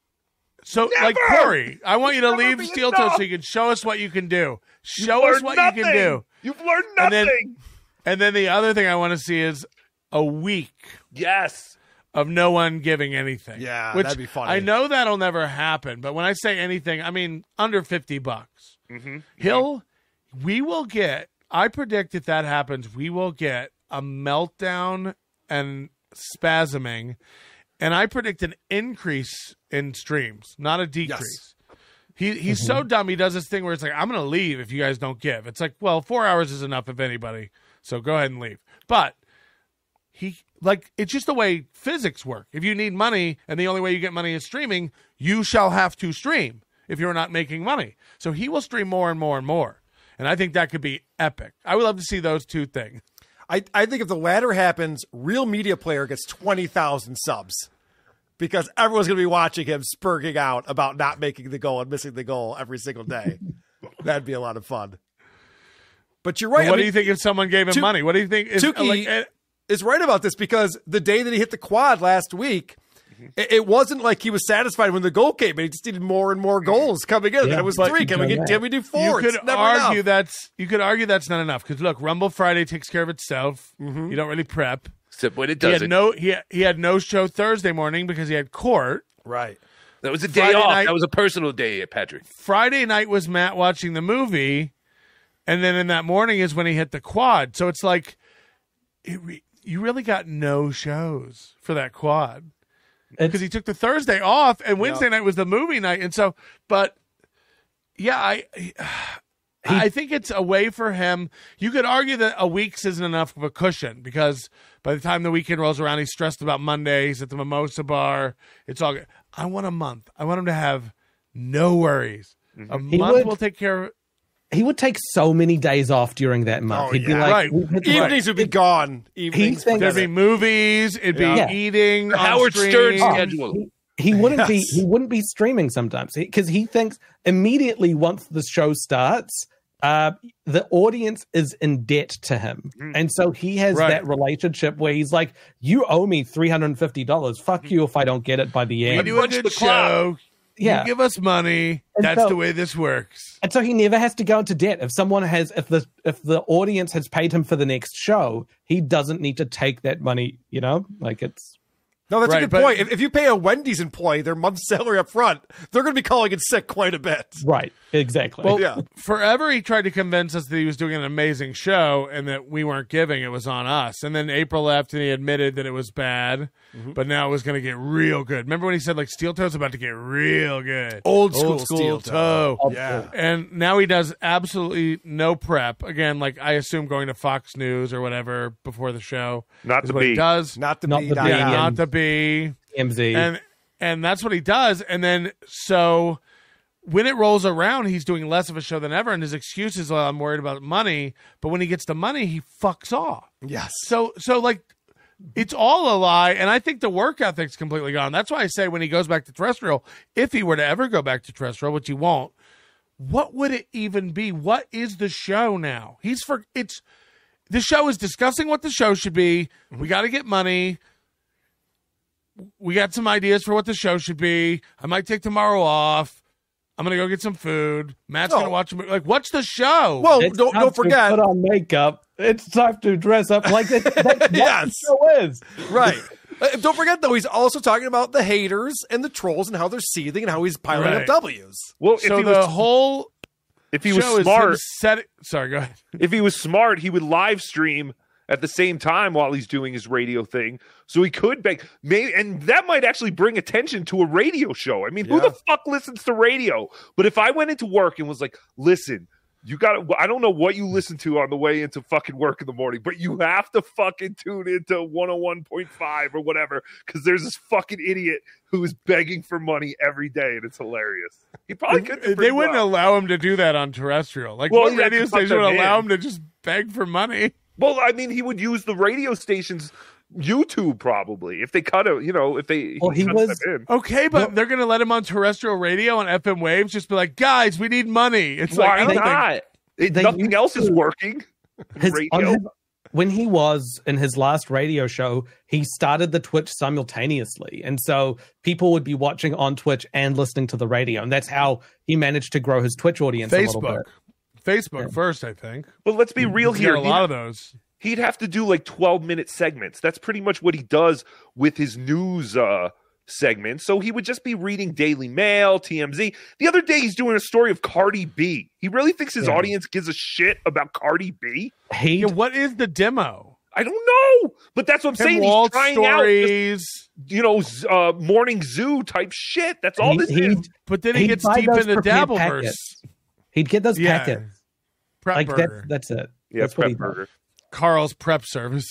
So Never! like Corey, I want you to Never leave be Steel enough. Toe so you can show us what you can do. Show You've us what learned you can nothing. do. You've learned And nothing. then, and then the other thing I want to see is a week. Yes. Of no one giving anything. Yeah, which that'd be funny. I know that'll never happen, but when I say anything, I mean under fifty bucks. Mm-hmm. He'll, we will get, I predict if that happens, we will get a meltdown and spasming, and I predict an increase in streams, not a decrease. Yes. He He's mm-hmm. so dumb, he does this thing where it's like, I'm going to leave if you guys don't give. It's like, well, four hours is enough if anybody, so go ahead and leave. But he... Like, it's just the way physics work. If you need money and the only way you get money is streaming, you shall have to stream if you're not making money. So he will stream more and more and more. And I think that could be epic. I would love to see those two things. I, I think if the latter happens, Real Media Player gets twenty thousand subs because everyone's going to be watching him spurging out about not making the goal and missing the goal every single day. That'd be a lot of fun. But you're right. But what I mean, do you think if someone gave him Tu- money? What do you think? Is, Tukey, like, uh, is right about this because the day that he hit the quad last week, mm-hmm. it, it wasn't like he was satisfied when the goal came in. He just needed more and more goals coming in. Yeah, and it was three. Can we get? Can we do four? You could argue enough. that's you could argue that's not enough because look, Rumble Friday takes care of itself. Mm-hmm. You don't really prep. Except when it He doesn't. had no he had, he had no show Thursday morning because he had court. Right. That was a day Friday off. night- that was a personal day, Patrick. Friday night was Matt watching the movie, and then in that morning is when he hit the quad. So it's like it re- you really got no shows for that quad because he took the Thursday off, and Wednesday Yeah. night was the movie night, and so. But yeah, I I think it's a way for him. You could argue that a week's isn't enough of a cushion because by the time the weekend rolls around, he's stressed about Monday. He's at the mimosa bar. It's all good. I want a month. I want him to have no worries. A He month would- will take care of. He would take so many days off during that month. Oh, He'd be yeah. like, Right. we'd- we'd- Evenings would be gone. Evenings. thinks- There'd be movies. It'd be Yeah. eating. on Howard Stern stream. schedule. He wouldn't be Yes. he wouldn't be streaming sometimes because he thinks immediately once the show starts, uh, the audience is in debt to him, and so he has Right. that relationship where he's like, "You owe me three hundred and fifty dollars. Fuck you if I don't get it by the We end." do a good show. Yeah. You give us money. And That's so- the way this works. And so he never has to go into debt. If someone has, if the if the audience has paid him for the next show, he doesn't need to take that money. You know, like it's. No, that's Right, a good but- point. If, if you pay a Wendy's employee their month's salary up front, they're going to be calling in sick quite a bit. Right, exactly. Well, Yeah. forever he tried to convince us that he was doing an amazing show and that we weren't giving. It was on us. And then April left and he admitted that it was bad, Mm-hmm. but now it was going to get real good. Remember when he said like Steel Toe's about to get real good? Old school Steel Toe. Toe. Yeah. And now he does absolutely no prep. Again, like I assume going to Fox News or whatever before the show. Not is the what he B. does. Not the Not B. the not B. Yeah, now. not the B. M Z. And and that's what he does. And then so when it rolls around, he's doing less of a show than ever. And his excuse is, well, I'm worried about money. But when he gets the money, he fucks off. Yes. So so like it's all a lie. And I think the work ethic's completely gone. That's why I say when he goes back to terrestrial, if he were to ever go back to terrestrial, which he won't, what would it even be? What is the show now? He's for it's the show is discussing what the show should be. We got to get money. We got some ideas for what the show should be. I might take tomorrow off. I'm gonna go get some food. Matt's Oh. gonna watch a movie. Like, what's the show? Well, It's don't, time don't to forget. put on makeup. It's time to dress up like that. That's what Yes. the show is. Right. Uh, don't forget, though, he's also talking about the haters and the trolls and how they're seething and how he's piling Right. up W's. Well, if so he the was whole if he was show is smart, him set- sorry, go ahead. if he was smart, he would live stream at the same time while he's doing his radio thing, so he could beg. Maybe, and that might actually bring attention to a radio show. I mean, who Yeah. the fuck listens to radio? But if I went into work and was like, "Listen, you got to," I don't know what you listen to on the way into fucking work in the morning, but you have to fucking tune into one oh one point five or whatever, because there's this fucking idiot who is begging for money every day, and it's hilarious. He probably could. do They pretty wouldn't well. allow him to do that on terrestrial. Like, Well, what yeah, radio to cut station would them allow in. him to just beg for money? Well, I mean, he would use the radio station's YouTube probably if they cut it. You know, if they. Well, he cuts was- them in. Okay, but they're gonna let him on terrestrial radio on F M waves. Just be like, guys, we need money. It's like, I Why don't think- not? It- they nothing used else is to- working. His- on Radio. his- when he was in his last radio show, he started the Twitch simultaneously. And so people would be watching on Twitch and listening to the radio. And that's how he managed to grow his Twitch audience a little Facebook, bit. Facebook first, I think. But let's be real He's here. got a lot of those. He'd have to do like twelve minute segments. That's pretty much what he does with his news uh, segments. So he would just be reading Daily Mail, T M Z. The other day, he's doing a story of Cardi B. He really thinks his Yeah. audience gives a shit about Cardi B? He Yeah, what is the demo? I don't know, but that's what I'm Tim saying. Walt He's trying stories. out, just, you know, z- uh, morning zoo type shit. That's all he- this he- is. But then he he'd gets buy deep those in the prepared Dabbleverse. packets. He'd get those Yeah. packets. Prep Like burger. that, that's it. Yeah, that's what prep he does. burger. Carl's prep service.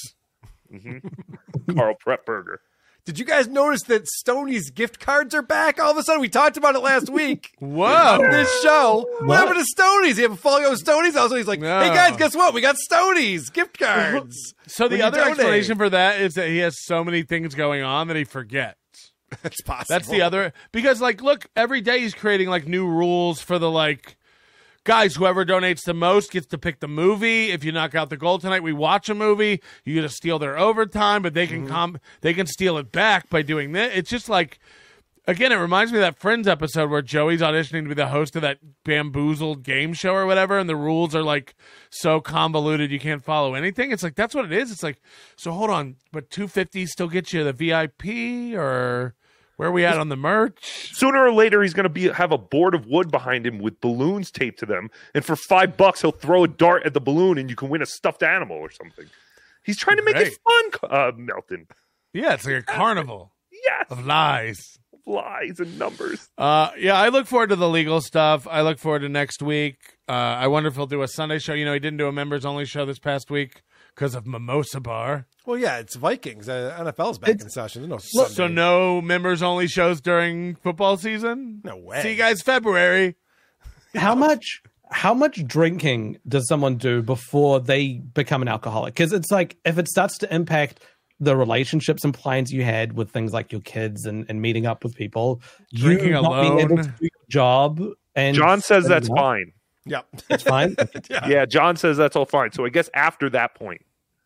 hmm Carl Prep Burger. Did you guys notice that Stoney's gift cards are back? All of a sudden, we talked about it last week. Whoa. On this show. What happened to Stoney's? He have a follow of Stoney's. Also, he's like, No. hey guys, guess what? We got Stoney's gift cards. So When the you other donate. explanation for that is that he has so many things going on that he forgets. That's possible. That's the other because like look, every day he's creating like new rules for the like guys, whoever donates the most gets to pick the movie. If you knock out the goal tonight, we watch a movie. You get to steal their overtime, but they can Mm-hmm. com- they can steal it back by doing this. It's just like again, it reminds me of that Friends episode where Joey's auditioning to be the host of that bamboozled game show or whatever, and the rules are like so convoluted you can't follow anything. It's like that's what it is. It's like so hold on, but two fifty still gets you the V I P or where are we at on the merch? Sooner or later, he's going to be have a board of wood behind him with balloons taped to them, and for five bucks, he'll throw a dart at the balloon, and you can win a stuffed animal or something. He's trying to make Great. it fun, uh, Melton. Yeah, it's like a carnival Yes, of lies. lies and numbers. Uh, yeah, I look forward to the legal stuff. I look forward to next week. Uh, I wonder if he'll do a Sunday show. You know, he didn't do a members only show this past week because of Mimosa Bar. Well, yeah, it's Vikings. Uh, N F L's back in session. There's no Sunday. So no members only shows during football season? No way. See you guys February. How much? How much drinking does someone do before they become an alcoholic? Because it's like if it starts to impact the relationships and plans you had with things like your kids and, and meeting up with people, Drinking you not being able alone. to do your job. And John says that's not. fine. Yep. It's fine. yeah. Yeah, John says that's all fine. So I guess after that point.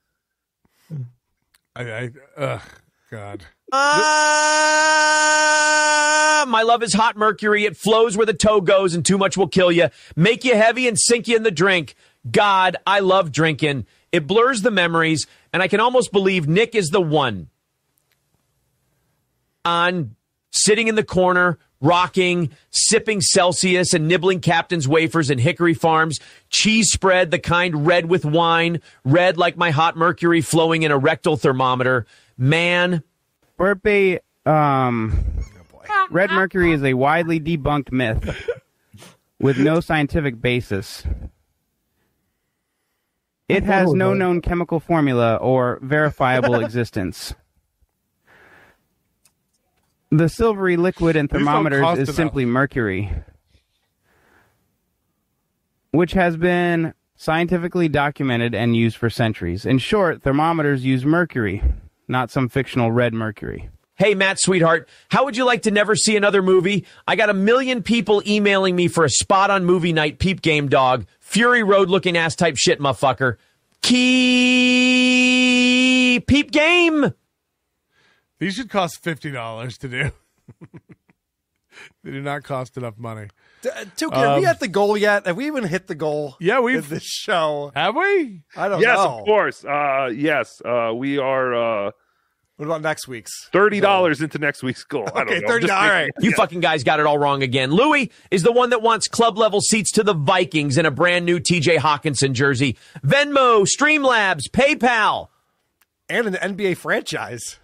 I, I ugh, God. Ah, my love is hot mercury. It flows where the toe goes, and too much will kill you. Make you heavy and sink you in the drink. God, I love drinking. It blurs the memories, and I can almost believe Nick is the one. On sitting in the corner, rocking, sipping Celsius and nibbling Captain's wafers and Hickory Farms, cheese spread, the kind red with wine, red like my hot mercury flowing in a rectal thermometer. Man. Burpee, um, red mercury is a widely debunked myth with no scientific basis. It has no known chemical formula or verifiable existence. The silvery liquid in These don't thermometers cost is enough. simply mercury, which has been scientifically documented and used for centuries. In short, thermometers use mercury, not some fictional red mercury. Hey, Matt, sweetheart, how would you like to never see another movie? I got a million people emailing me for a spot on movie night, Peep Game Dog. Fury Road looking ass type shit, motherfucker. Key Peep Game. These should cost fifty dollars to do. They do not cost enough money. D- Tukey, are we Um, at the goal yet? Have we even hit the goal? Yeah, we've in this show. Have we? I don't yes, know. of course. Uh, yes, uh, we are uh, What about next week's? thirty dollars into next week's goal. I don't Okay, know. thirty. Just All making- right. You Yeah. fucking guys got it all wrong again. Louis is the one that wants club level seats to the Vikings in a brand new T J Hawkinson jersey. Venmo, Streamlabs, PayPal. And an N B A franchise.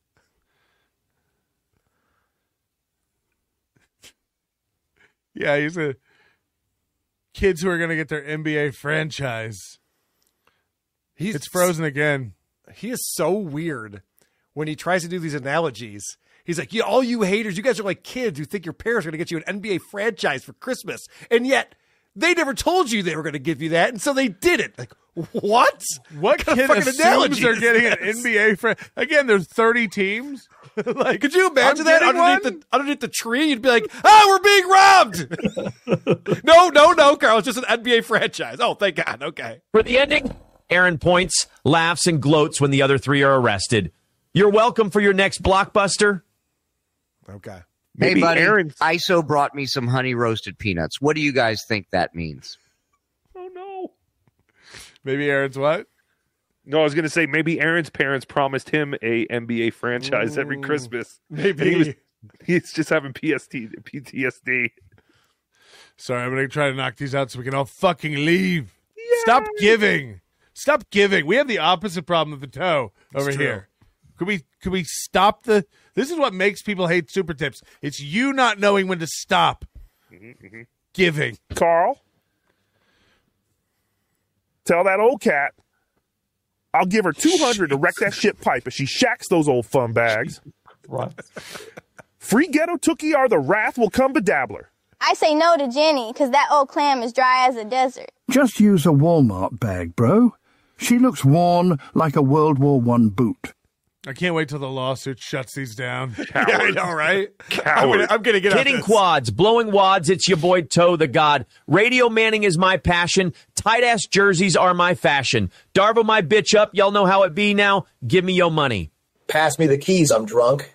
Yeah, he's a kids who are going to get their N B A franchise. He's It's frozen again. He is so weird when he tries to do these analogies. He's like, yeah, all you haters, you guys are like kids who think your parents are going to get you an N B A franchise for Christmas. And yet they never told you they were going to give you that. And so they did it. Like, what? What kind kid of fucking assumes analogy they're is getting an this? N B A franchise? Again, there's thirty teams. Like, could you imagine I'm that getting underneath one? the underneath the tree? You'd be like, ah, we're being robbed. no, no, no, Carl. It's just an N B A franchise. Oh, thank God. Okay. For the ending, Aaron points, laughs, and gloats when the other three are arrested. You're welcome for your next blockbuster. Okay. Maybe hey, buddy, Aaron- I S O brought me some honey roasted peanuts. What do you guys think that means? Oh no. Maybe Aaron's what? No, I was going to say maybe Aaron's parents promised him a N B A franchise every Christmas. Maybe. And he was, he's just having P S T, P T S D. Sorry, I'm going to try to knock these out so we can all fucking leave. Stop giving. Stop giving. We have the opposite problem of the toe over true. here. Could we could we stop the This is what makes people hate super tips. It's you not knowing when to stop Mm-hmm, giving. Carl, tell that old cat I'll give her two hundred to wreck that shit pipe if she shacks those old fun bags. Right. Free ghetto Tookie or the wrath will come bedabbler. I say no to Jenny, because that old clam is dry as a desert. Just use a Walmart bag, bro. She looks worn like a World War One boot. I can't wait till the lawsuit shuts these down. Yeah, I know, right? I'm gonna, I'm gonna get on Kidding this. quads, blowing wads, it's your boy Toe the God. Radio manning is my passion. Tight-ass jerseys are my fashion. Darvo my bitch up, y'all know how it be now. Give me your money. Pass me the keys, I'm drunk.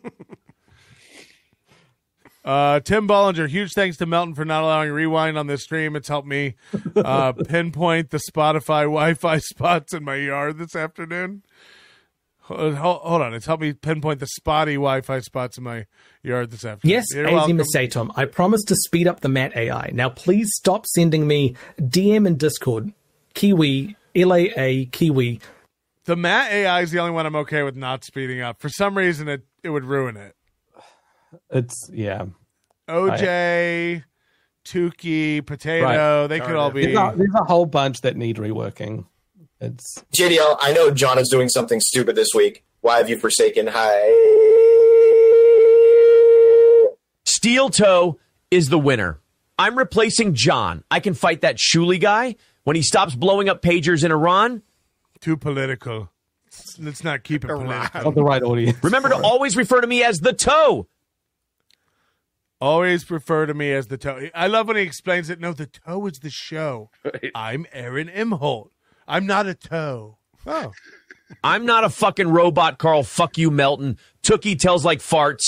Uh, Tim Bollinger, huge thanks to Melton for not allowing rewind on this stream. It's helped me uh, pinpoint the Spotify Wi-Fi spots in my yard this afternoon. Hold, hold on, it's helped me pinpoint the spotty Wi-Fi spots in my yard this afternoon. Yes, You're A Z welcome. Masatom, I promise to speed up the Matt A I. Now, please stop sending me D M and Discord. Kiwi, L A A, Kiwi. The Matt A I is the only one I'm okay with not speeding up. For some reason, it, it would ruin it. It's, yeah. O J, Tukey, Potato, Right. they could all be. There's a, there's a whole bunch that need reworking. It's J D L, I know John is doing something stupid this week. Why have you forsaken? Hi. Steel Toe is the winner. I'm replacing John. I can fight that Shuli guy when he stops blowing up pagers in Iran. Too political. Let's not keep it political. Not the right audience. Remember to always refer to me as the toe. Always refer to me as the toe. I love when he explains it. No, the toe is the show. Right. I'm Aaron Imholt. I'm not a toe. Oh. I'm not a fucking robot, Carl. Fuck you, Melton. Tookie tells like farts.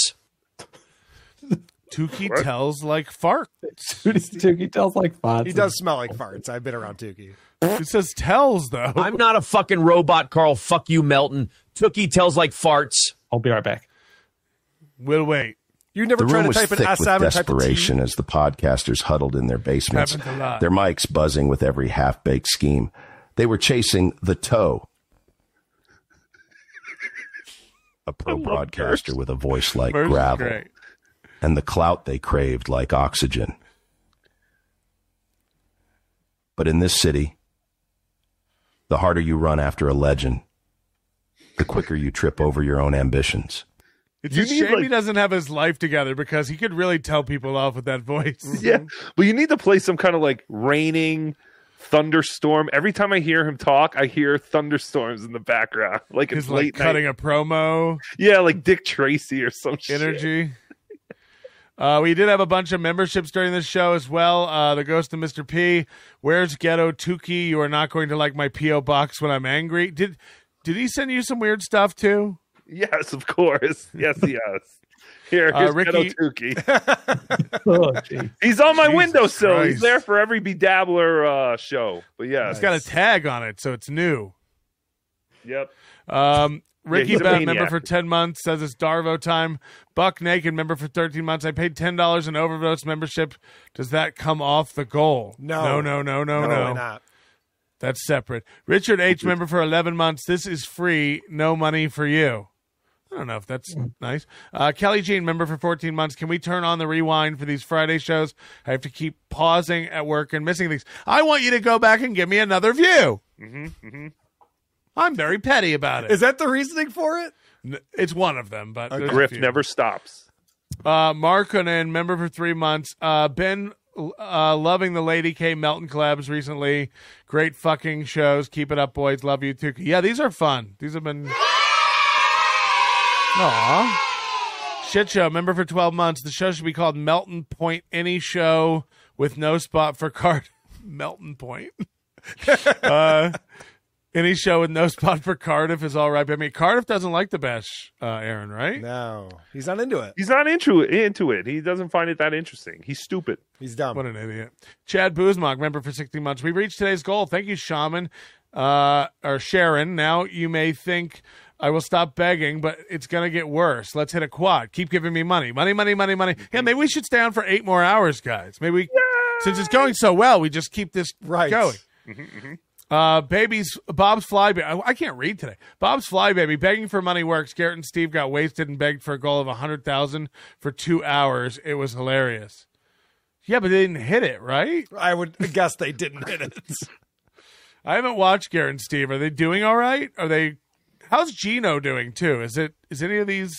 Tukey what? tells like farts. Tukey tells like farts. He does smell like farts. I've been around Tukey. It says tells, though. I'm not a fucking robot, Carl. Fuck you, Melton. Tookie tells like farts. I'll be right back. We'll wait. You never the try room to was type thick an S with M and type a T? desperation as the podcasters huddled in their basements, their mics buzzing with every half-baked scheme. They were chasing the toe. A pro broadcaster with a voice like First gravel. And the clout they craved like oxygen. But in this city, the harder you run after a legend, the quicker you trip over your own ambitions. It's You a need, shame like- he doesn't have his life together because he could really tell people off with that voice. Yeah, but you need to play some kind of like raining thunderstorm. Every time I hear him talk, I hear thunderstorms in the background, like He's it's like late cutting night. a promo. Yeah, like Dick Tracy or some shit. Energy. Uh, we did have a bunch of memberships during this show as well. Uh, the Ghost of Mister P. Where's Ghetto Tukey? You are not going to like my P O box when I'm angry. Did Did he send you some weird stuff too? Yes, of course. Yes, he has. Here, Uh, here's Ricky- Ghetto Tukey. Oh, He's on my Jesus windowsill. Christ. He's there for every Bedabbler uh, show. But yeah, It's got a tag on it, so it's new. Yep. Um, Ricky he's a Beth, maniac. member for ten months, says it's Darvo time. Buck Naked, member for thirteen months. I paid ten dollars in Overvotes membership. Does that come off the goal? No. No, no, no, no, No, no. why not? That's separate. Richard H., member for eleven months. This is free. No money for you. I don't know if that's nice. Uh, Kelly Jean, member for fourteen months. Can we turn on the rewind for these Friday shows? I have to keep pausing at work and missing things. I want you to go back and give me another view. Mm-hmm, mm-hmm. I'm very petty about it. Is that the reasoning for it? N- It's one of them, but there's a Griff few. never stops. Uh, Markonen, member for three months. Uh, been uh, loving the Lady K Melton collabs recently. Great fucking shows. Keep it up, boys. Love you too. Yeah, these are fun. These have been. Aw. Shit show, member for twelve months. The show should be called Melton Point. Any show with no spot for card. Melton Point. uh, any show with no spot for Cardiff is all right. I mean, Cardiff doesn't like the Bash, uh, Aaron, right? No, he's not into it. He's not into it. Into it. He doesn't find it that interesting. He's stupid. He's dumb. What an idiot. Chad Boozmock, member for sixteen months. We've reached today's goal. Thank you, Shaman. Uh, or Sharon. Now you may think I will stop begging, but it's going to get worse. Let's hit a quad. Keep giving me money. Money, money, money, money. Yeah, maybe we should stay on for eight more hours, guys. Maybe we, since it's going so well, we just keep this Right. going. Mm-hmm, mm-hmm. Uh, babies, Bob's Flybaby. I, I can't read today. Bob's Flybaby. Begging for money works. Garrett and Steve got wasted and begged for a goal of a hundred thousand for two hours. It was hilarious. Yeah, but they didn't hit it, right? I would guess they didn't hit it. I haven't watched Garrett and Steve. Are they doing all right? Are they? How's Gino doing too? Is it? Is any of these?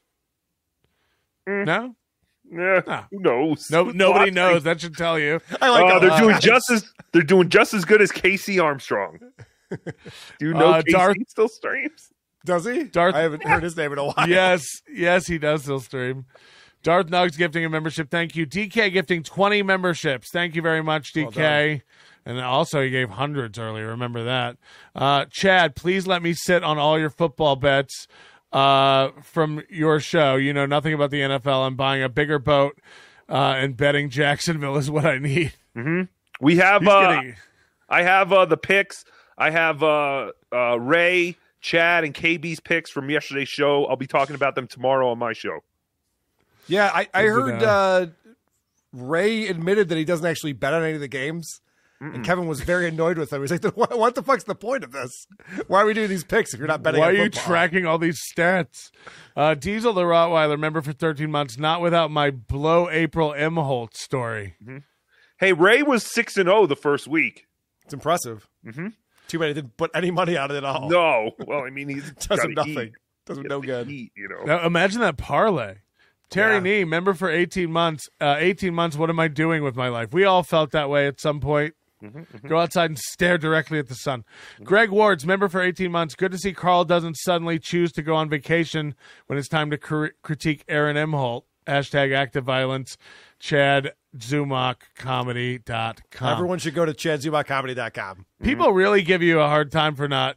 Mm. No. Yeah, Ah. who knows? No, Who's nobody watching? knows. That should tell you. I like Uh, how- they're doing just as they're doing just as good as Casey Armstrong. Do you know Uh, Casey Darth- still streams? Does he? Darth- I haven't heard his name in a while. Yes, yes, he does still stream. Darth Nugs gifting a membership. Thank you. D K gifting twenty memberships. Thank you very much, D K. And also, he gave hundreds earlier. Remember that. Uh, Chad, please let me sit on all your football bets uh, from your show. You know nothing about the N F L. I'm buying a bigger boat, uh, and betting Jacksonville is what I need. Mm-hmm. We have. He's Uh, getting- I have uh, the picks. I have uh, uh, Ray, Chad, and K B's picks from yesterday's show. I'll be talking about them tomorrow on my show. Yeah, I, I Is it, heard uh, uh, Ray admitted that he doesn't actually bet on any of the games. And Kevin was very annoyed with him. He's like, what, what the fuck's the point of this? Why are we doing these picks if you're not betting Why on are you football? tracking all these stats? Uh, Diesel the Rottweiler, member for thirteen months, not without my blow April Imholt story. Mm-hmm. Hey, Ray was six and zero the first week. It's impressive. Mm-hmm. Too bad he didn't put any money on it at all. No, well, I mean, he's Does him gotta nothing. eat. Does him He no has to good. eat, you know. Now, imagine that parlay. Terry Nee, member for eighteen months. Uh, eighteen months, what am I doing with my life? We all felt that way at some point. Mm-hmm, mm-hmm. Go outside and stare directly at the sun. Mm-hmm. Greg Wards, member for eighteen months. Good to see Carl doesn't suddenly choose to go on vacation when it's time to cr- critique Aaron Emholt. Hashtag active violence. Chad Zumach Comedy dot com. Everyone should go to Chad Zumach Comedy dot com. People really give you a hard time for not.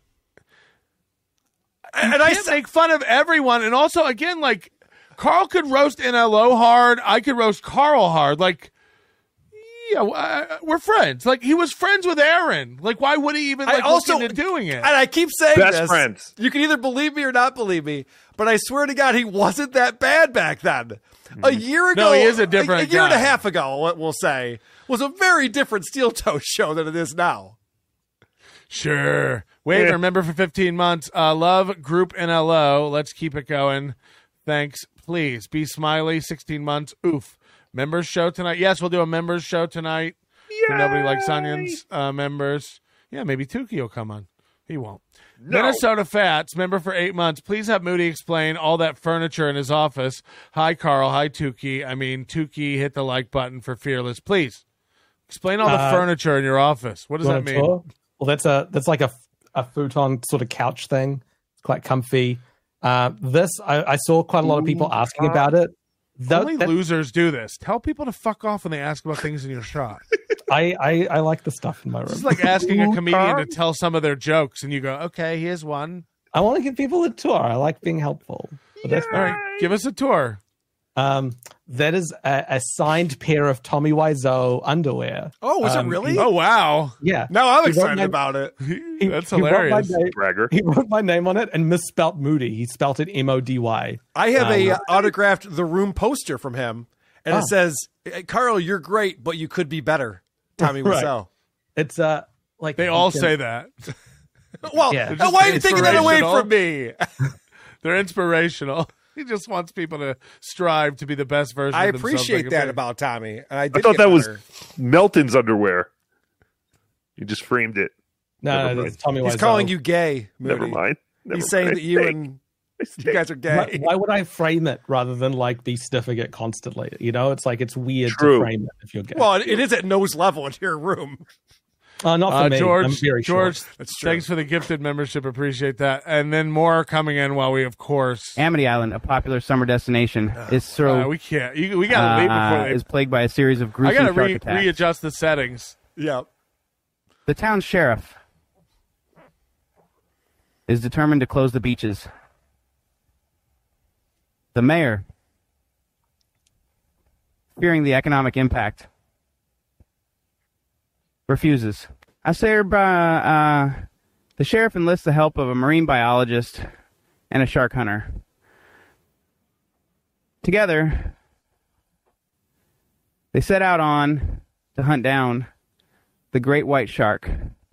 And you I can't sa- make fun of everyone. And also, again, like, Carl could roast N L O hard. I could roast Carl hard. Like, yeah, uh, we're friends. Like, he was friends with Aaron. Like, why would he even like I also look into doing it? And I keep saying Best this. friends. You can either believe me or not believe me, but I swear to God, he wasn't that bad back then. A year ago, No, he is a different a, a year and a guy. half ago, what we'll say, was a very different Steel Toe show than it is now. Sure. Waiver, Yeah. member for fifteen months. Uh, love Group N L O. Let's keep it going. Thanks. Please. Be Smiley, sixteen months. Oof. Members show tonight. Yes, we'll do a members show tonight. For Nobody Likes Onions uh, members. Yeah, maybe Tukey will come on. He won't. No. Minnesota Fats, member for eight months. Please have Moody explain all that furniture in his office. Hi, Carl. Hi, Tukey. I mean, Tukey, hit the like button for Fearless. Please. Explain all the Uh, furniture in your office. What does You that want a mean? tour? Well, that's a that's like a, a futon sort of couch thing. It's quite comfy. Uh, this I, I saw quite a lot of people asking about it. Tho- Only that- losers do this. Tell people to fuck off when they ask about things in your shop. I, I I like the stuff in my room. It's like asking a comedian to tell some of their jokes, and you go, "Okay, here's one." I want to give people a tour. I like being helpful. But that's All right, give us a tour. Um, that is a, a signed pair of Tommy Wiseau underwear. Oh, was Um, it really? he- Oh wow! Yeah. Now I'm He wrote excited my- about it. He, That's he wrote my hilarious. name- Bragger. He wrote my name on it and misspelt Moody. He spelt it M O D Y. I have a Um, uh, autographed The Room poster from him, and Oh. it says, "Carl, you're great, but you could be better." Tommy Right. Wiseau. It's uh like They all say that. Well, Yeah. uh, why are you taking that away inspirational. from me? They're inspirational. He just wants people to strive to be the best version. I of themselves they appreciate can that be. about Tommy. And I, did I thought get that was better. Melton's underwear. You just framed it. No, Never no, mind. that's Tommy He's Wiseau. calling you gay. Never Moody. mind. Never He's saying mind. that you Hey, and you guys are Why, gay. why would I frame it rather than like be sniffing it constantly? You know, it's like it's weird True. to frame it if you're gay. Well, it, it is at nose level in your room. uh, not for Uh, me. George, I'm very George, short. That's true. thanks for the gifted membership. Appreciate that. And then more coming in while we, of course, Amity Island, a popular summer destination, is so uh, we can't. You, we gotta leave uh, before they. is plagued by a series of I gruesome gotta shark re- attacks. readjust the settings. Yeah. The town sheriff is determined to close the beaches. The mayor, fearing the economic impact, refuses. I say, uh, uh, the sheriff enlists the help of a marine biologist and a shark hunter. Together, they set out on to hunt down the great white shark.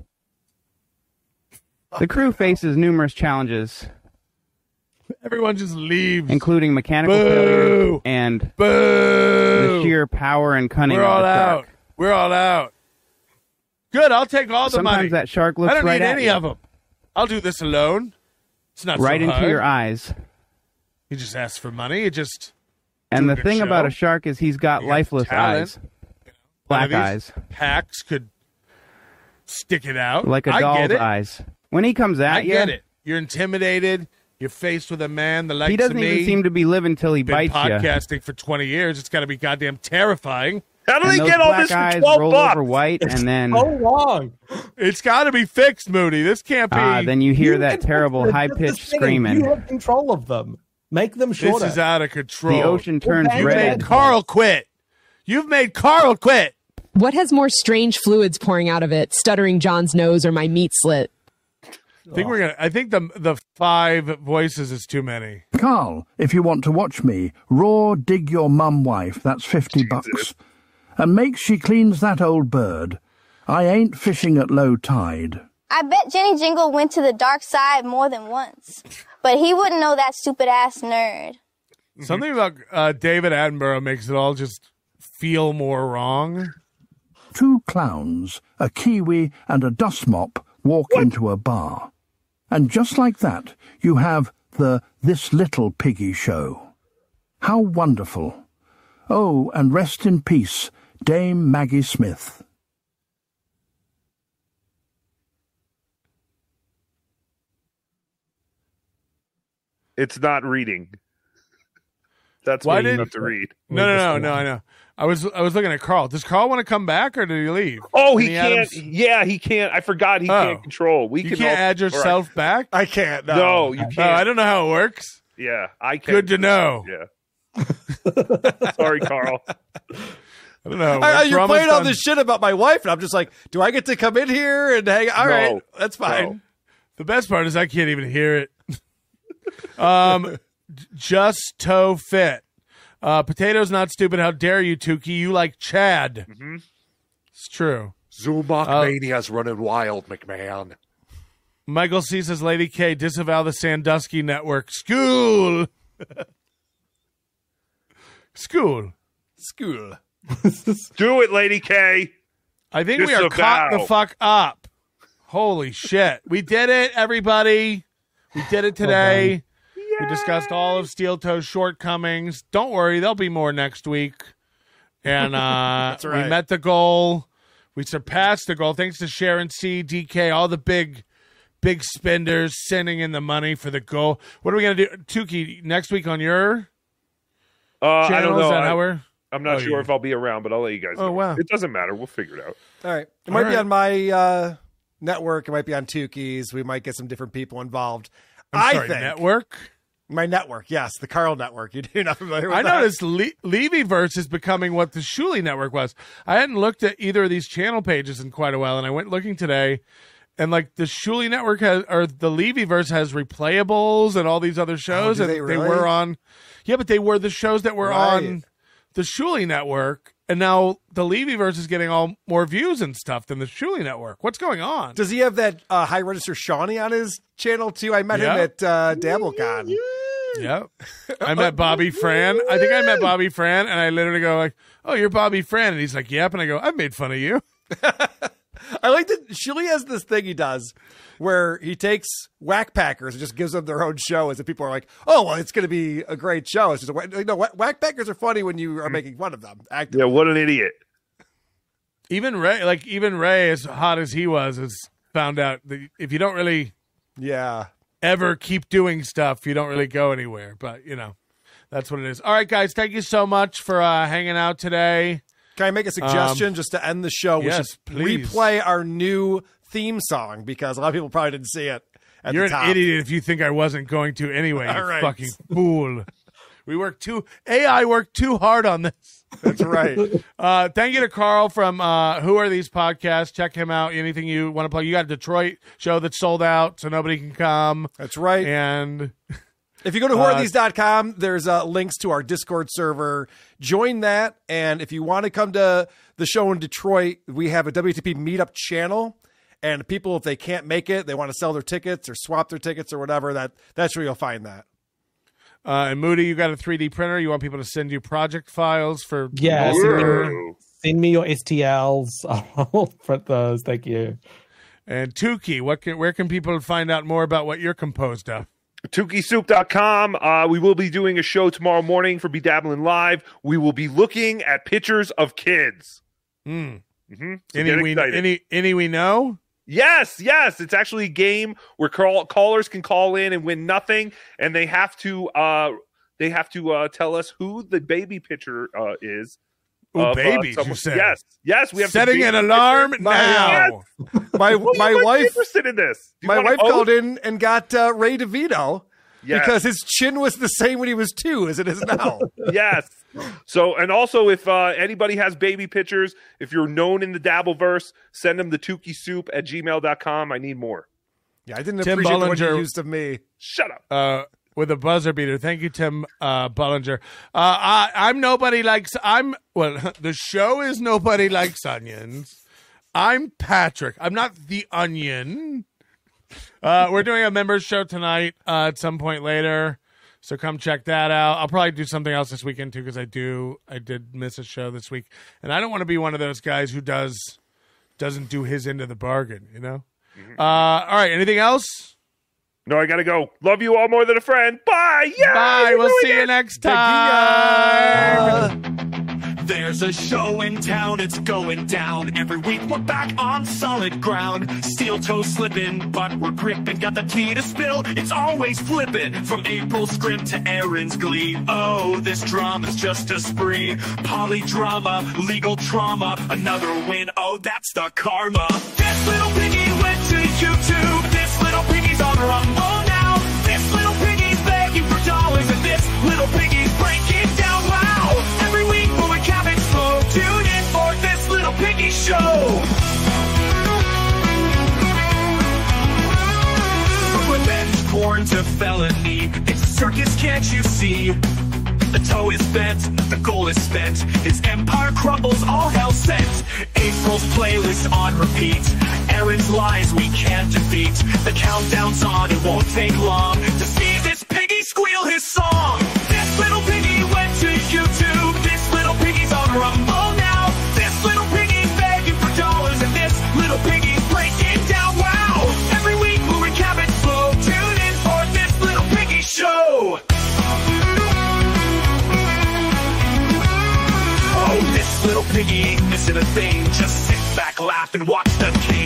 The crew faces numerous challenges, Everyone just leaves. including mechanical Boo! failure and Boo! the sheer power and cunning We're of all the out. shark. We're all out. Good. I'll take all the Sometimes money. that shark looks I don't right need at any you. of them. I'll do this alone. It's not right so into hard. your eyes. He just asks for money. It just And do a the good thing show. about a shark is he's got You got lifeless talent. eyes, One black of these eyes, Packs could stick it out like a I doll's get it. eyes. When he comes at I you, get it. You're intimidated. You're faced with a man that likes he doesn't me. even seem to be living till he Been bites you. podcasting for twenty years. It's got to be goddamn terrifying. How do And they those get all black this for eyes twelve roll bucks? over white, and then So long. It's got to be fixed, Moody. This can't be. uh, then you hear that it's- terrible it's high just the pitched thing. screaming. You have control of them. Make them this shorter. is out of control. The ocean turns bad You red. made Carl quit. You've made Carl quit. What has more strange fluids pouring out of it? Stuttering John's nose or my meat slit? I think we're gonna. I think the the five voices is too many. Carl, if you want to watch me, raw dig your mum wife, that's fifty bucks. And make she cleans that old bird. I ain't fishing at low tide. I bet Jenny Jingle went to the dark side more than once. But he wouldn't know that stupid ass nerd. Something about uh, David Attenborough makes it all just feel more wrong. Two clowns, a kiwi and a dust mop, walk into a bar. And just like that, you have the This Little Piggy show. How wonderful! Oh, and rest in peace, Dame Maggie Smith. It's not reading. That's Why what you did- have to read. No, no, no, no, I know. I was I was looking at Carl. Does Carl want to come back or did he leave? Oh, he Any can't. Adams- Yeah, he can't. I forgot he Oh. can't control. We You can can't all- add yourself back? I can't. No, No, you can't. Oh, I don't know how it works. Yeah, I can. Good to know. Yeah. Sorry, Carl. I don't know. I, I- We're you're almost playing all done. this shit about my wife, and I'm just like, do I get to come in here and hang? All No. right, that's fine. No. The best part is I can't even hear it. um, just toe fit. Uh, potatoes not stupid. How dare you, Tukey? You like Chad. Mm-hmm. It's true. Zumach Uh, Mania's running wild, McMahon. Michael C says, Lady K, disavow the Sandusky Network. School. School. School. Do it, Lady K. I think we are caught the fuck up. Holy shit. We did it, everybody. We did it today. We discussed all of Steel Toe's shortcomings. Don't worry, there'll be more next week. And uh, That's right. we met the goal. We surpassed the goal. Thanks to Sharon C, D K, all the big, big spenders sending in the money for the goal. What are we going to do? Tukey, next week on your Uh, I channel? don't know. Is that I, how we're... I'm not Oh, sure yeah. if I'll be around, but I'll let you guys know. Oh, wow. It doesn't matter. We'll figure it out. All right, it All might be right. on my uh, network. It might be on Tukey's. We might get some different people involved. I'm I sorry, think network? my network, yes, the Carl Network. You're not familiar with I that? noticed Le- Levyverse is becoming what the Shuley Network was. I hadn't looked at either of these channel pages in quite a while, and I went looking today, and like the Shuley Network has, or the Levyverse has replayables and all these other shows, do and they really? were on. Yeah, but they were the shows that were Right. on the Shuley Network, and now the Levyverse is getting all more views and stuff than the Shuley Network. What's going on? Does he have that uh, High Register Shawnee on his channel too? I met Yeah. him at uh, DabbleCon. Yep. I met Bobby Fran. I think I met Bobby Fran, and I literally go like, "Oh, you're Bobby Fran," and he's like, "Yep," and I go, "I've made fun of you." I like that Shuley has this thing he does where he takes whack packers and just gives them their own show, as if people are like, "Oh, well, it's going to be a great show." It's just a, whack- no, whack whack packers are funny when you are making fun of them. Actively. Yeah, what an idiot. Even Ray, like even Ray, as hot as he was, has found out that if you don't really Yeah. ever keep doing stuff, you don't really go anywhere. But you know, that's what it is. All right, guys, thank you so much for uh, hanging out today. Can I make a suggestion Um, just to end the show? We yes, should please. replay our new theme song because a lot of people probably didn't see it at You're the top. an idiot if you think I wasn't going to anyway. All You right. fucking fool. We worked too. A I worked too hard on this. That's right. Uh, thank you to Carl from uh, Who Are These Podcasts. Check him out. Anything you want to plug? You got a Detroit show that's sold out, so nobody can come. That's right. And If you go to Uh, who are these dot com, there's uh, links to our Discord server. Join that. And if you want to come to the show in Detroit, we have a W T P meetup channel. And people, if they can't make it, they want to sell their tickets or swap their tickets or whatever, that that's where you'll find that. Uh, and Moody, you got a three D printer. You want people to send you project files for Yeah, Whoa. send me, send me your S T Ls. I'll print those. Thank you. And Tukey, what can, where can people find out more about what you're composed of? Tukey Soup dot com. Uh, we will be doing a show tomorrow morning for Be Dabbling Live. We will be looking at pictures of kids. Mm. Mm-hmm. So Any get we excited. any any we know? Yes, yes. It's actually a game where call- callers can call in and win nothing, and they have to uh, they have to uh, tell us who the baby pitcher uh, is. Ooh, of, uh, babies, someone- you said. Yes, yes. We have some Setting baby an alarm pitchers. now. Yes. My Well, my you might be wife interested in this. Do you my wanna wife host? called in and got uh, Ray DeVito Yes. because his chin was the same when he was two as it is now. Yes. So, and also, if uh, anybody has baby pictures, if you're known in the Dabbleverse, send them to tukey soup at gmail dot com. I need more. Yeah, I didn't Tim appreciate the one you Bollinger- used of me. Shut up. Uh, with a buzzer beater. Thank you, Tim uh, Bollinger. Uh, I, I'm nobody likes. I'm well. The show is Nobody Likes Onions. I'm Patrick. I'm not the Onion. Uh, we're doing a members show tonight uh, at some point later, so come check that out. I'll probably do something else this weekend too because I do. I did miss a show this week, and I don't want to be one of those guys who does doesn't do his end of the bargain. You know. Uh, all right. Anything else? No, I gotta go. Love you all more than a friend. Bye. Yeah. Bye. We'll see you next time. There's a show in town, it's going down. Every week we're back on solid ground. Steel toe slipping, but we're gripping. Got the tea to spill, it's always flipping. From April's script to Aaron's glee. Oh, this drama's just a spree. Polydrama, legal trauma. Another win, oh, that's the karma. This little piggy went to YouTube. This little piggy's on Rumble now. This little piggy's begging for dollars. And this little piggy's breaking down. Wow, every week when we cabbage flow, tune in for this little piggy show. From revenge porn to felony, it's a circus, can't you see? The toe is bent, the goal is spent. His empire crumbles, all hell sent. April's playlist on repeat. Aaron's lies we can't defeat. The countdown's on, it won't take long to see this piggy squeal his song. This little piggy went to YouTube. This little piggy's on Rumble now. This little piggy's begging for dollars. And this little piggy's breaking down. Wow, every week we'll recap it slow. Tune in for this little piggy show. Oh, this little piggy ain't missing a thing. Just sit back, laugh, and watch the king.